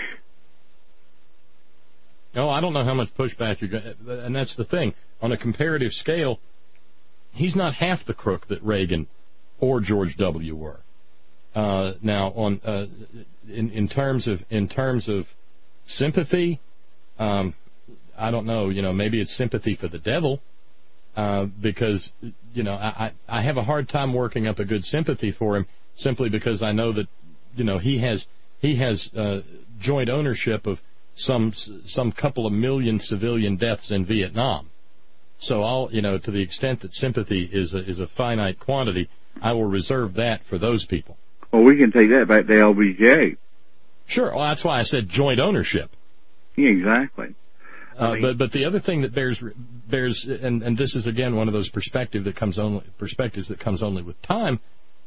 No, I don't know how much pushback you're going to, and that's the thing. On a comparative scale, he's not half the crook that Reagan or George W. were. Uh, now, on uh, in in terms of in terms of sympathy, um, I don't know. You know, maybe it's sympathy for the devil, uh, because you know I I have a hard time working up a good sympathy for him simply because I know that you know he has he has uh, joint ownership of some some couple of million civilian deaths in Vietnam. So I'll, you know, to the extent that sympathy is a, is a finite quantity, I will reserve that for those people. Well, we can take that back to L B J. Sure. Well, that's why I said joint ownership. Yeah, exactly. Uh, I mean, but but the other thing that bears bears and and this is again one of those perspective that comes only perspectives that comes only with time.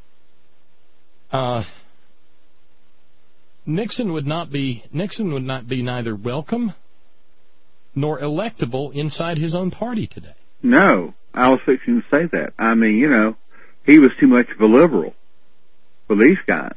Uh. Nixon would not be Nixon would not be neither welcome nor electable inside his own party today. No, I was fixing to say that. I mean, you know, he was too much of a liberal for these guys.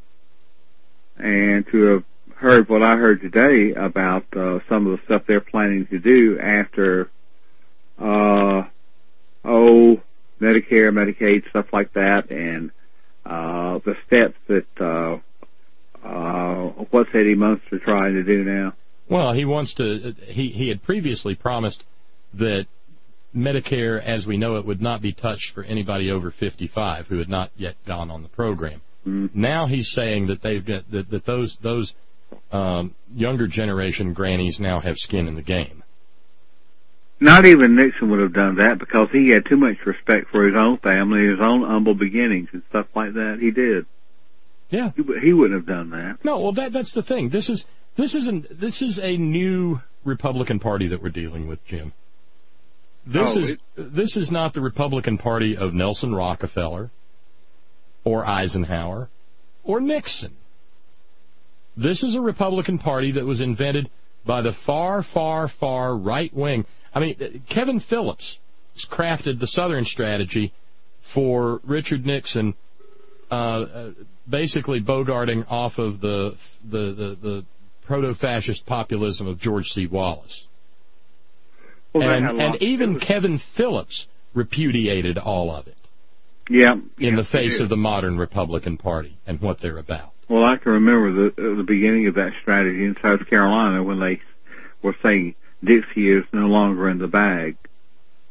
And to have heard what I heard today about uh, some of the stuff they're planning to do after, uh, oh, Medicare, Medicaid, stuff like that, and uh, the steps that uh, Uh, what's Eddie Munster trying to do now? Well, he wants to, he, he had previously promised that Medicare, as we know it, would not be touched for anybody over fifty-five who had not yet gone on the program. Mm-hmm. Now he's saying that they've got, that, that those, those, um, younger generation grannies now have skin in the game. Not even Nixon would have done that because he had too much respect for his own family, his own humble beginnings and stuff like that. He did. Yeah, he, he wouldn't have done that. No, well, that that's the thing. This is this isn't this is a new Republican Party that we're dealing with, Jim. This oh, is it, this is not the Republican Party of Nelson Rockefeller, or Eisenhower, or Nixon. This is a Republican Party that was invented by the far, far, far right wing. I mean, Kevin Phillips crafted the Southern strategy for Richard Nixon. Uh, basically bogarting off of the the, the, the proto-fascist populism of George C. Wallace. Well, and and even Kevin Phillips repudiated all of it. Yeah. In yeah, the face of the modern Republican Party and what they're about. Well, I can remember the the beginning of that strategy in South Carolina when they were saying Dixie is no longer in the bag.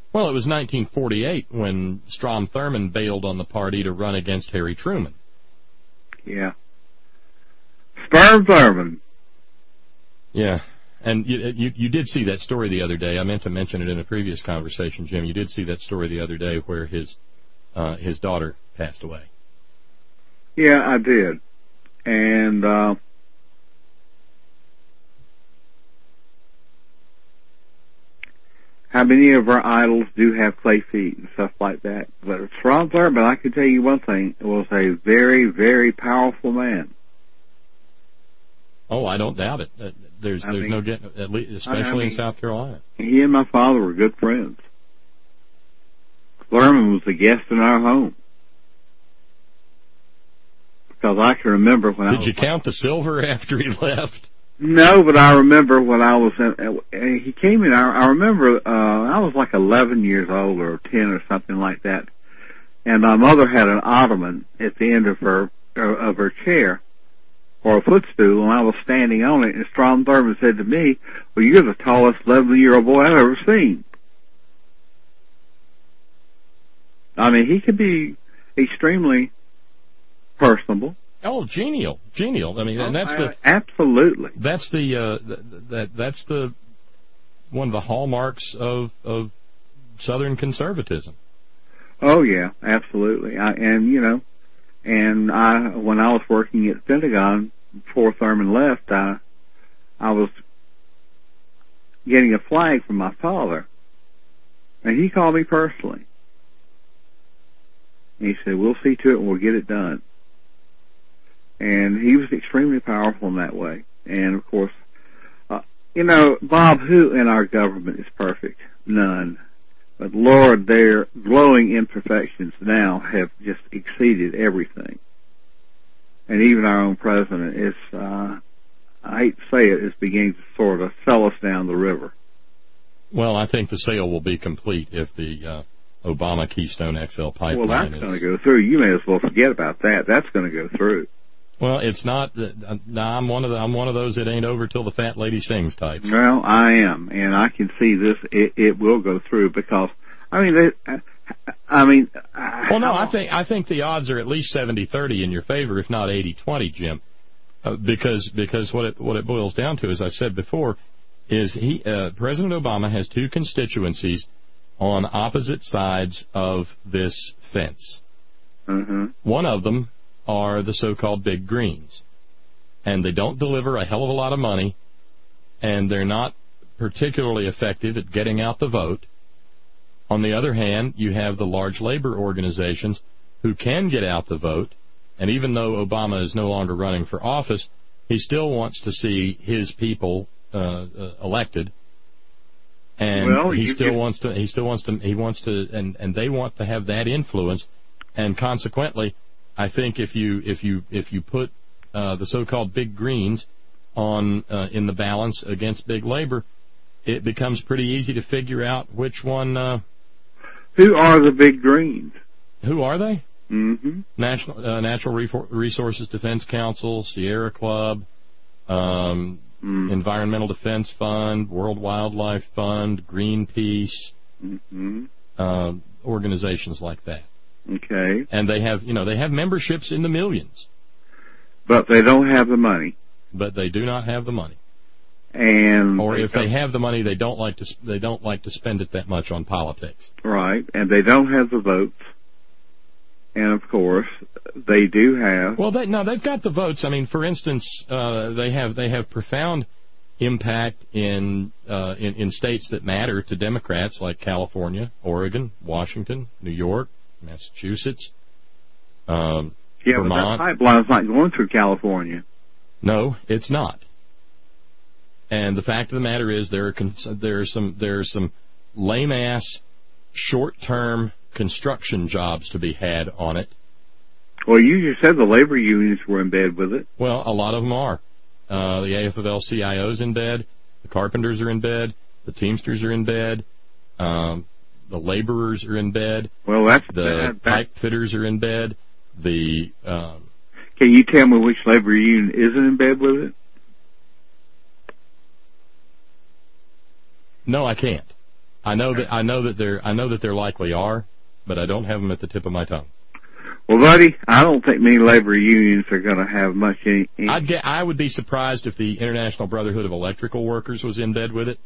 Well, it was nineteen forty-eight when Strom Thurmond bailed on the party to run against Harry Truman. Yeah. Strom Thurmond. Yeah. And you, you you did see that story the other day. I meant to mention it in a previous conversation, Jim. You did see that story the other day where his uh, his daughter passed away. Yeah, I did. And uh, how many of our idols do have clay feet and stuff like that? But Strom Thurmond, I can tell you one thing, was a very, very powerful man. Oh, I don't doubt it. Uh, there's I there's mean, no getting, at least, especially I mean, in South Carolina. He and my father were good friends. Thurmond was a guest in our home. Because I can remember when Did I was... Did you count the silver after he left? No, but I remember when I was in... Uh, he came in, I, I remember uh, I was like eleven years old or ten or something like that. And my mother had an ottoman at the end of her uh, of her chair, or a footstool, and I was standing on it, and Strom Thurmond said to me, well, you're the tallest eleven-year-old boy I've ever seen. I mean, he could be extremely personable. Oh, genial, genial. I mean, oh, and that's I, the absolutely. That's the uh, that, that that's the one of the hallmarks of of Southern conservatism. Oh yeah, absolutely. I, and you know, and I when I was working at the Pentagon before Thurmond left, I I was getting a flag from my father, and he called me personally. And he said, "We'll see to it, and we'll get it done." And he was extremely powerful in that way. And of course, uh, you know, Bob, who in our government is perfect? None. But Lord, their glowing imperfections now have just exceeded everything. And even our own president is, uh, I hate to say it, is beginning to sort of sell us down the river. Well, I think the sale will be complete if the uh, Obama Keystone X L pipeline well, that's is... going to go through. You may as well forget about that. That's going to go through. Well, it's not. Uh, no, I'm one of the. I'm one of those that ain't over till the fat lady sings types. Well, I am, and I can see this. It, it will go through because I mean, they, I mean. Well, no, I think I think the odds are at least seventy thirty in your favor, if not eighty twenty, Jim, uh, because because what it what it boils down to, as I've said before, is he uh, President Obama has two constituencies on opposite sides of this fence. Mm-hmm. One of them are the so-called big greens, and they don't deliver a hell of a lot of money, and they're not particularly effective at getting out the vote. On the other hand, you have the large labor organizations who can get out the vote, and even though Obama is no longer running for office, he still wants to see his people uh, uh, elected, and well, he still can... wants to. He still wants to. He wants to, and and they want to have that influence, and consequently, I think if you if you if you put uh, the so-called big greens on uh, in the balance against big labor, it becomes pretty easy to figure out which one. Uh, Who are the big greens? Who are they? Mm-hmm. National uh, Natural Resources Defense Council, Sierra Club, um, mm. Environmental Defense Fund, World Wildlife Fund, Greenpeace, mm-hmm. uh, organizations like that. Okay. And they have, you know, they have memberships in the millions. But they don't have the money. But they do not have the money. And or they if they have the money, they don't like to they don't like to spend it that much on politics. Right, and they don't have the votes. And of course, they do have. Well, they, no, they've got the votes. I mean, for instance, uh, they have they have profound impact in, uh, in in states that matter to Democrats, like California, Oregon, Washington, New York, Massachusetts, um, yeah, Vermont. but that pipeline's not going through California. No, it's not. And the fact of the matter is, there are cons- there are some there are some lame ass, short term construction jobs to be had on it. Well, you just said the labor unions were in bed with it. Well, a lot of them are. Uh, the A F L C I O's in bed. The carpenters are in bed. The Teamsters are in bed. Um, the laborers are in bed. Well, that's the bad. pipe fitters are in bed. The um, Can you tell me which labor union isn't in bed with it? No, I can't. I know that I know that there I know that there likely are, but I don't have them at the tip of my tongue. Well, buddy, I don't think many labor unions are going to have much any. any I'd get, I would be surprised if the International Brotherhood of Electrical Workers was in bed with it.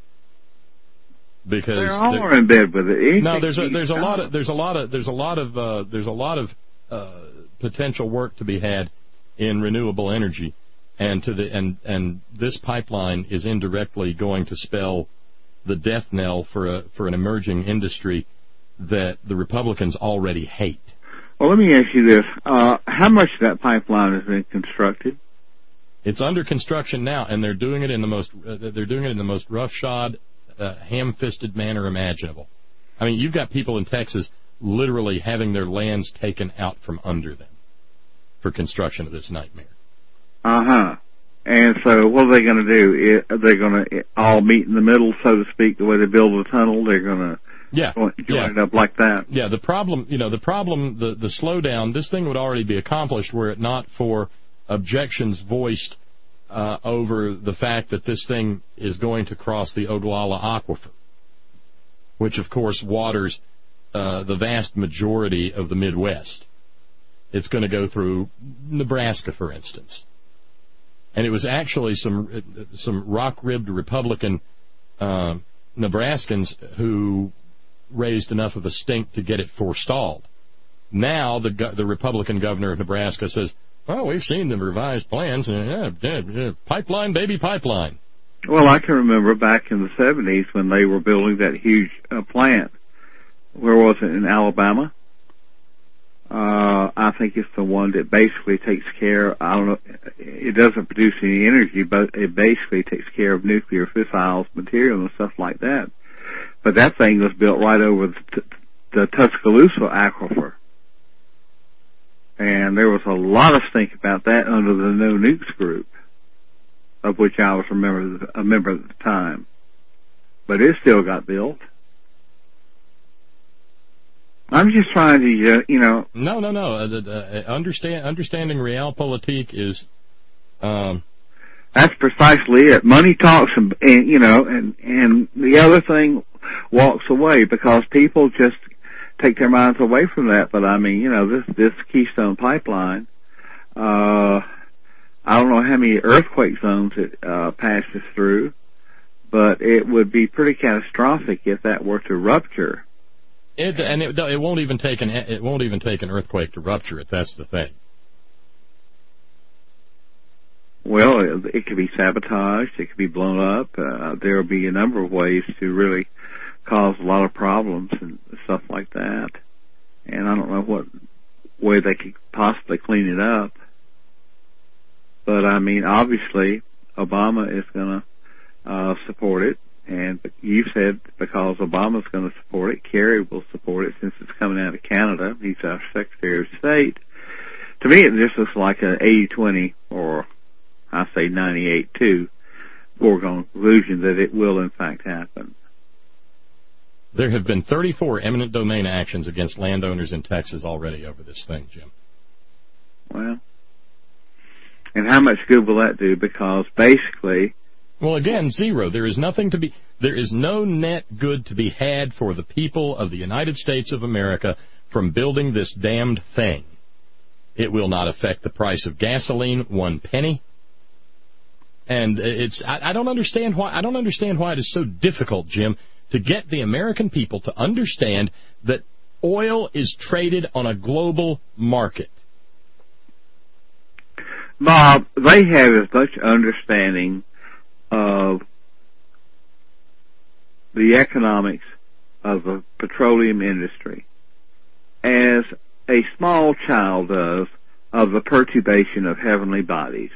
Because they're all in bed with it. Anything no, there's a there's a lot of there's a lot of there's a lot of uh, there's a lot of uh, potential work to be had in renewable energy, and to the and and this pipeline is indirectly going to spell the death knell for a for an emerging industry that the Republicans already hate. Well, let me ask you this: uh, how much of that pipeline has been constructed? It's under construction now, and they're doing it in the most uh, they're doing it in the most roughshod, uh, ham-fisted manner imaginable. I mean, you've got people in Texas literally having their lands taken out from under them for construction of this nightmare. Uh huh. And so, what are they going to do? Are they going to all meet in the middle, so to speak, the way they build a tunnel? They're going to yeah, join yeah. it up like that. Yeah. The problem, you know, the problem, the the slowdown. This thing would already be accomplished were it not for objections voiced uh, over the fact that this thing is going to cross the Ogallala Aquifer, which, of course, waters uh, the vast majority of the Midwest. It's going to go through Nebraska, for instance. And it was actually some some rock-ribbed Republican uh, Nebraskans who raised enough of a stink to get it forestalled. Now the the Republican governor of Nebraska says, well, we've seen the revised plans, and yeah, yeah, pipeline, baby, pipeline. Well, I can remember back in the seventies when they were building that huge uh, plant. Where was it, in Alabama? Uh, I think it's the one that basically takes care, I don't know, it doesn't produce any energy, but it basically takes care of nuclear fissile material and stuff like that. But that thing was built right over the, t- the Tuscaloosa Aquifer. And there was a lot of stink about that under the No Nukes group, of which I was a member, a member at the time. But it still got built. I'm just trying to, uh, you know. No, no, no. Uh, uh, understand, understanding realpolitik is. Um, That's precisely it. Money talks, and, and you know, and and the other thing walks away because people just take their minds away from that. But I mean, you know, this this Keystone Pipeline. Uh, I don't know how many earthquake zones it uh, passes through, but it would be pretty catastrophic if that were to rupture. It, and it, it won't even take an it won't even take an earthquake to rupture it. That's the thing. Well, it, it could be sabotaged. It could be blown up. Uh, there will be a number of ways to really cause a lot of problems and stuff like that. And I don't know what way they could possibly clean it up. But I mean, obviously, Obama is going to uh, support it. And you said because Obama's going to support it, Kerry will support it since it's coming out of Canada. He's our Secretary of State. To me, it just looks like an eighty twenty, or I say ninety-eight two, foregone conclusion that it will in fact happen. There have been thirty-four eminent domain actions against landowners in Texas already over this thing, Jim. Well, and how much good will that do? Because basically... Well, again, zero. There is nothing to be, there is no net good to be had for the people of the United States of America from building this damned thing. It will not affect the price of gasoline one penny. And it's, I, I don't understand why, I don't understand why it is so difficult, Jim, to get the American people to understand that oil is traded on a global market. Bob, they have as much understanding of the economics of the petroleum industry as a small child does of the perturbation of heavenly bodies.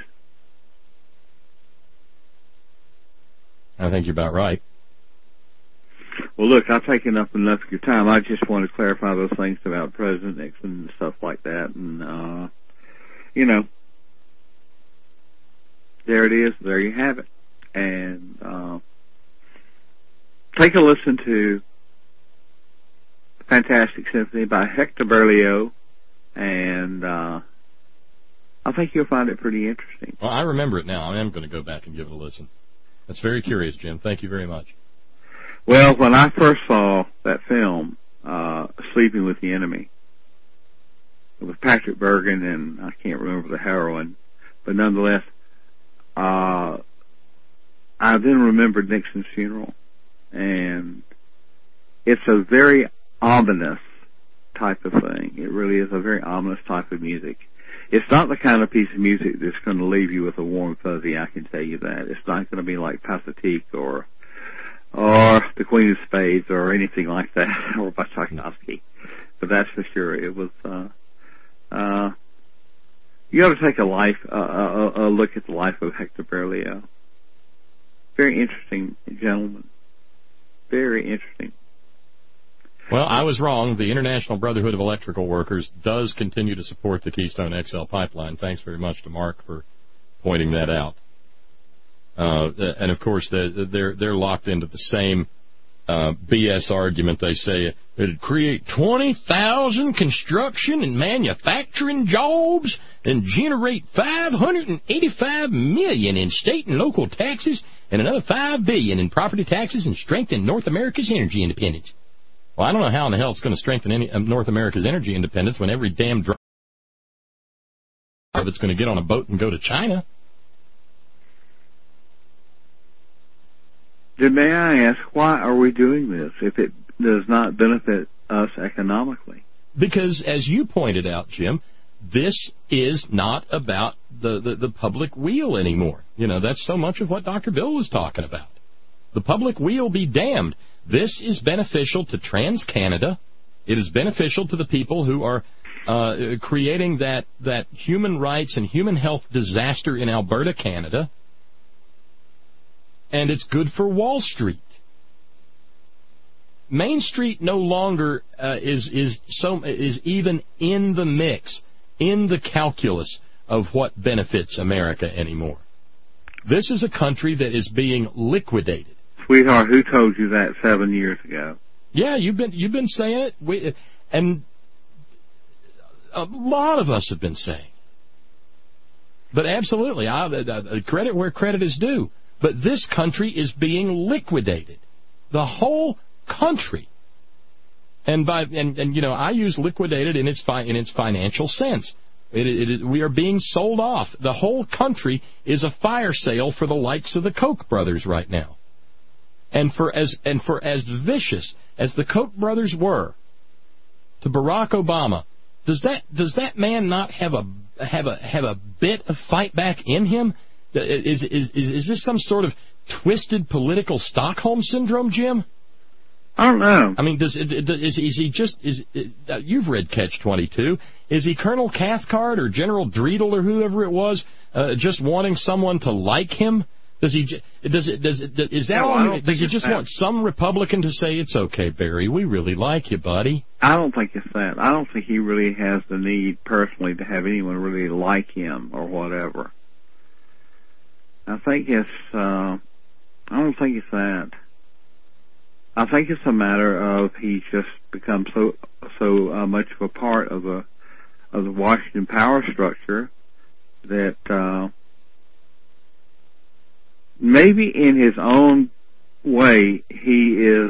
I think you're about right. Well, look, I've taken up enough of your time. I just want to clarify those things about President Nixon and stuff like that. And, uh, you know, there it is. There you have it. And uh, take a listen to Fantastic Symphony by Hector Berlioz, and uh, I think you'll find it pretty interesting. Well, I remember it now. I am going to go back and give it a listen. That's very curious, Jim. Thank you very much. Well, when I first saw that film, uh, Sleeping with the Enemy, with Patrick Bergen and I can't remember the heroine, but nonetheless, uh, I then remembered Nixon's funeral, and it's a very ominous type of thing. It really is a very ominous type of music. It's not the kind of piece of music that's going to leave you with a warm fuzzy, I can tell you that. It's not going to be like Pathetique or or The Queen of Spades or anything like that, or by Tchaikovsky. But that's for sure. It was, uh, uh, you got to take a life, uh, a, a look at the life of Hector Berlioz. Very interesting gentleman. Very interesting. Well, I was wrong. The International Brotherhood of Electrical Workers does continue to support the Keystone X L pipeline. Thanks very much to Mark for pointing that out. Uh, and of course, they're they're locked into the same uh, B S argument. They say it'd create twenty thousand construction and manufacturing jobs and generate five hundred eighty-five million in state and local taxes and another five billion in property taxes and strengthen North America's energy independence. Well, I don't know how in the hell it's going to strengthen any, uh, North America's energy independence when every damn driver that's going to get on a boat and go to China. Then may I ask, why are we doing this if it does not benefit us economically? Because, as you pointed out, Jim, this is not about the, the, the public weal anymore. You know, that's so much of what Doctor Bill was talking about. The public weal be damned. This is beneficial to TransCanada. It is beneficial to the people who are uh, creating that, that human rights and human health disaster in Alberta, Canada. And it's good for Wall Street. Main Street no longer uh, is is so is even in the mix, in the calculus of what benefits America anymore. This is a country that is being liquidated. Sweetheart, who told you that seven years ago? Yeah, you've been you've been saying it, we, and a lot of us have been saying. But absolutely, I, I, credit where credit is due. But this country is being liquidated, the whole country. And by and, and you know, I use liquidated in its fi- in its financial sense. It, it, it, we are being sold off. The whole country is a fire sale for the likes of the Koch brothers right now. And for as and for as vicious as the Koch brothers were to Barack Obama, does that does that man not have a have a have a bit of fight back in him? Is is is is this some sort of twisted political Stockholm syndrome, Jim? I don't know. I mean, does is is he just is? Uh, you've read Catch twenty-two. Is he Colonel Cathcart or General Dreidel or whoever it was, uh, just wanting someone to like him? Does he? Does it? Does it? Is that no, all? Does he just that. want some Republican to say it's okay, Barry? We really like you, buddy. I don't think it's that. I don't think he really has the need personally to have anyone really like him or whatever. I think it's. Uh, I don't think it's that. I think it's a matter of he's just become so so uh, much of a part of a of the Washington power structure that uh, maybe in his own way he is.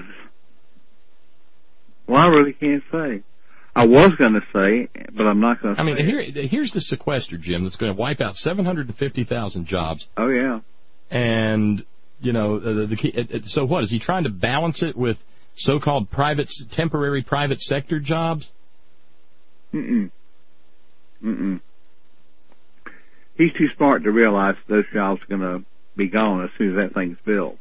Well, I really can't say. I was going to say, but I'm not going to say. I mean, here, here's the sequester, Jim, that's going to wipe out seven hundred fifty thousand jobs. Oh, yeah. And, you know, the, the, the, so what? Is he trying to balance it with so-called private, temporary private sector jobs? Mm-mm. Mm-mm. He's too smart to realize those jobs are going to be gone as soon as that thing's built.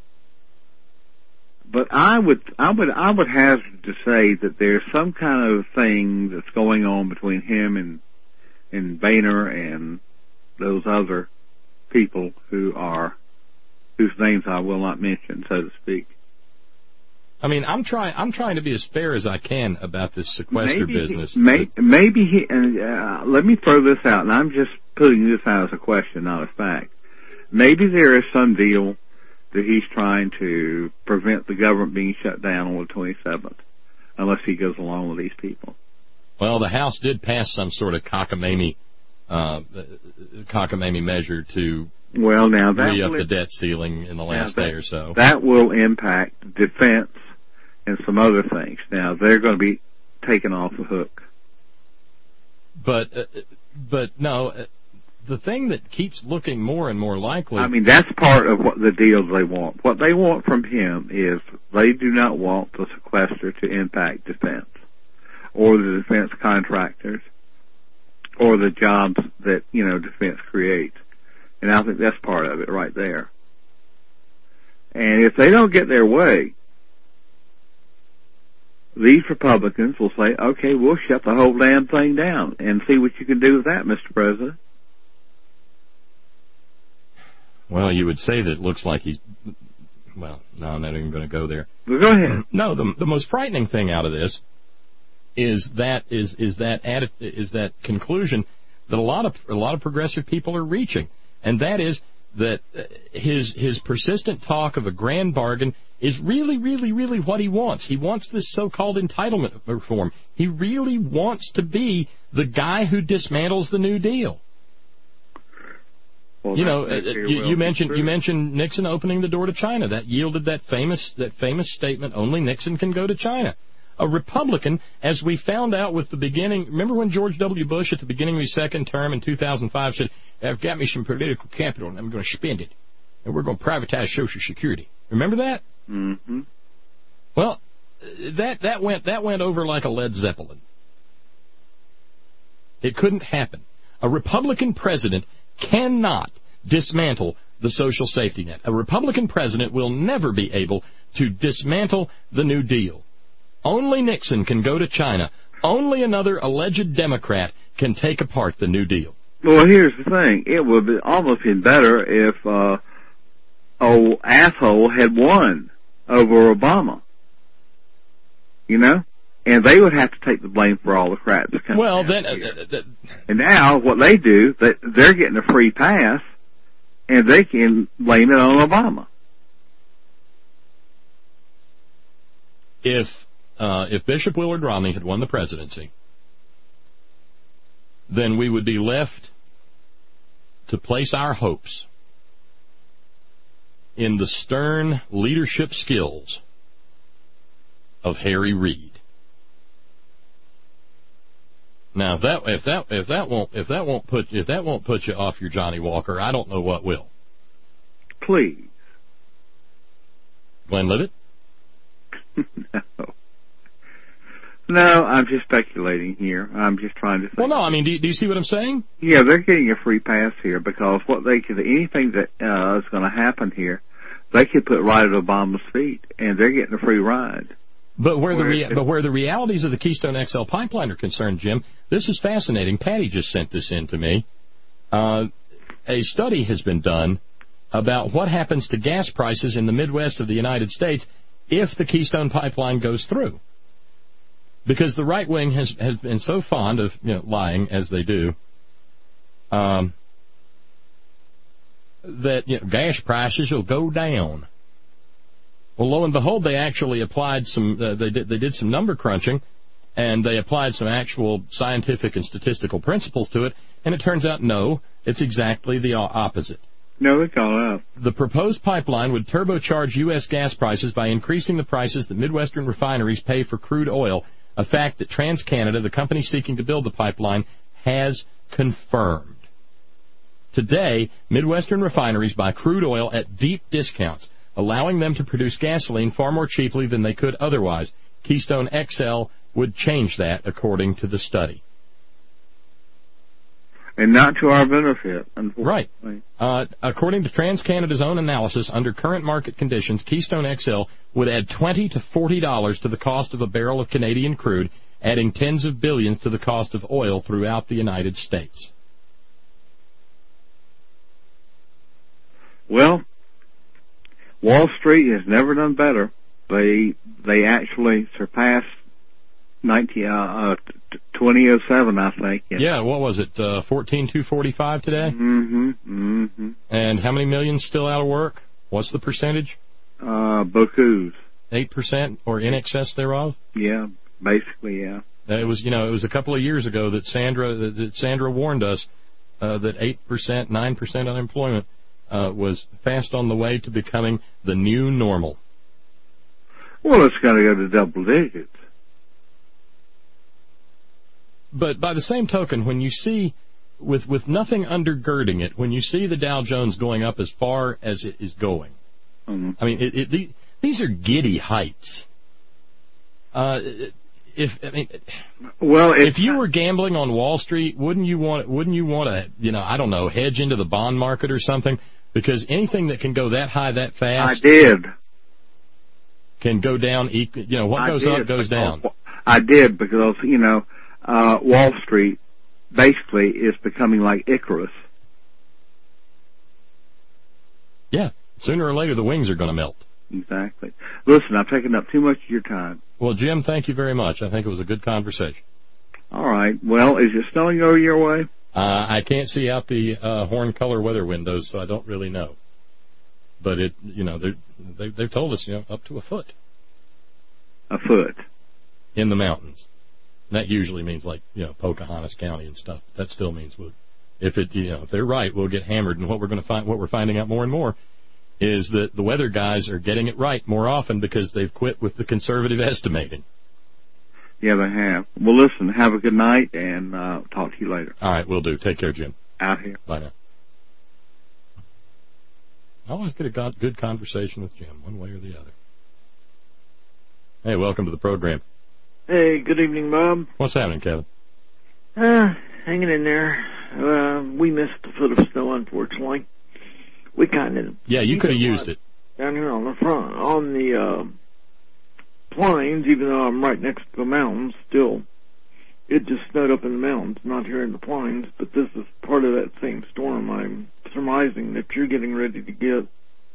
But I would, I would, I would hazard to say that there's some kind of thing that's going on between him and and Boehner and those other people who are, whose names I will not mention, so to speak. I mean, I'm trying, I'm trying to be as fair as I can about this sequester maybe business. He, may, maybe he. Uh, let me throw this out, and I'm just putting this out as a question, not a fact. Maybe there is some deal that he's trying to prevent the government being shut down on the twenty-seventh, unless he goes along with these people. Well, the House did pass some sort of cockamamie uh, cockamamie measure to well, now that re-up will, the debt ceiling in the last that, day or so. That will impact defense and some other things. Now, they're going to be taken off the hook. But, uh, but no, uh, the thing that keeps looking more and more likely... I mean, that's part of what the deals they want. What they want from him is they do not want the sequester to impact defense or the defense contractors or the jobs that, you know, defense creates. And I think that's part of it right there. And if they don't get their way, these Republicans will say, okay, we'll shut the whole damn thing down and see what you can do with that, Mister President. Well, you would say that it looks like he's... Well, no, I'm not even going to go there. Well, go ahead. No, the the most frightening thing out of this is that is is that atti- is that conclusion that a lot of a lot of progressive people are reaching, and that is that his his persistent talk of a grand bargain is really, really, really what he wants. He wants this so-called entitlement reform. He really wants to be the guy who dismantles the New Deal. Well, you know, uh, you, you mentioned you mentioned Nixon opening the door to China. That yielded that famous that famous statement: "Only Nixon can go to China." A Republican, as we found out with the beginning. Remember when George W. Bush, at the beginning of his second term in two thousand five, said, "I've got me some political capital, and I'm going to spend it, and we're going to privatize Social Security." Remember that? Mm-hmm. Well, that that went that went over like a Led Zeppelin. It couldn't happen. A Republican president cannot dismantle the social safety net. A Republican president will never be able to dismantle the New Deal. Only Nixon can go to China. Only another alleged Democrat can take apart the New Deal. Well, here's the thing. It would be almost been better if uh, old asshole had won over Obama. You know? And they would have to take the blame for all the crap that's coming Well, out then, uh, here. uh, uh, And now, what they do, they, they're getting a free pass, and they can blame it on Obama. If uh, if Bishop Willard Romney had won the presidency, then we would be left to place our hopes in the stern leadership skills of Harry Reid. Now, if that if that if that won't if that won't put if that won't put you off your Johnny Walker, I don't know what will. Please, Glenn Livett? no, no, I'm just speculating here. I'm just trying to think. Well, no, I mean, do you, do you see what I'm saying? Yeah, they're getting a free pass here because what they could anything that uh, is going to happen here, they could put right at Obama's feet, and they're getting a free ride. But where the rea- but where the realities of the Keystone X L pipeline are concerned, Jim, this is fascinating. Patty just sent this in to me. Uh, a study has been done about what happens to gas prices in the Midwest of the United States if the Keystone pipeline goes through. Because the right wing has has been so fond of, you know, lying as they do, um, that, you know, gas prices will go down. Well, lo and behold, they actually applied some. Uh, they did. They did some number crunching, and they applied some actual scientific and statistical principles to it. And it turns out, no, it's exactly the opposite. No, it's all up. The proposed pipeline would turbocharge U S gas prices by increasing the prices that Midwestern refineries pay for crude oil, a fact that TransCanada, the company seeking to build the pipeline, has confirmed. Today, Midwestern refineries buy crude oil at deep discounts, allowing them to produce gasoline far more cheaply than they could otherwise. Keystone X L would change that, according to the study. And not to our benefit, Right. unfortunately. Uh, according to TransCanada's own analysis, under current market conditions, Keystone X L would add twenty to forty dollars to the cost of a barrel of Canadian crude, adding tens of billions to the cost of oil throughout the United States. Well, Wall Street has never done better. They they actually surpassed nineteen uh, twenty oh seven, I think. Yeah, yeah what was it? Uh, fourteen two forty five today. Mm-hmm. Mm-hmm. And how many millions still out of work? What's the percentage? Uh, beaucoup. Eight percent or in excess thereof. Yeah, basically, yeah. Uh, it was, you know, it was a couple of years ago that Sandra that, that Sandra warned us uh, that eight percent, nine percent unemployment uh, was fast on the way to becoming the new normal. Well, it's got to go to double digits. But by the same token, when you see, with with nothing undergirding it, when you see the Dow Jones going up as far as it is going, mm-hmm. I mean, it, it, these are giddy heights. Uh, if I mean, well, if you were gambling on Wall Street, wouldn't you want wouldn't you want to, you know, I don't know, hedge into the bond market or something? Because anything that can go that high that fast, I did, can go down. You know, what I goes did, up goes down. I did because you know, uh, Wall Street basically is becoming like Icarus. Yeah, sooner or later the wings are going to melt. Exactly. Listen, I've taken up too much of your time. Well, Jim, thank you very much. I think it was a good conversation. All right. Well, is it snowing over your way? Uh, I can't see out the uh, horn color weather windows, so I don't really know. But it, you know, they they've told us, you know, up to a foot. A foot. In the mountains. That usually means like, you know, Pocahontas County and stuff. That still means we'll, if it, you know, if they're right, we'll get hammered. And what we're going to find, what we're finding out more and more, is that the weather guys are getting it right more often because they've quit with the conservative estimating. Yeah, they have. Well, listen, have a good night, and uh, talk to you later. All right, will do. Take care, Jim. Out here. Bye now. I always get a good conversation with Jim, one way or the other. Hey, welcome to the program. Hey, good evening, Bob. What's happening, Kevin? Uh, hanging in there. Uh, we missed a foot of snow, unfortunately. We kind of... Yeah, you could have used it. Down here on the front, on the uh, plains, even though I'm right next to the mountains, still, it just snowed up in the mountains, not here in the plains, but this is part of that same storm I'm surmising that you're getting ready to get.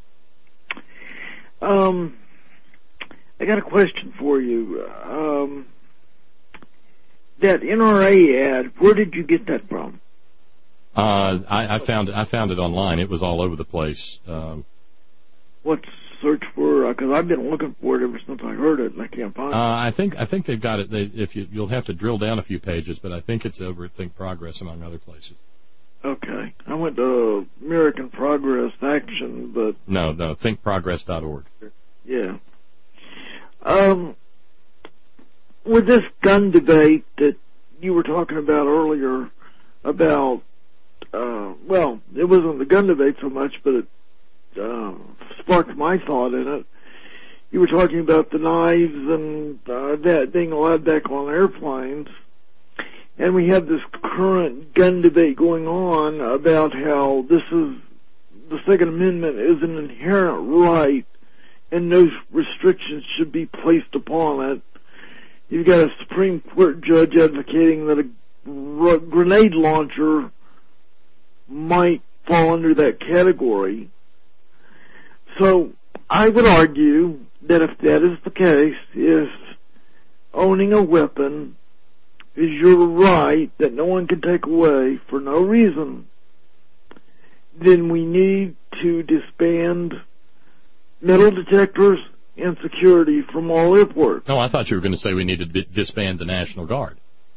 Um, I got a question for you. Um, that N R A ad, where did you get that from? Uh, I, I found it. I found it online. It was all over the place. Um, What search for? Because uh, I've been looking for it ever since I heard it, and I can't find uh, it. I think I think they've got it. They, if you, you'll have to drill down a few pages, but I think it's over at Think Progress, among other places. Okay, I went to American Progress Action, but no, no, think progress dot org. Yeah. Um, with this gun debate that you were talking about earlier, about uh, well, it wasn't the gun debate so much, but it uh, sparked my thought in it. You were talking about the knives and uh, that being allowed back on airplanes. And we have this current gun debate going on about how this is, the Second Amendment is an inherent right and no restrictions should be placed upon it. You've got a Supreme Court judge advocating that a grenade launcher might fall under that category. So I would argue that if that is the case, if owning a weapon is your right that no one can take away for no reason, then we need to disband metal detectors and security from all airports. No, I thought you were going to say we needed to disband the National Guard.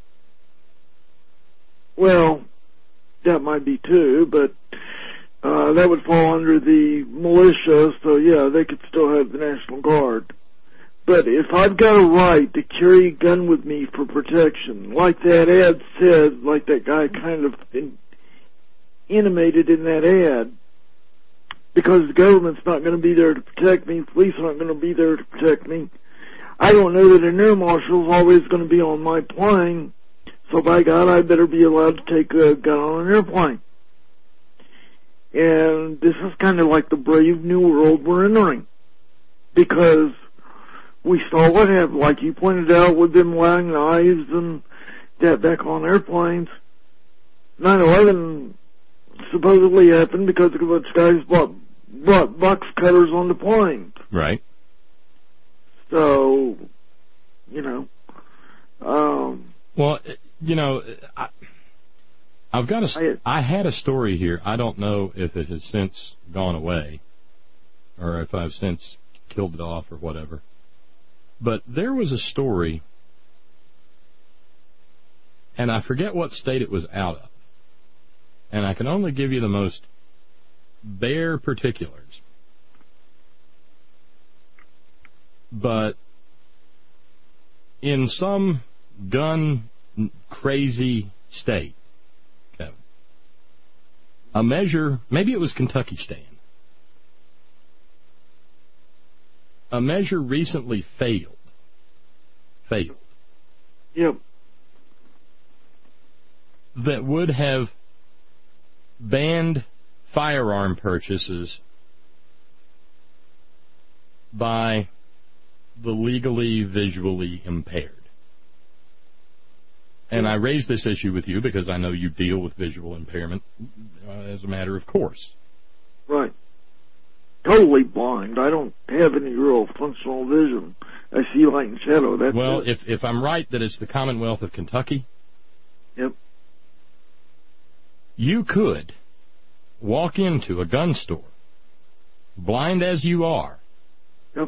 Well, that might be too, but uh, that would fall under the militia, so yeah, they could still have the National Guard. But if I've got a right to carry a gun with me for protection, like that ad said, like that guy kind of in, intimated in that ad, because the government's not going to be there to protect me, police aren't going to be there to protect me, I don't know that an air marshal's always going to be on my plane, so by God, I better be allowed to take a gun on an airplane. And this is kind of like the brave new world we're entering, because we saw what happened, like you pointed out, with them allowing knives and that back on airplanes. nine eleven supposedly happened because a bunch of guys brought, brought box cutters on the planes. Right. So, you know. Um, well, you know, I, I've got a, I had a story here. I don't know if it has since gone away or if I've since killed it off or whatever. But there was a story, and I forget what state it was out of. and I can only give you the most bare particulars, but in some gun-crazy state, Kevin, a measure, maybe it was Kentucky staying, a measure recently failed. Failed. Yep. That would have banned firearm purchases by the legally visually impaired. And I raise this issue with you because I know you deal with visual impairment uh, as a matter of course. Right. Totally blind. I don't have any real functional vision. I see light and shadow. That's well, it. if if I'm right that it's the Commonwealth of Kentucky, yep, you could walk into a gun store, blind as you are, yep,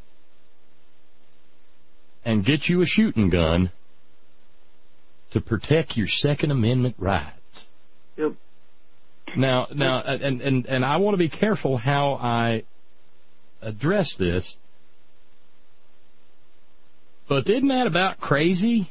and get you a shooting gun to protect your Second Amendment rights. Yep. Now, now, and, and, and I want to be careful how I address this, but isn't that about crazy?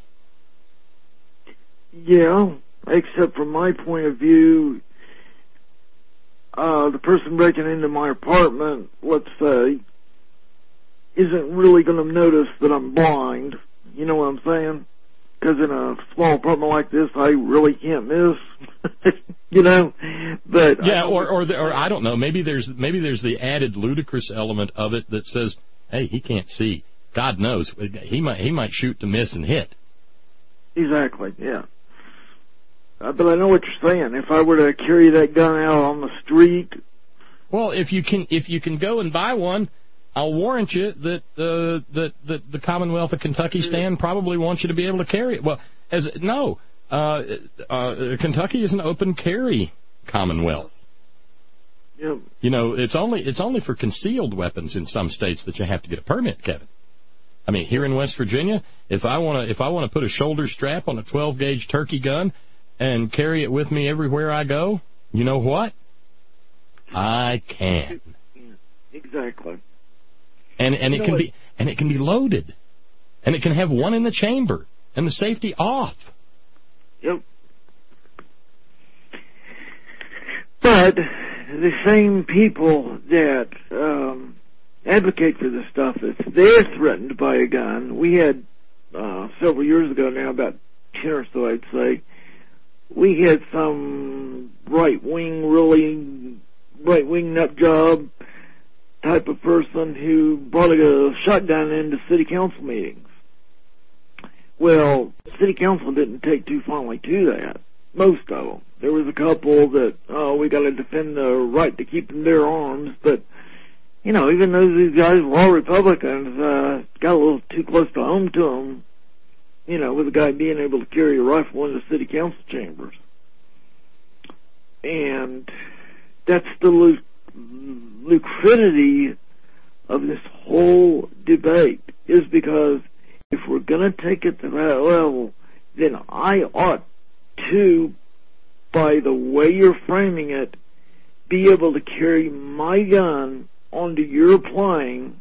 Yeah, except from my point of view, uh, the person breaking into my apartment, let's say, isn't really going to notice that I'm blind. You know what I'm saying? Because in a small apartment like this, I really can't miss. You know, but yeah, or or, the, or I don't know. Maybe there's maybe there's the added ludicrous element of it that says, "Hey, he can't see. God knows he might he might shoot to miss and hit." Exactly. Yeah. Uh, but I know what you're saying. If I were to carry that gun out on the street, well, if you can if you can go and buy one, I'll warrant you that uh, that that the Commonwealth of Kentucky stand probably wants you to be able to carry it. Well, as no. Uh, uh, Kentucky is an open carry Commonwealth. Yep. You know, it's only it's only for concealed weapons in some states that you have to get a permit, Kevin. I mean, here in West Virginia, if I want to if I want to put a shoulder strap on a twelve gauge turkey gun and carry it with me everywhere I go, you know what? I can. Exactly. And and you it know can what? be and it can be loaded, and it can have one in the chamber and the safety off. Yep. But the same people that um, advocate for this stuff, if they're threatened by a gun, we had uh, several years ago now, about ten or so, I'd say, we had some right-wing, really right-wing nut job type of person who brought a shotgun into city council meetings. Well, city council didn't take too fondly to that. Most of them. There was a couple that, oh, we got to defend the right to keep and bear arms, but, you know, even though these guys were all Republicans, uh, got a little too close to home to them, you know, with a guy being able to carry a rifle into city council chambers. And that's the lu- lucrativity of this whole debate, is because if we're going to take it to that level, then I ought to, by the way you're framing it, be able to carry my gun onto your plane.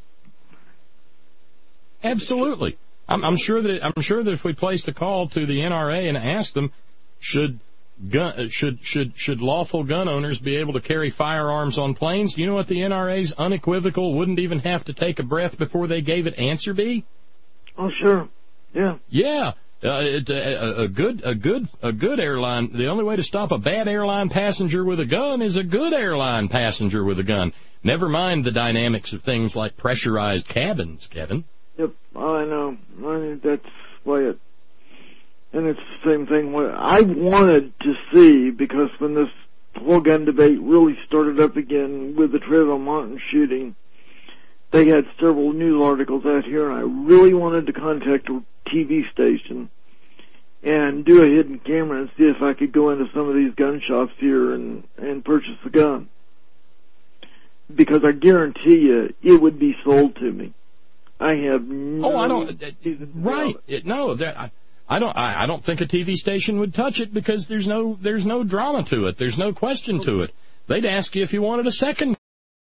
Absolutely. I'm, I'm sure that I'm sure that if we placed a call to the N R A and asked them, should gun should should should lawful gun owners be able to carry firearms on planes? You know what the N R A's unequivocal, wouldn't even have to take a breath before they gave it answer be? Oh, sure. Yeah. Yeah. Uh, it, a, a good, a good, a good airline. The only way to stop a bad airline passenger with a gun is a good airline passenger with a gun. Never mind the dynamics of things like pressurized cabins, Kevin. Yep, I know. I mean, that's why it. And it's the same thing. What I wanted to see, because when this whole gun debate really started up again with the Trayvon Martin shooting, they had several news articles out here, and I really wanted to contact a T V station and do a hidden camera and see if I could go into some of these gun shops here and, and purchase a gun. Because I guarantee you, it would be sold to me. I have no... Oh, I don't... Uh, right. It, no, that, I, I don't. I, I don't think a T V station would touch it because there's no there's no drama to it. There's no question to it. They'd ask you if you wanted a second.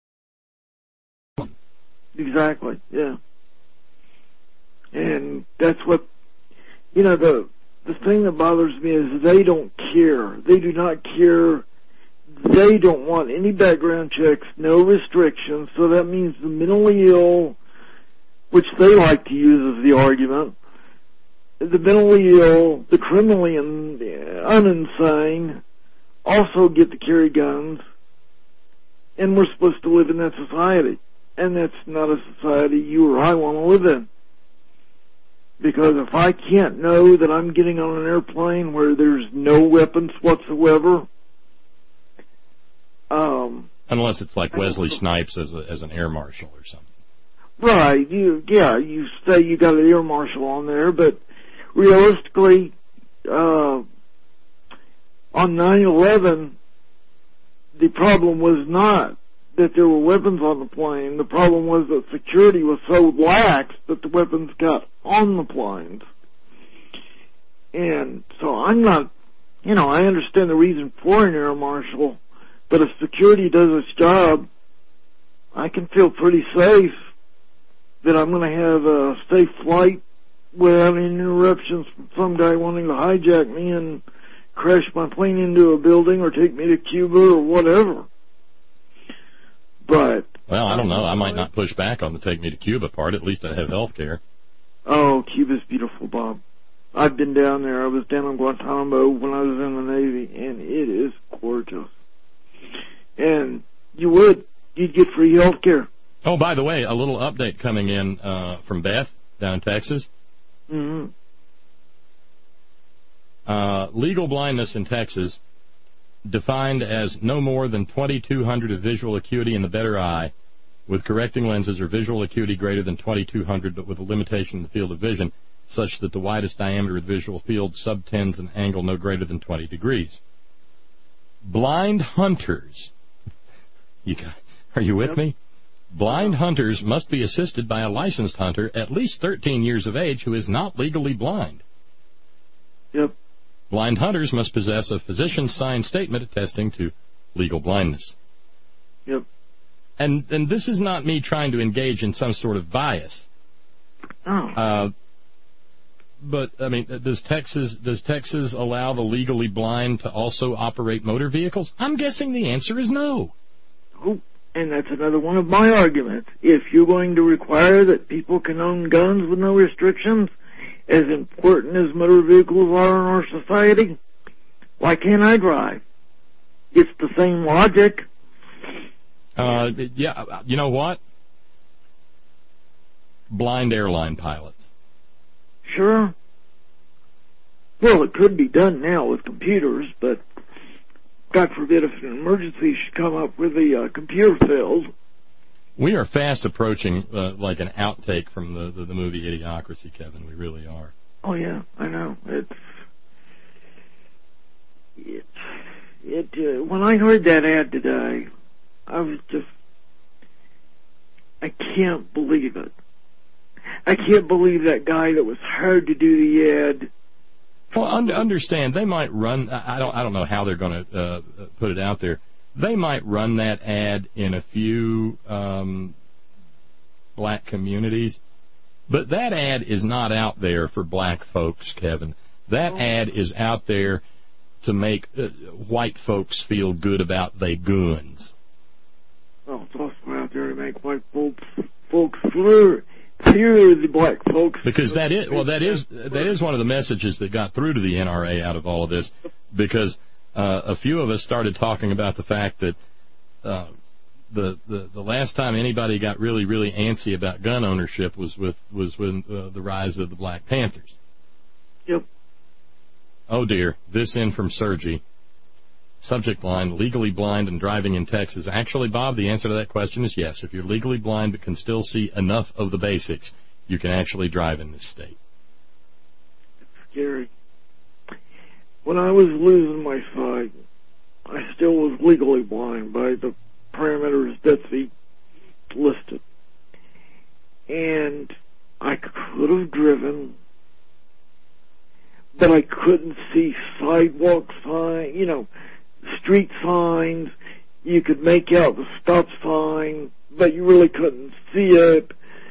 Exactly. Yeah. And that's what, you know, the the thing that bothers me is they don't care. They do not care. They don't want any background checks, no restrictions. So that means the mentally ill, which they like to use as the argument, the mentally ill, the criminally un- uninsane also get to carry guns, and we're supposed to live in that society. And that's not a society you or I want to live in. Because if I can't know that I'm getting on an airplane where there's no weapons whatsoever, um, unless it's like Wesley Snipes as a, as an air marshal or something. Right, you, yeah, you say you got an air marshal on there, but realistically, uh, on nine eleven, the problem was not that there were weapons on the plane. The problem was that security was so lax that the weapons got on the planes. And so I'm not, you know, I understand the reason for an air marshal, but if security does its job, I can feel pretty safe that I'm going to have a safe flight without any interruptions from some guy wanting to hijack me and crash my plane into a building or take me to Cuba or whatever. But well, I don't know. I might not push back on the take me to Cuba part. At least I have health care. Oh, Cuba's beautiful, Bob. I've been down there. I was down in Guantanamo when I was in the Navy, and it is gorgeous. And you would. You'd get free health care. Oh, by the way, a little update coming in uh, from Beth down in Texas. Mm-hmm. Uh, legal blindness in Texas defined as no more than twenty-two hundred of visual acuity in the better eye with correcting lenses or visual acuity greater than twenty-two hundred but with a limitation in the field of vision such that the widest diameter of the visual field subtends an angle no greater than twenty degrees. Blind hunters, you got, are you with yep. me? Blind hunters must be assisted by a licensed hunter at least thirteen years of age who is not legally blind. Yep. Blind hunters must possess a physician's signed statement attesting to legal blindness. Yep. And and this is not me trying to engage in some sort of bias. Oh. Uh, but I mean, does Texas does Texas allow the legally blind to also operate motor vehicles? I'm guessing the answer is no. Oh, and that's another one of my arguments. If you're going to require that people can own guns with no restrictions, as important as motor vehicles are in our society, why can't I drive? It's the same logic. Uh, yeah, you know what? Blind airline pilots. Sure. Well, it could be done now with computers, but God forbid if an emergency should come up where the uh, computer fails. We are fast approaching uh, like an outtake from the, the, the movie Idiocracy, Kevin. We really are. Oh, yeah, I know. It's, it's, it, uh, when I heard that ad today, I was just, I can't believe it. I can't believe that guy that was hired to do the ad. Well, un- understand, they might run, I don't, I don't know how they're going to uh, put it out there. They might run that ad in a few um, black communities, but that ad is not out there for black folks, Kevin. That ad is out there to make uh, white folks feel good about they guns. Oh, it's also out there to make white folks folks fear fear the black folks. Because that is well, that is that is one of the messages that got through to the N R A out of all of this, because. Uh, a few of us started talking about the fact that uh, the, the the last time anybody got really really antsy about gun ownership was with was when uh, the rise of the Black Panthers. Yep. Oh dear, this in from Sergi. Subject line: legally blind and driving in Texas. Actually, Bob, the answer to that question is yes. If you're legally blind but can still see enough of the basics, you can actually drive in this state. It's scary. When I was losing my sight, I still was legally blind by the parameters that they listed. And I could have driven but I couldn't see sidewalk signs, you know, street signs. You could make out the stop sign, but you really couldn't see it.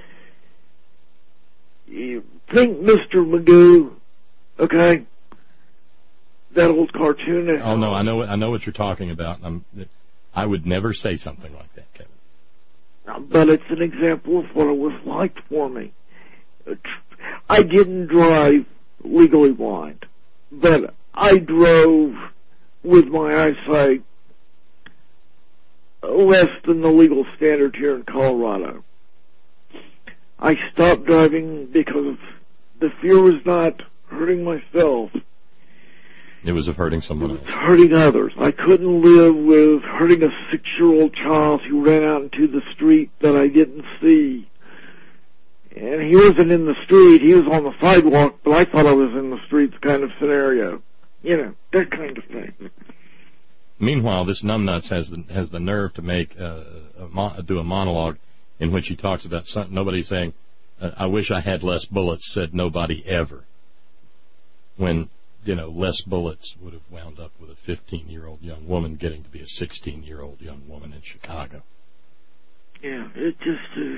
You think Mister Magoo, okay? That old cartoon. Oh no, I know I know what you're talking about. I'm, I would never say something like that, Kevin. But it's an example of what it was like for me. I didn't drive legally blind, but I drove with my eyesight less than the legal standard here in Colorado. I stopped driving because the fear was not hurting myself. It was of hurting someone else. Hurting others. I couldn't live with hurting a six-year-old child who ran out into the street that I didn't see. And he wasn't in the street, he was on the sidewalk, but I thought I was in the streets kind of scenario. You know, that kind of thing. Meanwhile, this numbnuts has the, has the nerve to make uh, a mo- do a monologue in which he talks about some, nobody saying, uh, I wish I had less bullets, said nobody ever. When, you know, less bullets would have wound up with a fifteen-year-old young woman getting to be a sixteen-year-old young woman in Chicago. Yeah, it just is...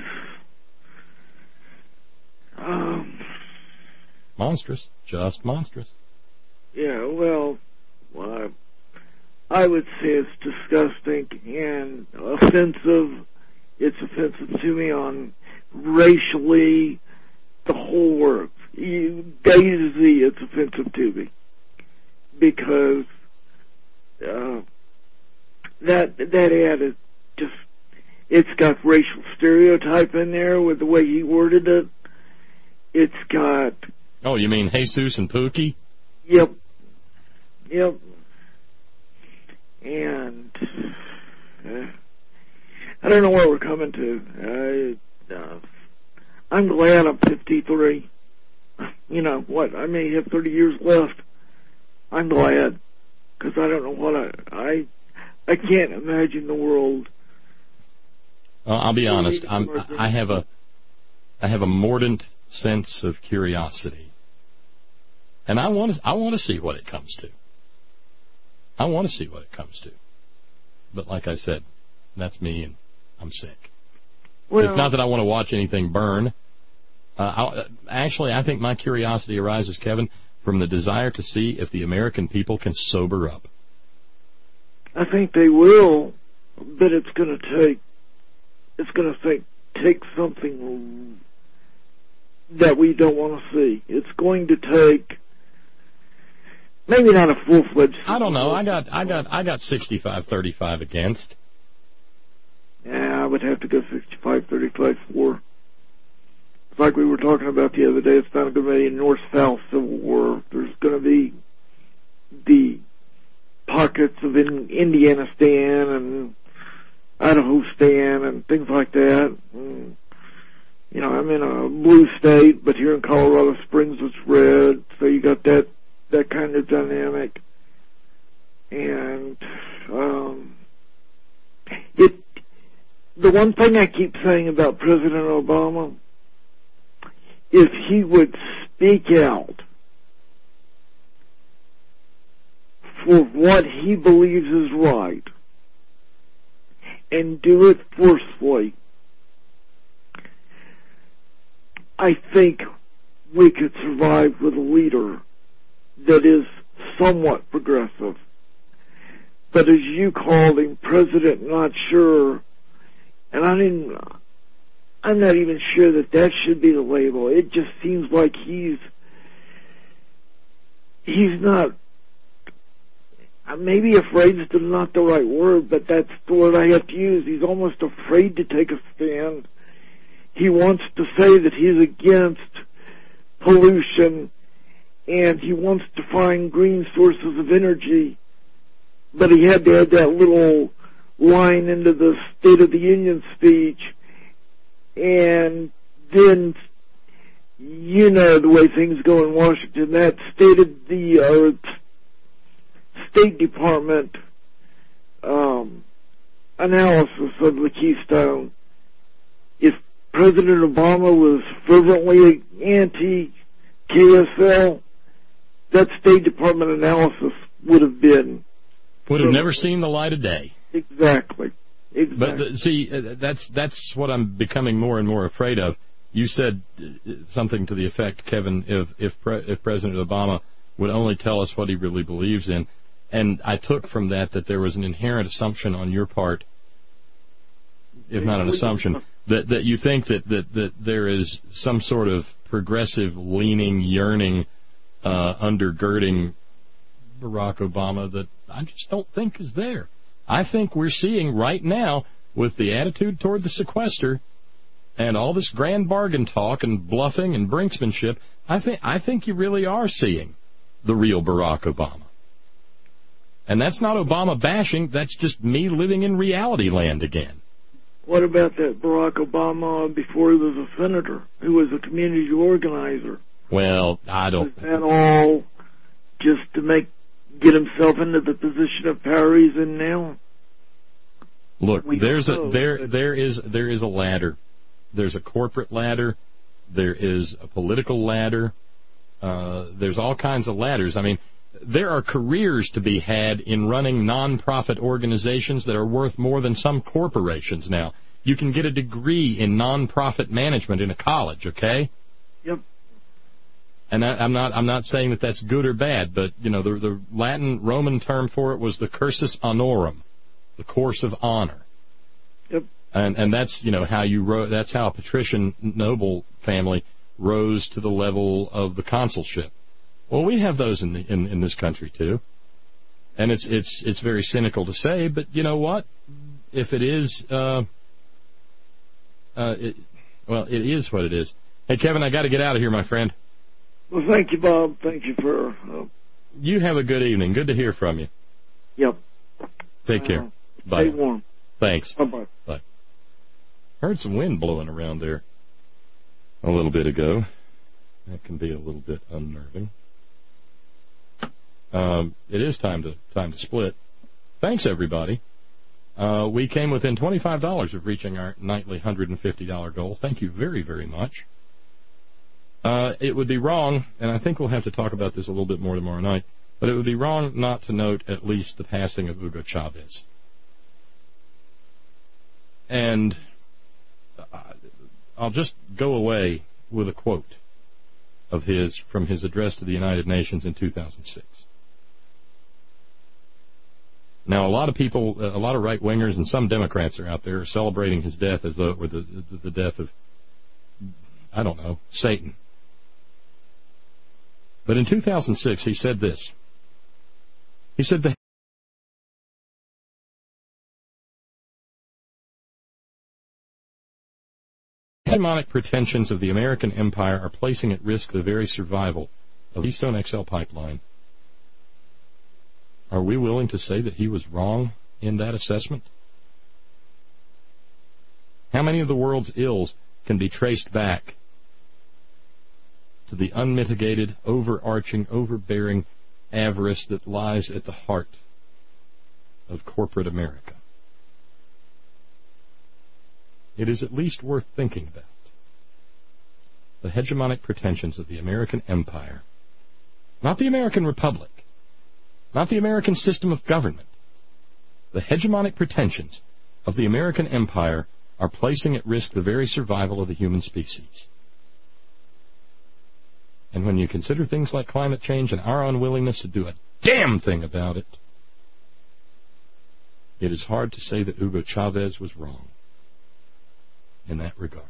Um, monstrous. Just monstrous. Yeah, well, well I, I would say it's disgusting and offensive. It's offensive to me on racially, the whole works. You, Daisy, it's offensive to me. Because uh, that that ad is just, it's got racial stereotype in there with the way he worded it. It's got... Oh, you mean Jesus and Pookie? Yep. Yep. And... Uh, I don't know where we're coming to. I, uh, I'm glad I'm fifty-three. You know, what, I may have thirty years left. I'm glad. Because I don't know what I... I, I can't imagine the world... Well, I'll be honest. I'm, I have a... I have a mordant sense of curiosity, and I want to. I want to see what it comes to. I want to see what it comes to. But like I said, that's me, and I'm sick. Well, it's not that I want to watch anything burn. Uh, I, actually, I think my curiosity arises, Kevin, from the desire to see if the American people can sober up. I think they will, but it's going to take. It's going to take take something that we don't want to see. It's going to take maybe not a full-fledged... I don't know. I got I got I got sixty-five thirty-five against. Yeah, I would have to go sixty-five thirty-five for. It's like we were talking about the other day. It's not going to be a North-South Civil War. There's going to be the pockets of in Indiana Stan and Idaho Stan and things like that. And, you know, I'm in a blue state, but here in Colorado Springs it's red, so you got that that kind of dynamic. And um, it the one thing I keep saying about President Obama, if he would speak out for what he believes is right and do it forcefully, I think we could survive with a leader that is somewhat progressive. But as you called him, President Not Sure, and I didn't, I'm not even sure that that should be the label. It just seems like he's, he's not, maybe afraid is not the right word, but that's the word I have to use. He's almost afraid to take a stand. He wants to say that he's against pollution and he wants to find green sources of energy, but he had to add that little line into the State of the Union speech, and then, you know the way things go in Washington, that State of the uh, State Department um, analysis of the Keystone, if President Obama was fervently anti-K S L, that State Department analysis would have been would have never seen the light of day. Exactly. Exactly. But the, see, uh, that's that's what I'm becoming more and more afraid of. You said uh, something to the effect, Kevin, if if, Pre- if President Obama would only tell us what he really believes in, and I took from that that there was an inherent assumption on your part, if not an assumption, that that you think that that, that there is some sort of progressive leaning, yearning, uh, undergirding Barack Obama that I just don't think is there. I think we're seeing right now, with the attitude toward the sequester and all this grand bargain talk and bluffing and brinksmanship, I think I think you really are seeing the real Barack Obama. And that's not Obama bashing, that's just me living in reality land again. What about that Barack Obama before he was a senator, who was a community organizer? Well, I don't... Was that all just to make get himself into the position of power he's in now? Look, We there's a don't know, there but- there is there is a ladder. There's a corporate ladder. There is a political ladder. Uh, there's all kinds of ladders. I mean, there are careers to be had in running non-profit organizations that are worth more than some corporations now. You can get a degree in non-profit management in a college, okay? Yep. And I, I'm not I'm not saying that that's good or bad, but you know the the Latin Roman term for it was the cursus honorum, the course of honor. Yep. And and that's you know how you ro- that's how a patrician noble family rose to the level of the consulship. Well, we have those in the in, in this country too. And it's it's it's very cynical to say, but you know what? If it is, uh, uh, it, well, it is what it is. Hey, Kevin, I got to get out of here, my friend. Well, thank you, Bob. Thank you for... Uh, You have a good evening. Good to hear from you. Yep. Take care. Uh, Bye. Stay warm. Thanks. Bye-bye. Bye. Heard some wind blowing around there a little bit ago. That can be a little bit unnerving. Um, it is time to time to split. Thanks, everybody. Uh, we came within twenty-five dollars of reaching our nightly one hundred fifty dollars goal. Thank you very, very much. Uh, it would be wrong, and I think we'll have to talk about this a little bit more tomorrow night, but it would be wrong not to note at least the passing of Hugo Chavez. And I'll just go away with a quote of his from his address to the United Nations in two thousand six. Now, a lot of people, a lot of right-wingers and some Democrats are out there are celebrating his death as though it were the, the, the death of, I don't know, Satan. But in two thousand six, he said this. He said, the hegemonic pretensions of the American empire are placing at risk the very survival of the Keystone X L pipeline. Are we willing to say that he was wrong in that assessment? How many of the world's ills can be traced back to the unmitigated, overarching, overbearing avarice that lies at the heart of corporate America? It is at least worth thinking about. The hegemonic pretensions of the American empire, not the American republic, not the American system of government. The hegemonic pretensions of the American empire are placing at risk the very survival of the human species. And when you consider things like climate change and our unwillingness to do a damn thing about it, it is hard to say that Hugo Chavez was wrong in that regard.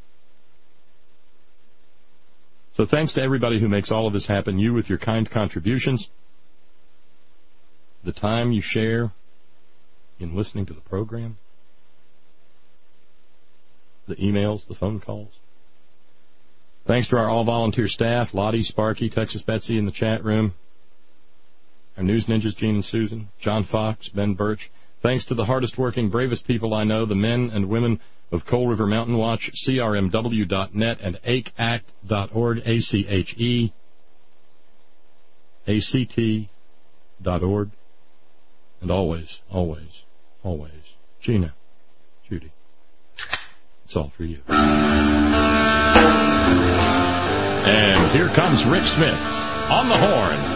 So thanks to everybody who makes all of this happen, you with your kind contributions, the time you share in listening to the program, the emails, the phone calls. Thanks to our all-volunteer staff, Lottie, Sparky, Texas Betsy in the chat room, our news ninjas, Gene and Susan, John Fox, Ben Birch. Thanks to the hardest-working, bravest people I know, the men and women of Coal River Mountain Watch, C R M W dot net, and A C A C T dot org, A C H E A C T dot org. And always, always, always, Gina, Judy, it's all for you. And here comes Rick Smith on the horn.